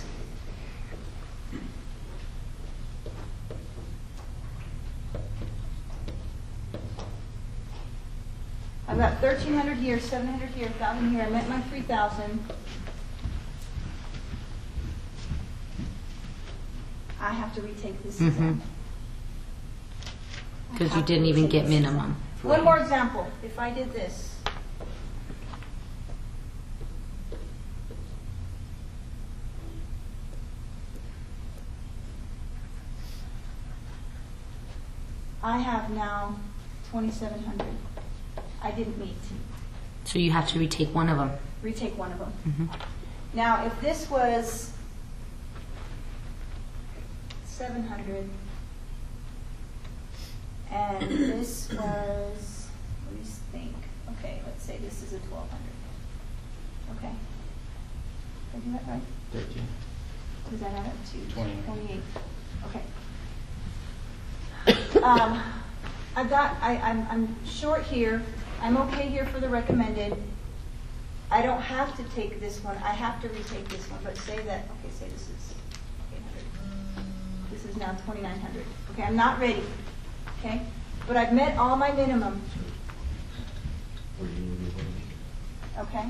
I've got thirteen hundred here, seven hundred here, one thousand here. I met my three thousand. I have to retake this exam. I Because you have to didn't even retake get this minimum. exam. One more example. If I did this. I have now twenty-seven hundred. I didn't meet. So you have to retake one of them. Retake one of them. Mhm. Now, if this was seven hundred, and this was, let me think. Okay, let's say this is a twelve hundred. Okay. Did I do that right? thirteen. Does that add up to? twenty-eight. Twenty-eight. Okay. Um, I've got, I, I'm, I'm short here. I'm okay here for the recommended. I don't have to take this one. I have to retake this one. But say that, okay, say this is eight hundred. This is now twenty-nine hundred. Okay, I'm not ready. Okay? But I've met all my minimum. Okay?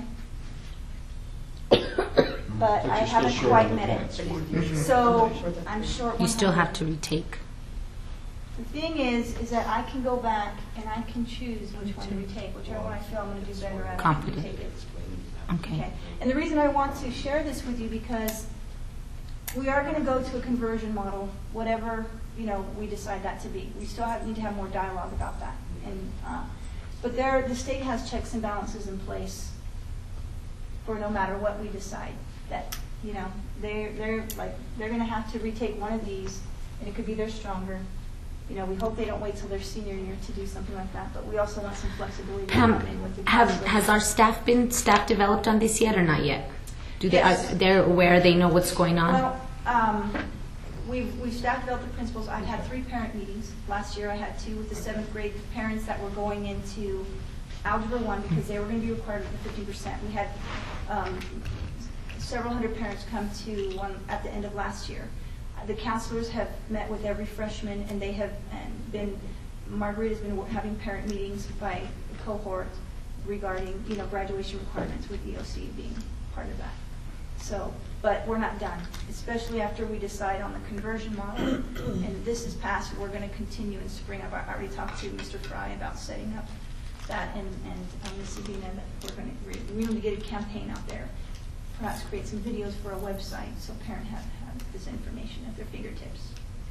But I you're still haven't short quite on the met points. it. So I'm short You still one hundred. have to retake. The thing is, is that I can go back and I can choose which one to retake, whichever one I feel I'm going to do better at. I can Confident. retake it. Okay. And the reason I want to share this with you because we are going to go to a conversion model, whatever you know we decide that to be. We still have, need to have more dialogue about that. And uh, but there, the state has checks and balances in place for no matter what we decide. That you know they're they're like they're going to have to retake one of these, and it could be they're stronger. You know, we hope they don't wait till their senior year to do something like that, but we also want some flexibility to Um, come in with the have counselor. has our staff been staff developed on this yet or not yet? Do they Yes. are they're aware? They know what's going on? Well, um, we've, we've staff developed the principles. I've had three parent meetings. Last year I had two with the seventh grade parents that were going into Algebra one because they were going to be required for fifty percent. We had um, several hundred parents come to one at the end of last year. Uh, The counselors have met with every freshman and they have and been, Marguerite has been having parent meetings by cohort regarding, you know, graduation requirements with E O C being part of that. So, but we're not done, especially after we decide on the conversion model. And this is passed, we're going to continue in spring. I've already talked to Mister Fry about setting up that, and, and um, Miz Sabina, that we're going to, we're going to get a campaign out there, perhaps create some videos for a website so parents have, have this information at their fingertips.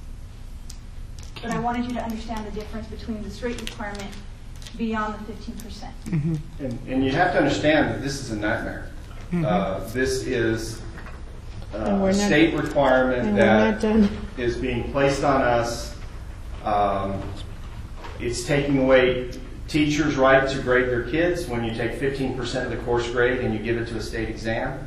But I wanted you to understand the difference between the straight requirement beyond the fifteen percent. Mm-hmm. And, and you have to understand that this is a nightmare. Mm-hmm. Uh, this is uh, And we're a not- state requirement and we're not that done. is being placed on us. Um, it's taking away teachers' right to grade their kids when you take fifteen percent of the course grade and you give it to a state exam.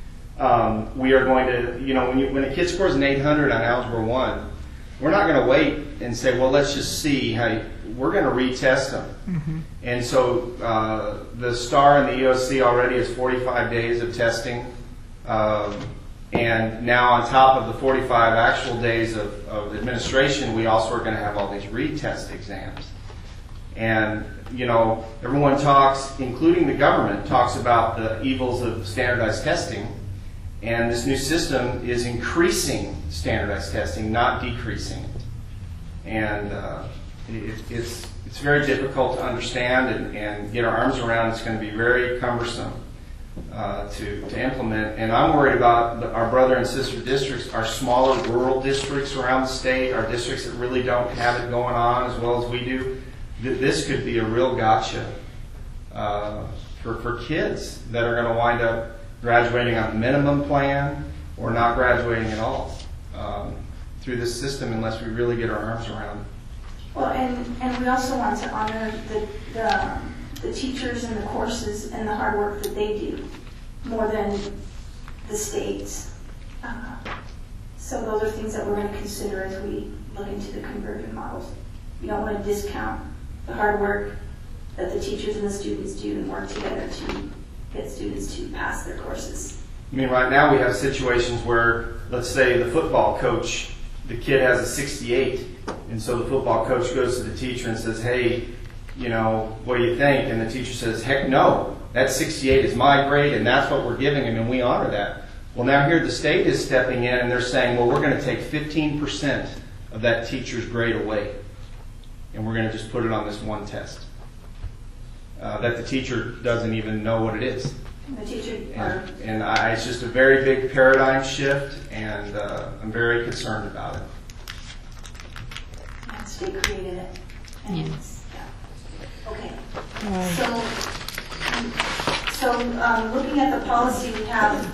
Um, we are going to, you know, when, you, when a kid scores an eight hundred on Algebra one, we're not going to wait and say, well, let's just see how you, we're going to retest them. Mm-hmm. And so uh, the STAR and the E O C already is forty-five days of testing. Um, and now on top of the forty-five actual days of, of administration, we also are going to have all these retest exams. And, you know, everyone talks, including the government, talks about the evils of standardized testing. And this new system is increasing standardized testing, not decreasing it. And uh, it, it's, it's very difficult to understand and, and get our arms around. It's going to be very cumbersome uh, to, to implement. And I'm worried about the, our brother and sister districts, our smaller rural districts around the state, our districts that really don't have it going on as well as we do. Th- this could be a real gotcha uh, for, for kids that are going to wind up graduating on the minimum plan or not graduating at all um, through this system unless we really get our arms around it. Well, and, and we also want to honor the, the, the teachers and the courses and the hard work that they do more than the states. Uh, so those are things that we're going to consider as we look into the conversion models. We don't want to discount the hard work that the teachers and the students do and work together to get students to pass their courses. I mean, right now we have situations where, let's say the football coach, the kid has a sixty-eight, and so the football coach goes to the teacher and says, hey, you know, what do you think? And the teacher says, heck no, that sixty-eight is my grade and that's what we're giving him and we honor that. Well, now here the state is stepping in and they're saying, well, we're going to take fifteen percent of that teacher's grade away and we're going to just put it on this one test. Uh, that the teacher doesn't even know what it is. The teacher, And, and I, it's just a very big paradigm shift, and uh, I'm very concerned about it. the state created it. And Yes. Yeah. Okay. Right. So, so um, looking at the policy we have,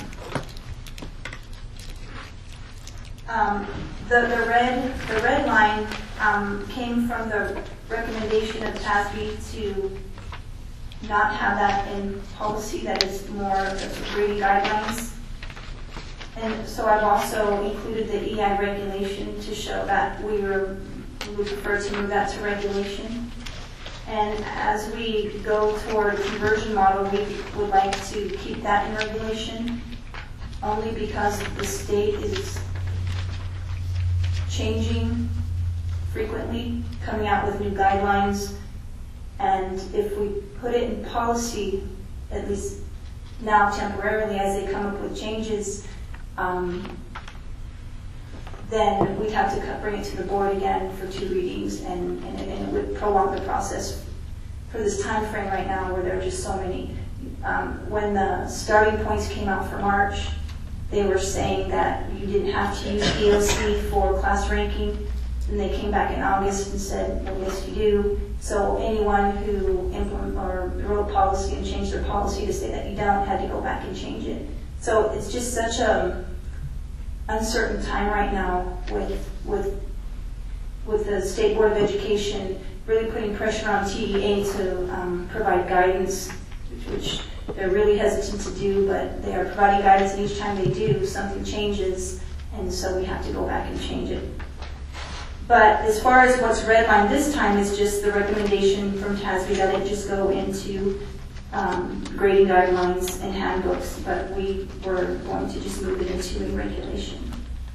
um, the the red the red line um, came from the recommendation of T A S B to not have that in policy. That is more of grading guidelines. And so I've also included the E I regulation to show that we were we would prefer to move that to regulation. And as we go toward a conversion model, we would like to keep that in regulation, only because the state is changing frequently, coming out with new guidelines. And if we put it in policy, at least now temporarily as they come up with changes, um, then we'd have to cut- bring it to the board again for two readings, and, and, it, and it would prolong the process for this time frame right now where there are just so many. Um, when the starting points came out for March, they were saying that you didn't have to use E O C for class ranking. And they came back in August and said, well, yes, you do. So anyone who implement or wrote policy and changed their policy to say that you don't had to go back and change it. So it's just such a uncertain time right now with with with the State Board of Education really putting pressure on T D A to um, provide guidance, which they're really hesitant to do, but they are providing guidance, and each time they do, something changes, and so we have to go back and change it. But as far as what's redlined this time is just the recommendation from T A S B that it just go into um, grading guidelines and handbooks, but we were going to just move it into a regulation.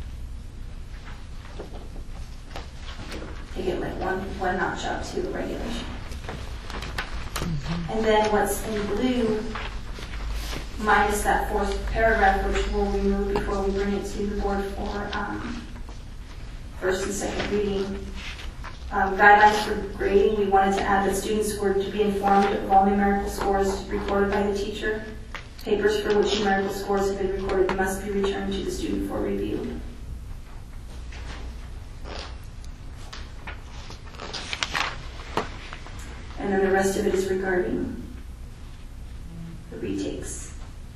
Take it like one, one notch up to a regulation. And then what's in blue, minus that fourth paragraph, which we'll remove before we bring it to the board for um, first and second reading, um, guidelines for grading, we wanted to add that students were to be informed of all numerical scores recorded by the teacher. Papers for which numerical scores have been recorded must be returned to the student for review. And then the rest of it is regarding the retakes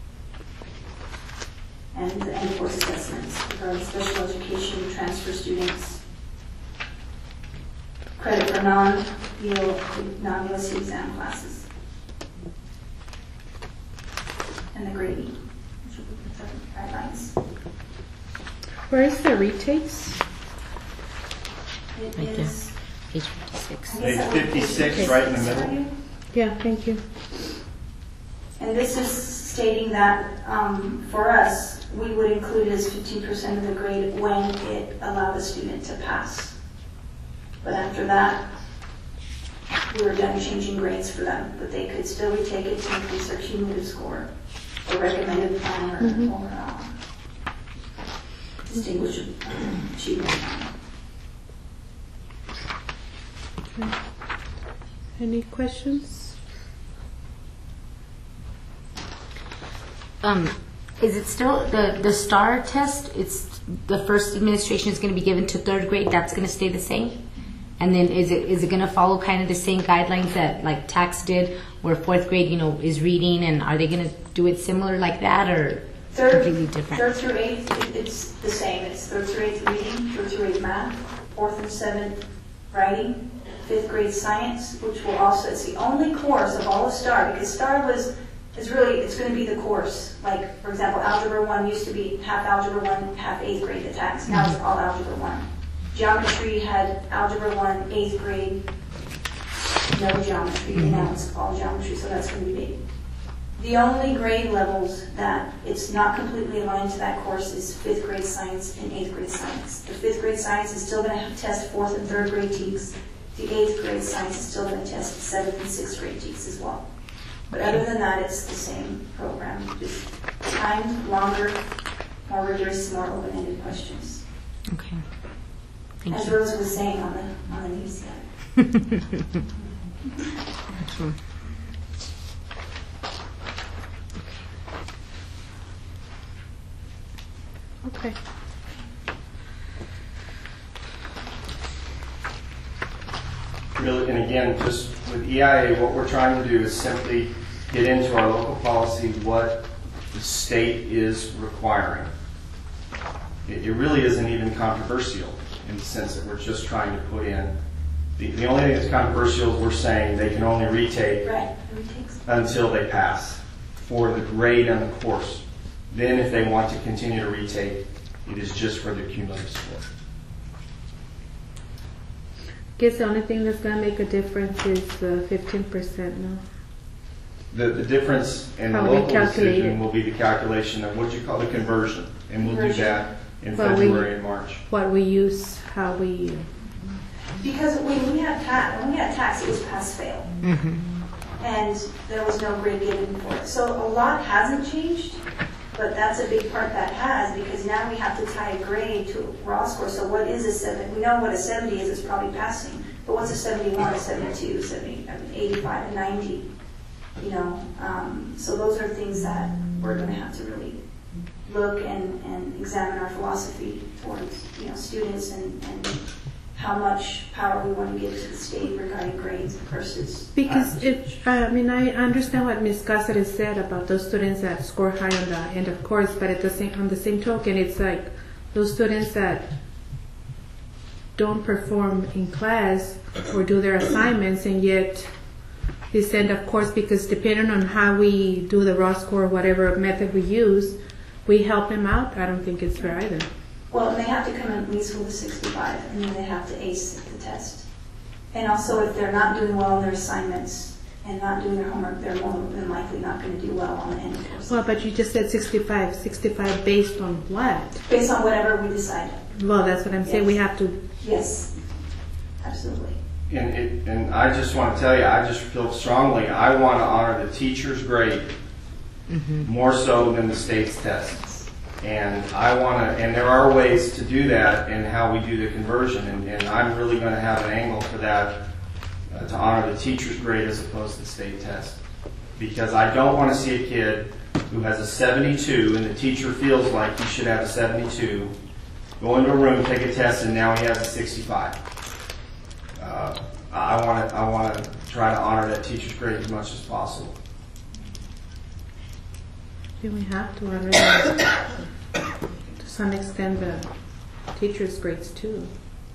and the end course assessments regarding special education, transfer students, credit for non-U S C exam classes, and the grading, which will be the guidelines. Where is the retakes? It Right there. is Page fifty-six. I guess Page that would be fifty-six, right in the middle. Yeah, thank you. And this is stating that um, for us, we would include it as fifteen percent of the grade when it allowed the student to pass. But after that, we were done changing grades for them, but they could still retake it to increase their cumulative score or recommended plan or, Mhm. or um, distinguished um, achievement plan. Any questions? Um, is it still the the STAR test? It's the first administration is going to be given to third grade. That's going to stay the same. And then is it is it going to follow kind of the same guidelines that like TAX did, where fourth grade, you know, is reading, and are they going to do it similar like that or Third, completely different? third through eighth, it- it's the same. It's third through eighth reading, third through eighth math, fourth and seventh writing, fifth grade science, which will also, it's the only course of all of STAR, because STAR was, is really, it's going to be the course. Like, for example, Algebra one used to be half Algebra one, half eighth grade at TAX. Now it's all Algebra one. Geometry had Algebra one, eighth grade, no geometry, and now it's all geometry, so that's going to be big. The only grade levels that it's not completely aligned to that course is fifth grade science and eighth grade science. The fifth grade science is still going to test fourth and third grade T E Ks. The eighth grade science is still going to test seventh and sixth grade T E Ks as well. But other than that, it's the same program, just timed, longer, more rigorous, more open-ended questions. Okay. Thank As you. Rose was saying on the on the news yet. Thank you. Okay. Really, and again, just with E I A, what we're trying to do is simply get into our local policy what the state is requiring. It, it really isn't even controversial in the sense that we're just trying to put in. The, the only thing that's controversial is we're saying they can only retake Right. Retakes. until they pass for the grade and the course. Then if they want to continue to retake, it is just for the cumulative score. Guess the only thing that's gonna make a difference is the fifteen percent, no? The, the difference in the How we local calculate decision it. will be the calculation of what you call the conversion. And we'll do Conversion. that in Well, we- February and March. What we use, how we, Because when we had tax, when we had tax, it was pass-fail. And there was no grade given for it. So a lot hasn't changed, but that's a big part that has, because now we have to tie a grade to a raw score. So what is a seven? We know what a seventy is, it's probably passing. But what's a seventy-one, a seventy-two, seventy, I mean, eighty-five, a ninety? You know, um, so those are things that we're going to have to really look and, and examine our philosophy towards, you know, students and, and how much power we want to give to the state regarding grades versus. because it, I mean, I understand what Miz Cáceres said about those students that score high on the end of course, but at the same, on the same token, it's like those students that don't perform in class or do their assignments and yet this end of course, because depending on how we do the raw score, whatever method we use, we help them out. I don't think it's fair either. Well, and they have to come in at least with a sixty-five, and then they have to ace the test. And also, if they're not doing well on their assignments and not doing their homework, they're more than likely not going to do well on the end of course. Well, but you just said sixty-five. sixty-five based on what? Based on whatever we decide. Well, that's what I'm saying. Yes. We have to. Yes, absolutely. And, it, and I just want to tell you, I just feel strongly, I want to honor the teacher's grade more so than the state's tests. And I want to, and there are ways to do that in how we do the conversion, and, and I'm really going to have an angle for that uh, to honor the teacher's grade as opposed to the state test. Because I don't want to see a kid who has a seventy-two and the teacher feels like he should have a seventy-two, go into a room, take a test, and now he has a sixty-five. Uh, I want to I want to try to honor that teacher's grade as much as possible. Do we have to honor that? To some extent, the teachers' grades too.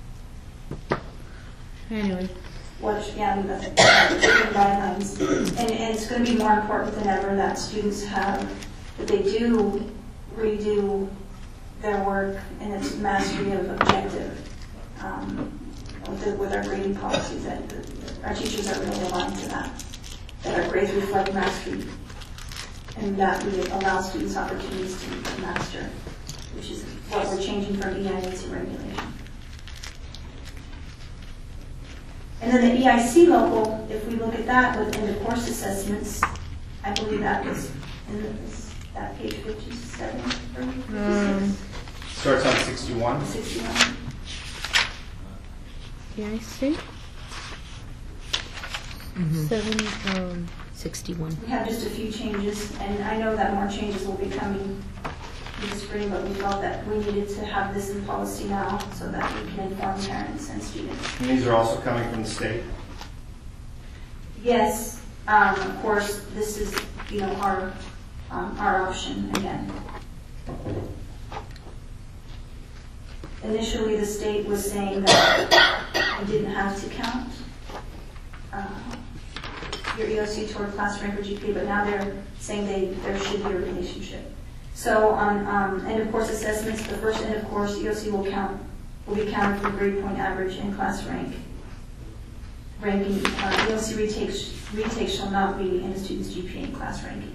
Anyway. Which, yeah, the guidelines. And, and it's going to be more important than ever that students have, that they do redo their work and its mastery of objective um, with, the, with our grading policies. That the, our teachers are really aligned to that, that our grades reflect mastery, and that we allow students opportunities to, to master, which is what we're changing from E I A to regulation. And then the E I C local, if we look at that with end of course assessments, I believe that was in this, that page fifty-seven or fifty-six. Um, Starts on sixty-one. sixty-one. yeah, I see. Mhm. Seven, um, sixty-one. We have just a few changes, and I know that more changes will be coming in the spring, but we felt that we needed to have this in policy now so that we can inform parents and students. And these are also coming from the state. Yes, um, of course, this is, you know, our, um, our option again. Initially, the state was saying that we didn't have to count uh, your E O C toward class rank or G P A, but now they're saying they there should be a relationship. So on um, end of course assessments, the first end of course E O C will count will be counted for grade point average and class rank. Ranking uh, E O C retakes retakes shall not be in a student's G P A and class ranking.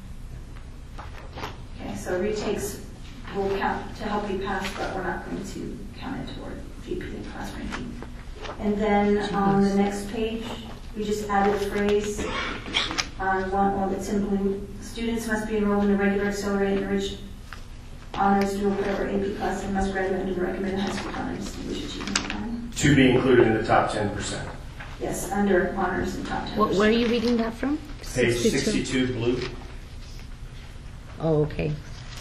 Okay, so retakes will count to help you pass, but we're not going to count it toward G P A and class ranking. And then on the next page, we just added a phrase on one one that's in blue. Students must be enrolled in a regular accelerated enriched honors dual credit or A P class and must graduate under the recommended high school honors distinguished achievement plan. To be included in the top ten percent. Yes, under honors and top ten percent. What, where are you reading that from? Page sixty-two, blue. Oh, okay.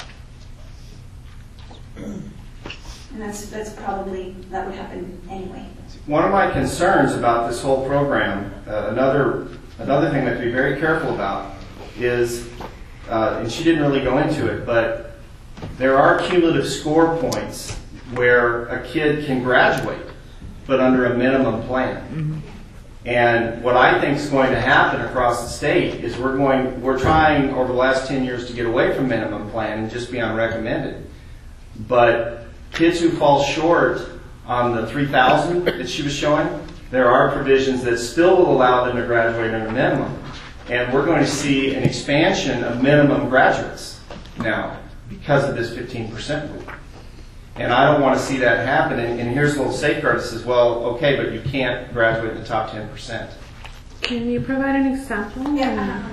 And that's that's probably, that would happen anyway. One of my concerns about this whole program, uh, another another thing that to be very careful about is, uh, and she didn't really go into it, but there are cumulative score points where a kid can graduate, but under a minimum plan. Mm-hmm. And what I think is going to happen across the state is we're going, we're trying over the last ten years to get away from minimum plan and just be on recommended. But kids who fall short on the three thousand that she was showing, there are provisions that still will allow them to graduate under minimum. And we're going to see an expansion of minimum graduates now because of this fifteen percent rule. And I don't want to see that happen. And, and here's a little safeguard that says, well, okay, but you can't graduate in the top ten percent. can you provide an example? Yeah. Uh-huh.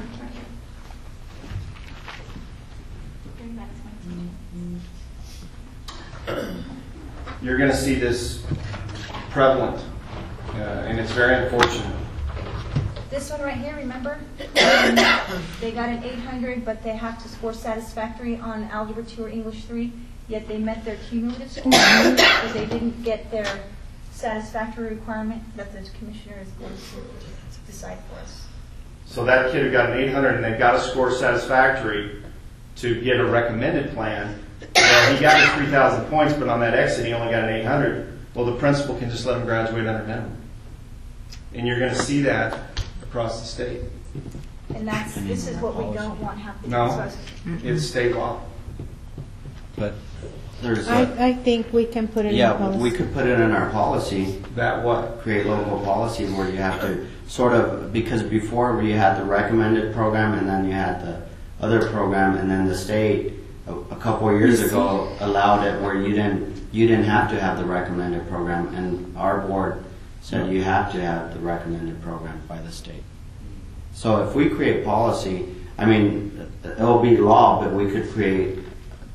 You're going to see this prevalent, uh, and it's very unfortunate. This one right here, remember? They got an eight hundred, but they have to score satisfactory on Algebra two or English three, yet they met their cumulative score, but they didn't get their satisfactory requirement that the commissioner is going to decide for us. So that kid who got an eight hundred and they've got to score satisfactory to get a recommended plan, well, he got his three thousand points, but on that exit he only got an eight hundred. Well, the principal can just let him graduate under minimum. And you're going to see that across the state. And that's, this is what we don't want happening. No, it's state law. But there's a, I, I think we can put it in yeah, policy. we could put it in our policy. That what? Create local policies where you have to sort of, because before you had the recommended program and then you had the other program, and then the state a, a couple of years ago allowed it where you didn't you didn't have to have the recommended program, and our board said you have to have the recommended program by the state. So if we create policy, I mean, it'll be law, but we could create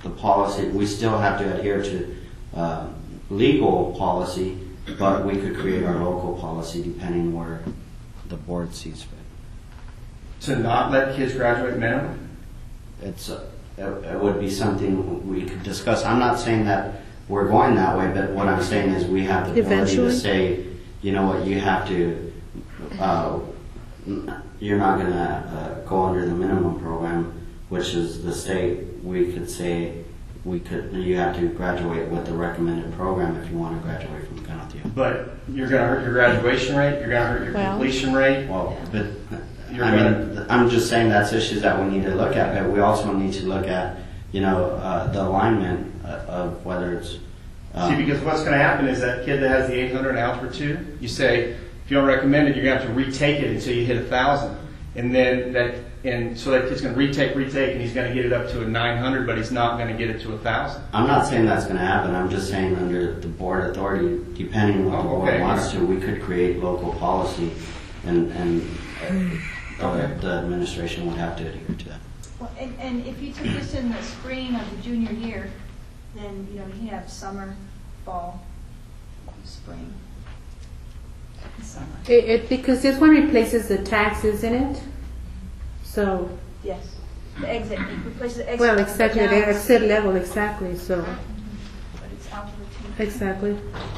the policy, we still have to adhere to uh, legal policy, but we could create our local policy depending where the board sees fit. To not let kids graduate minimum? It's uh, it, it would be something we could discuss. I'm not saying that we're going that way, but what I'm saying is we have the ability Eventually. to say, you know what, you have to, uh, you're not going to uh, go under the minimum program, which is the state. We could say, we could, you have to graduate with the recommended program if you want to graduate from Gunnelton. But you're going to hurt your graduation rate, you're going to hurt your Well- completion rate. Well, but You're I gonna- mean, I'm just saying that's issues that we need to look at, but we also need to look at, you know, uh, the alignment uh, of whether it's. Um, See, because what's going to happen is that kid that has the eight hundred in Algebra two, you say, if you don't recommend it, you're going to have to retake it until you hit one thousand. And then that, and so that kid's going to retake, retake, and he's going to get it up to a nine hundred, but he's not going to get it to one thousand. I'm not saying that's going to happen. I'm just saying under the board authority, depending on what the Oh, board okay. wants to, we could create local policy, and and uh, Okay. the administration would have to adhere to that. Well, and, and if you took this in the spring of the junior year, then, you know, you have summer, fall, spring, and summer. It, it, because this one replaces the tax, isn't it? So, Yes. The exit, it replaces the exit. well, level, exactly, but the now it's- exit level, exactly, so, But it's algebra two. exactly.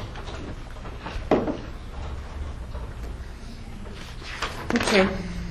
Okay.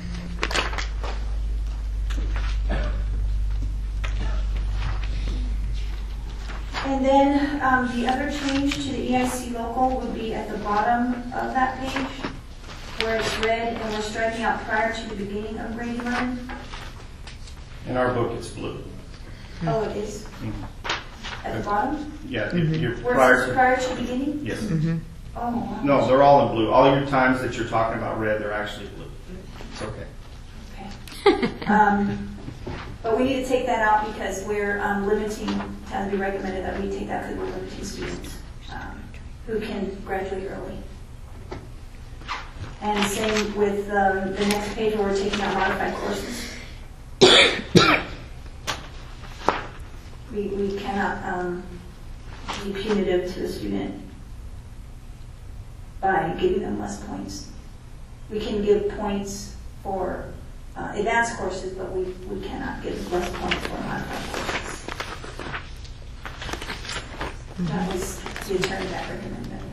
And then um, the other change to the E I C local would be at the bottom of that page, where it's red and we're striking out prior to the beginning of grade eleven. In our book, it's blue. Oh, it is? At the bottom? Yeah, if you're Where it prior says to, prior to beginning? yes. Oh, wow. No, they're all in blue. All your times that you're talking about red, they're actually blue. It's okay. Okay. Um, But we need to take that out because we're um, limiting, it has to be recommended that we take that because we're limiting students um, who can graduate early. And same with um, the next page where we're taking out modified courses. We, we cannot um, be punitive to a student by giving them less points. We can give points for uh, advanced courses, but we, we cannot give less points for modified courses. That was the attorney that recommended that.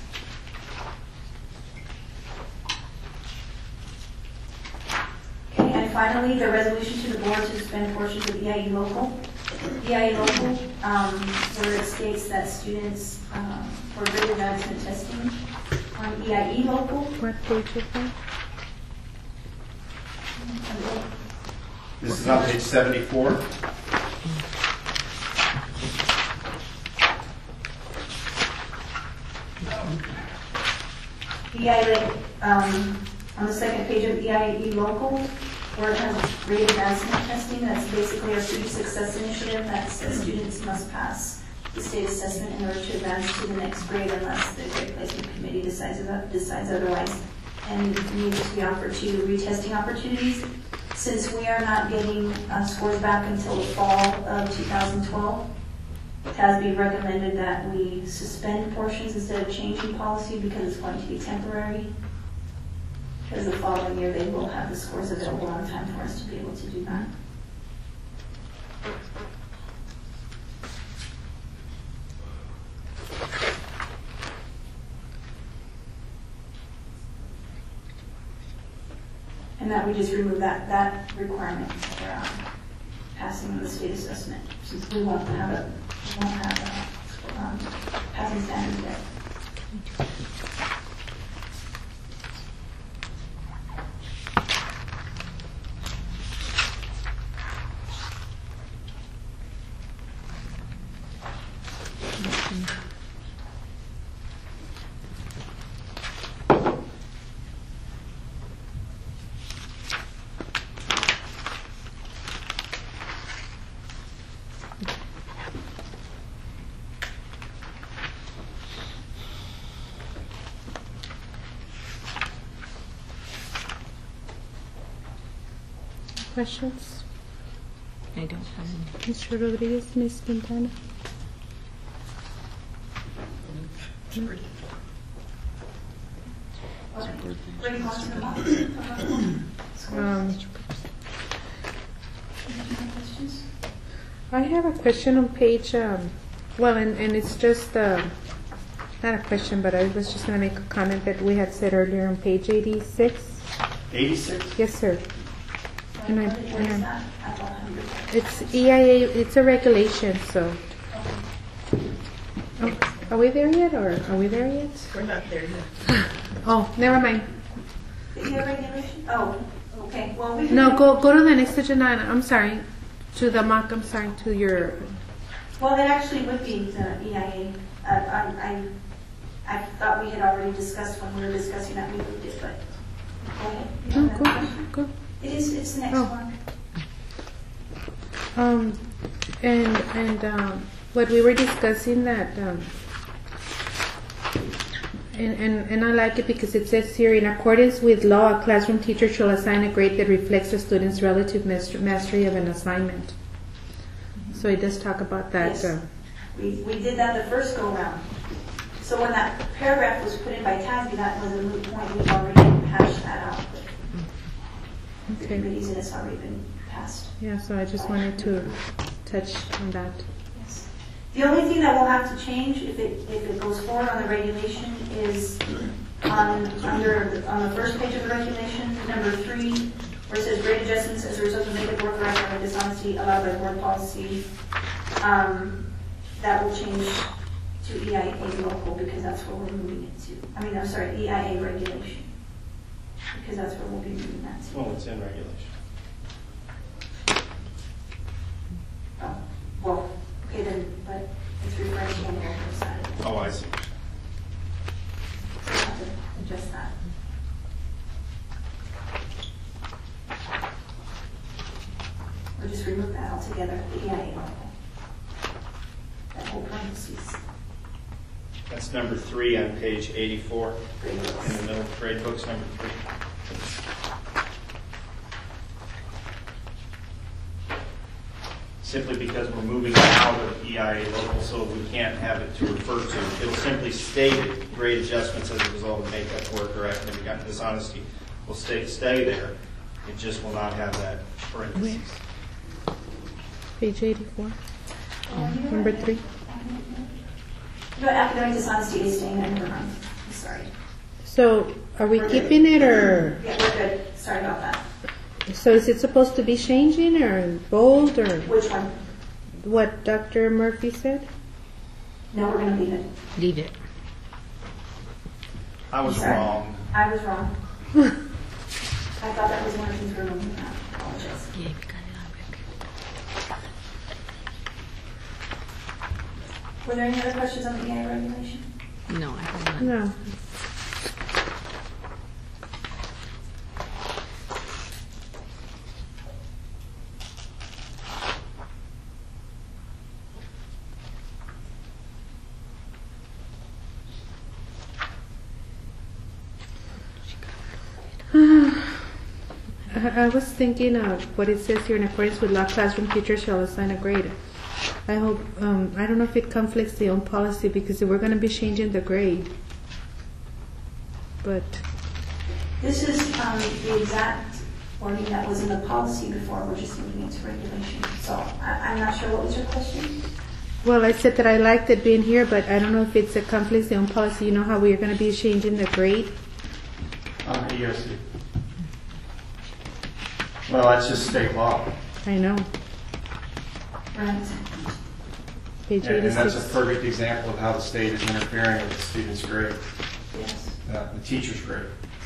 Okay, and finally, the resolution to the board to suspend portions of E I E local. E I E local, um, where it states that students um, for grade advancement testing on E I E local. What page is that? This is on page seventy-four. E I E, um, on the second page of E I E local, where it has grade advancement testing, that's basically our student success initiative that says students must pass the state assessment in order to advance to the next grade unless the grade placement committee decides about, decides otherwise, and needs to be offered to retesting opportunities. Since we are not getting uh, scores back until the fall of two thousand twelve, it has been recommended that we suspend portions instead of changing policy because it's going to be temporary. Because the following year they will have the scores available on time for us to be able to do that. And that we just remove that, that requirement for um, passing the state assessment, since we won't have a, we won't have a um, passing standard yet. Questions? I don't have any. Mister Rodriguez, Miz Quintana. Bring on to the box. Um, I have a question on page, um, well, and, and it's just, uh, not a question, but I was just going to make a comment that we had said earlier on page eighty-six. eighty-six? Yes, sir. And I, What is and I, that? I don't have it. it's E I A, it's a regulation, so. Oh, are we there yet, or are we there yet? We're not there yet. Oh, never mind. The E A regulation? Oh, okay, well, we can. No, go, go to the next agenda, item. I'm sorry, to the mock, I'm sorry, to your, Well, it actually would be the E I A. Uh, I, I, I thought we had already discussed when we were discussing that, we moved it, but go ahead. You no, have go, that question? go. It is, it's the next Oh. one. Um, and, and, um, what we were discussing that, um, and, and, and I like it because it says here, in accordance with law, a classroom teacher shall assign a grade that reflects a student's relative master- mastery of an assignment. So it does talk about that. Yes. Uh, We, we did that the first go round. So when that paragraph was put in by Tasby, that was a moot point. We've already hashed that out. The okay. committees, and it's already been passed. Yeah, so I just wanted to touch on that. Yes. The only thing that will have to change if it, if it goes forward on the regulation is on, under, the- on the first page of the regulation, number three, where it says grade adjustments as a result of negative work or academic dishonesty allowed by board policy. Um, that will change to E I A local because that's where we're moving it to. I mean, I'm sorry, E I A regulation. Because that's where we'll be moving that to. Well, it's in regulation. Oh, well, okay then, but it's referring to on the local side. Oh, I see. So we'll have to adjust that. Or just remove that altogether, the E I A local. That whole parentheses. That's number three on page eighty-four, Grade in books. the middle, grade books number three. Simply because we're moving out of E I A local, so we can't have it to refer to. It'll simply state it, grade adjustments as a result of makeup work or academic dishonesty will stay, stay there. It just will not have that parentheses. Page eighty-four, number three. No, academic dishonesty is staying there, never mind. I'm sorry. So are we keeping it, or, Yeah, we're good. Sorry about that. so is it supposed to be changing, or bold, or Which one? what Doctor Murphy said? No, we're going to leave it. Leave it. I was Sorry. wrong. I was wrong. I thought that was one of the things we were moving at. Apologize. Yeah, we got it on record. Were there any other questions on the E I A regulation? No, I have not. No. I I was thinking of what it says here, in accordance with law, classroom teachers shall assign a grade. I hope, um, I don't know if it conflicts the own policy, because we're going to be changing the grade. But, This is um, the exact wording that was in the policy before. We're just moving it to regulation. So I, I'm not sure. What was your question? well, I said that I liked it being here, but I don't know if it's a conflicts the own policy. You know how we are going to be changing the grade? On E R C. Well, that's just state law. I know. Right. Page And, and that's a eighty-six. perfect example of how the state is interfering with the student's grade, Yes. uh, the teacher's grade.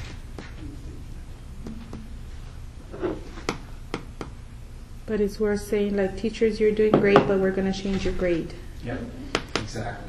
But it's worth saying, like, teachers, you're doing great, but we're going to change your grade. Yep, exactly.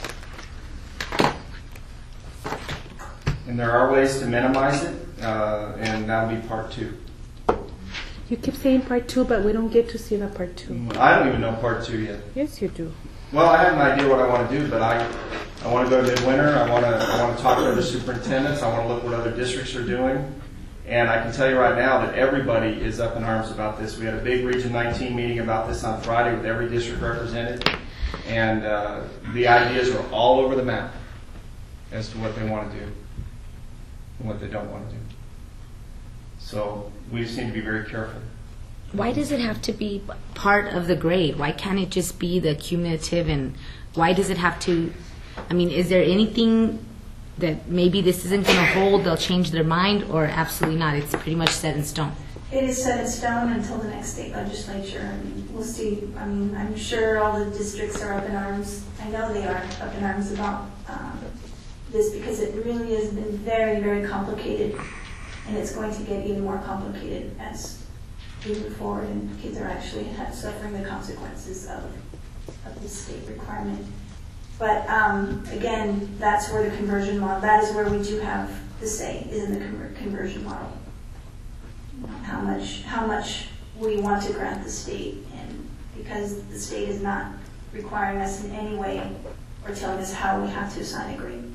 And there are ways to minimize it, uh, and that'll be part two. You keep saying part two, but we don't get to see the part two. I don't even know part two yet. Yes, you do. Well, I have an idea what I want to do, but I, I want to go to Midwinter. I want to, I want to talk to other superintendents. I want to look what other districts are doing, And I can tell you right now that everybody is up in arms about this. We had a big Region nineteen meeting about this on Friday with every district represented. And uh, the ideas are all over the map as to what they want to do and what they don't want to do. So we just need to be very careful. Why does it have to be part of the grade? Why can't it just be the cumulative, and why does it have to, I mean, is there anything that maybe this isn't going to hold, they'll change their mind, or absolutely not? It's pretty much set in stone. It is set in stone until the next state legislature. I mean, we'll see. I mean, I'm sure all the districts are up in arms. I know they are up in arms about um, this because it really has been very, very complicated, and it's going to get even more complicated as we move forward and kids are actually suffering the consequences of, of this state requirement. But um, again, that's where the conversion model, that is where we do have the say, is in the conver- conversion model. How much, how much we want to grant the state, and because the state is not requiring us in any way or telling us how we have to assign a grade.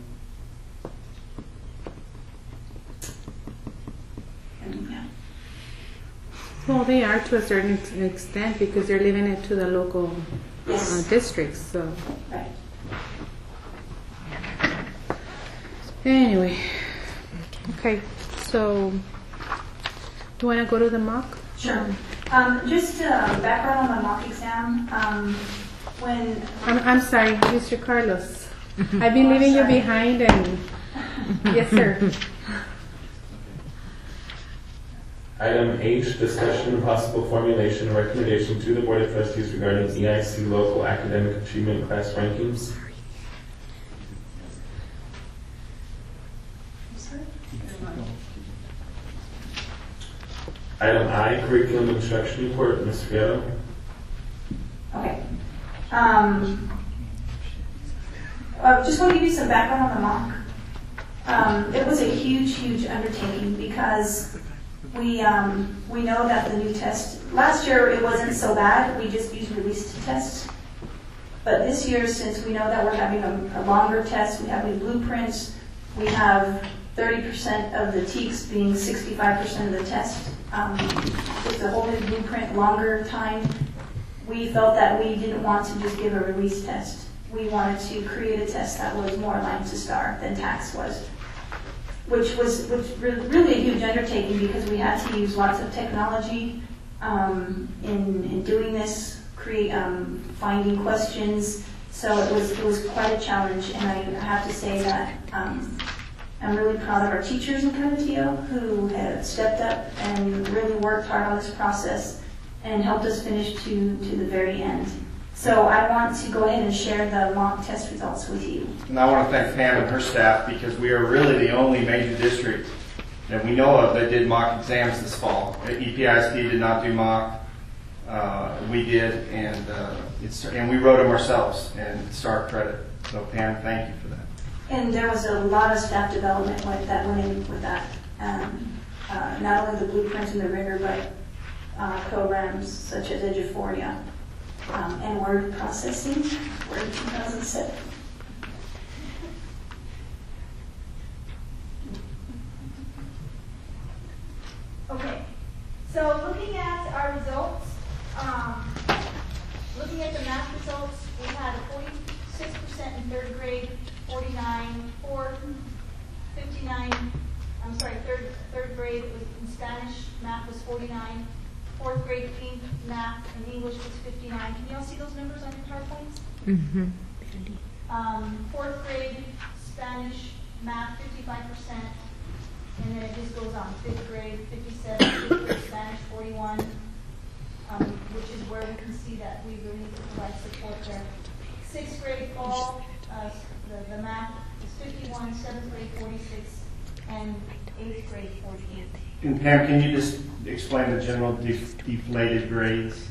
And, yeah. Well, they are to a certain ex- extent because they're leaving it to the local Yes. uh, districts. So Right. anyway, okay. So do you want to go to the mock? Sure. Um, just uh, background on the mock exam. Um, when I'm, I'm sorry, Mister Carlos. I've been leaving you behind, and yes, sir. Item H, discussion and possible formulation and recommendation to the Board of Trustees regarding E I C local academic achievement class rankings. Item I, curriculum instruction report, Miz Fierro. Okay. Um, I just want to give you some background on the mock. Um, it was a huge, huge undertaking because we um, we know that the new test, last year it wasn't so bad, we just used released tests. But this year, since we know that we're having a, a longer test, we have new blueprints, we have thirty percent of the T E Ks being sixty-five percent of the test. Um, it's a whole new blueprint, longer time. We felt that we didn't want to just give a release test. We wanted to create a test that was more aligned to STAR than TAKS was, which was which really a huge undertaking because we had to use lots of technology um, in, in doing this, create um, finding questions. So it was it was quite a challenge, and I have to say that um, I'm really proud of our teachers in Canutillo who have stepped up and really worked hard on this process and helped us finish to, to the very end. So I want to go ahead and share the mock test results with you. And I want to thank Pam and her staff because we are really the only major district that we know of that did mock exams this fall. E P I S P did not do mock. Uh, we did, and uh, it's and we wrote them ourselves, and STAR credit. So Pam, thank you for that. And there was a lot of staff development with that went in with that. Um, uh, not only the blueprints and the rigor, but uh, programs such as Eduphoria um, and word processing, Word two thousand seven. Okay, so looking at our results, um, looking at the math results, we had forty-six percent in third grade, forty-nine, fourth, fifty-nine, I'm sorry, third, third grade was in Spanish, math was forty-nine, fourth grade pink, math and English was fifty-nine. Can you all see those numbers on your PowerPoints? Mm-hmm. Um, fourth grade, Spanish, math, fifty-five percent. And then it just goes on. Fifth grade, fifty-seven, fifth grade Spanish, forty-one, um, which is where we can see that we really need to provide support there. Sixth grade fall, uh, the, the math is fifty-one, seventh grade, forty-six, and eighth grade, forty-eight. And Pam, can you just explain the general def- deflated grades?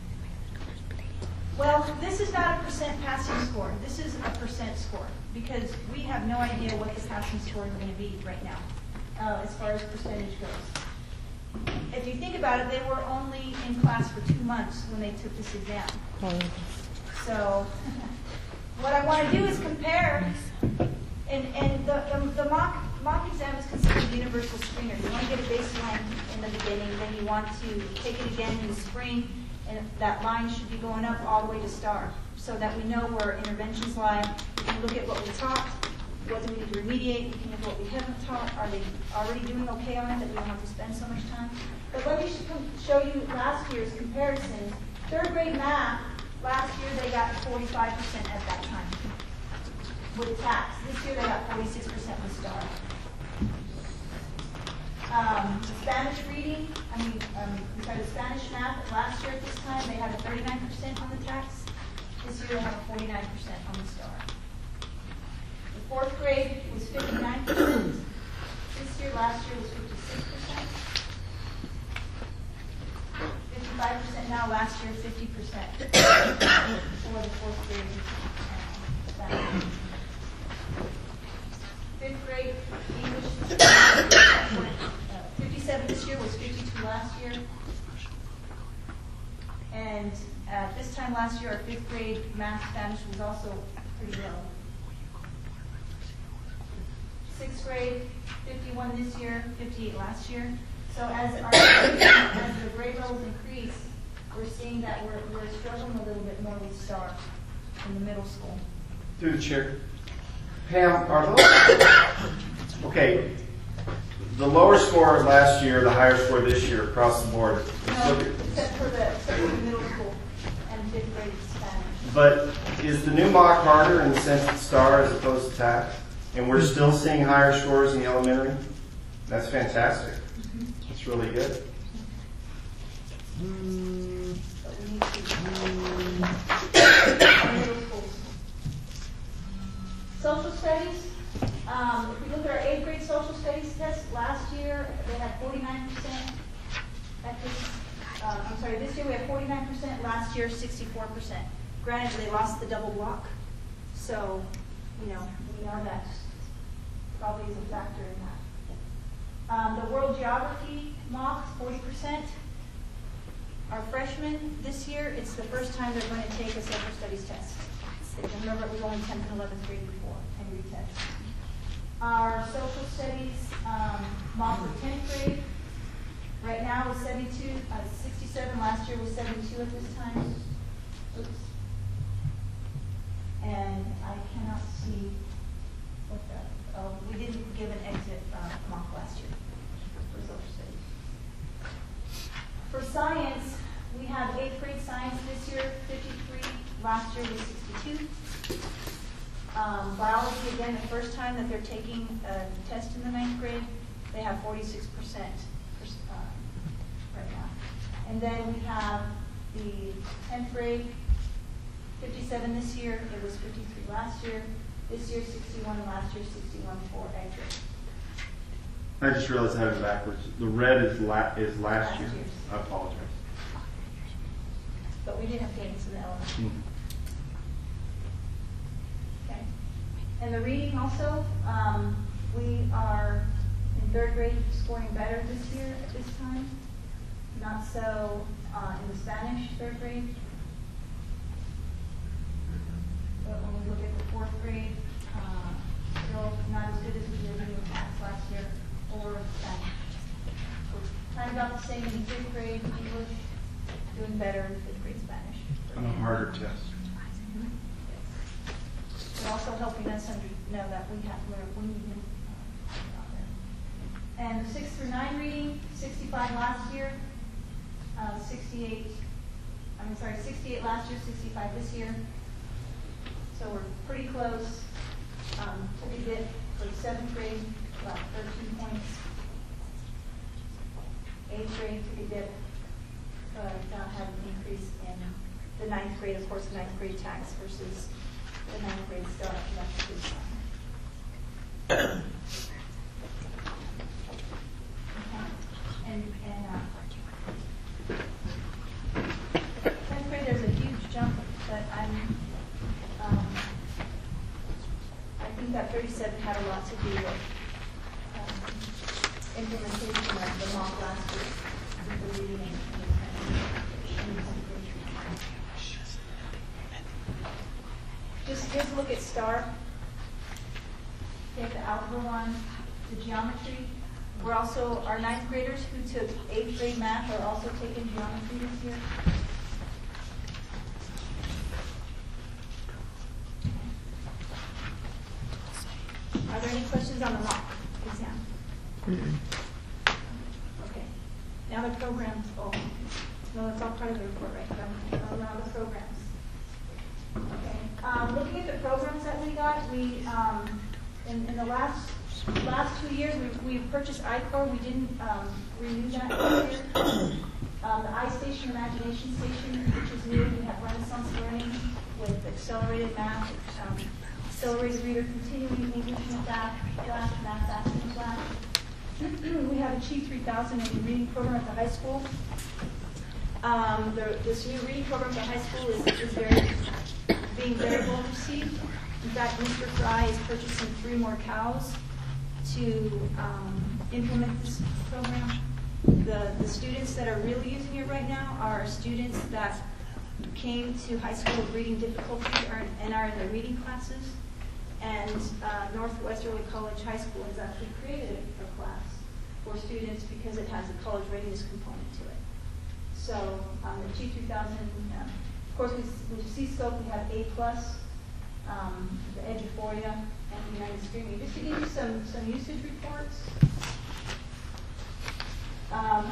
Well, this is not a percent passing score. This is a percent score because we have no idea what the passing score is going to be right now. Uh, as far as percentage goes. If you think about it, they were only in class for two months when they took this exam. So what I want to do is compare, and, and the, the, the mock mock exam is considered a universal screener. You want to get a baseline in the beginning, then you want to take it again in the spring, and that line should be going up all the way to STAR, so that we know where interventions lie. We can look at what we taught, what do we need to remediate, we can look at what we haven't taught, are they already doing okay on it that we don't have to spend so much time. But let me sh- show you last year's comparisons. Third grade math, last year they got forty-five percent at that time with tax. This year they got forty-six percent with STAR. Um, Spanish reading, I mean, um, we tried the Spanish math. Last year at this time they had a thirty-nine percent on the tax. This year they have a forty-nine percent on the STAR. The fourth grade was fifty-nine percent. This year, last year was fifty-six percent. fifty-five percent now, last year fifty percent for the fourth grade. Uh, Fifth grade English, uh, fifty-seven this year was fifty-two last year. And at this time last year, our fifth grade math Spanish was also pretty low. Sixth grade, fifty-one this year, fifty-eight last year. So as our as the grade levels increase, we're seeing that we're, we're struggling a little bit more with STAR in the middle school. Through the chair. Pam, are those, okay, the lower score last year, the higher score this year across the board? No, except for the, except for the middle school and fifth grade Spanish. But is the new mock harder in the sense of STAR as opposed to TAC? And we're still seeing higher scores in the elementary? That's fantastic. Mm-hmm. That's really good. Mm. But we need to middle schools. Social studies. Um, if we look at our eighth grade social studies test, last year they had forty-nine percent. At this, uh, I'm sorry, this year we have forty-nine percent. Last year, sixty-four percent. Granted, they lost the double block, so you know we know that probably is a factor in that. Um, the world geography mock, forty percent. Our freshmen this year, it's the first time they're going to take a social studies test. Remember, it was only tenth and eleventh grade before, and retest. Our social studies um, mock for tenth grade, right now is seventy-two, uh, sixty-seven. Last year was seventy-two at this time. Oops. And I cannot see what the, oh, we didn't give an exit uh, mock last year for social studies. For science, we have eighth grade science this year, fifty-three. Last year was sixty-two. Um, biology, again, the first time that they're taking a test in the ninth grade, they have forty-six percent uh, right now. And then we have the tenth grade, fifty-seven this year. It was fifty-three last year. This year, sixty-one, and last year, sixty-one for ed grade. I just realized I had it backwards. The red is, la- is last, Last year. year's. I apologize. But we did have cadence in the elementary. Mm-hmm. Okay. And the reading also, um, we are in third grade scoring better this year at this time. Not so uh, in the Spanish third grade. But when we look at the fourth grade, uh, still not as good as we were doing math last year or Spanish. We're kind of about the same in fifth grade English, doing better in fifth grade Spanish. On a harder test. Mm-hmm. Yes. They're also helping us under, know that we have where we need them uh, out there. And the six through nine reading, sixty-five last year, uh, sixty-eight. I'm sorry, sixty-eight last year, sixty-five this year. So we're pretty close. Um, what we did for the seventh grade, about thirteen points. Eighth grade, we did but uh, have an increase in the ninth grade, of course, the ninth grade tax versus the ninth grade STAR. That's a good sign. Okay. And, and uh, tenth grade, there's a huge jump, but I'm, um, I think that thirty-seven had a lot to do with um, implementation of the mock last week, the reading and just, just look at STAR. Take the algebra one. to geometry. We're also, our ninth graders who took eighth grade math are also taking geometry this year. Are there any questions on the mock exam? Mm-mm. Okay. Now the programs. Oh, no, that's all part of the report, right? Um, now the programs. Okay. Um, looking at the programs that we got, we um, in, in the last last two years we we purchased I Core. We didn't um, renew that this year. Um, the iStation Imagination Station, which is new. We have Renaissance Learning with accelerated math, um, accelerated reader, continuing English and math, flash, math, action flash. We have Achieve three thousand in the reading program at the high school. Um, the, this new reading program at the high school is, is very, being very well received. In fact, Mister Fry is purchasing three more cows to um, implement this program. The, the students that are really using it right now are students that came to high school with reading difficulties are, and are in the reading classes. And uh, Northwest Early College High School has actually created a class for students because it has a college readiness component to it. So um, the Achieve three thousand, uh, of course, with, with C-Scope we have A plus, um, the Eduphoria, and United Screaming. Just to give you some, some usage reports. Um,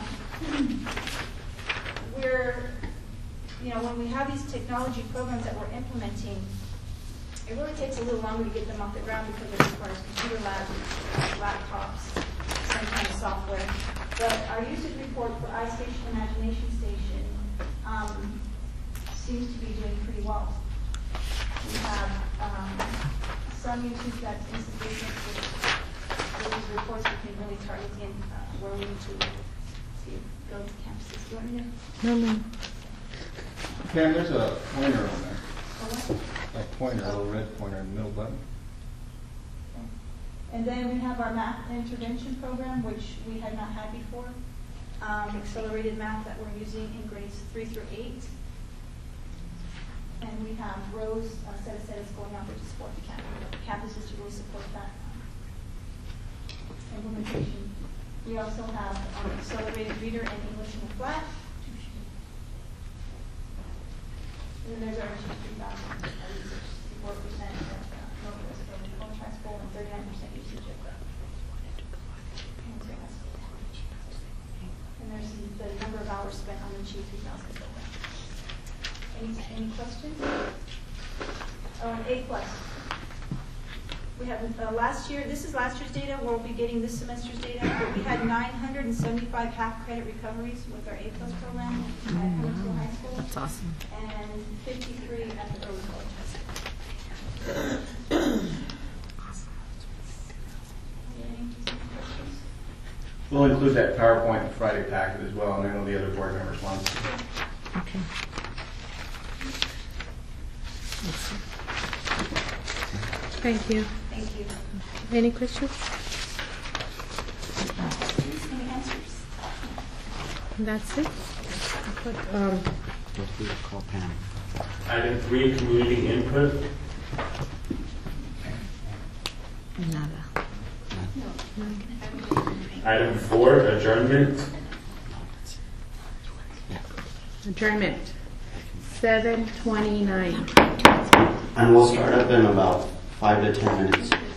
we're, you know, when we have these technology programs that we're implementing, it really takes a little longer to get them off the ground because it requires computer labs, laptops, some kind of software. But our usage report for iStation Imagination Station um, seems to be doing pretty well. We have um, some usage that's insufficient with these reports that can really target in uh, where we need to see, go to campuses. Do you want me to? No, no. Pam, there's a pointer on there. Oh, what? A pointer, a little red pointer in the middle button. And then we have our math intervention program, which we had not had before. Um, accelerated math that we're using in grades three through eight. And we have Rose uh, set a set is going out there to support the camp- campuses to really support that um, implementation. We also have um, accelerated reader and English in the flat. And then there's our three thousand, sixty-four percent of uh, Northwest Early College High School and thirty-nine percent usage of the Hansard High School. And there's the, the number of hours spent on the Achieve three thousand program. Any, any questions? Oh, and A plus. We have uh, last year, this is last year's data, we'll be getting this semester's data, but we had nine hundred seventy-five half credit recoveries with our A plus program at Huntsville High School. That's awesome. And fifty-three at the early college high school. Any questions? We'll include that PowerPoint in Friday packet as well, and I know the other board members want to. Okay. Thank you. Thank you. Any questions? Any answers? That's it? Um, Call Pam. Item three, community input. Nada. Item four, adjournment. adjournment, seven twenty-nine. And we'll start up in about five to ten minutes.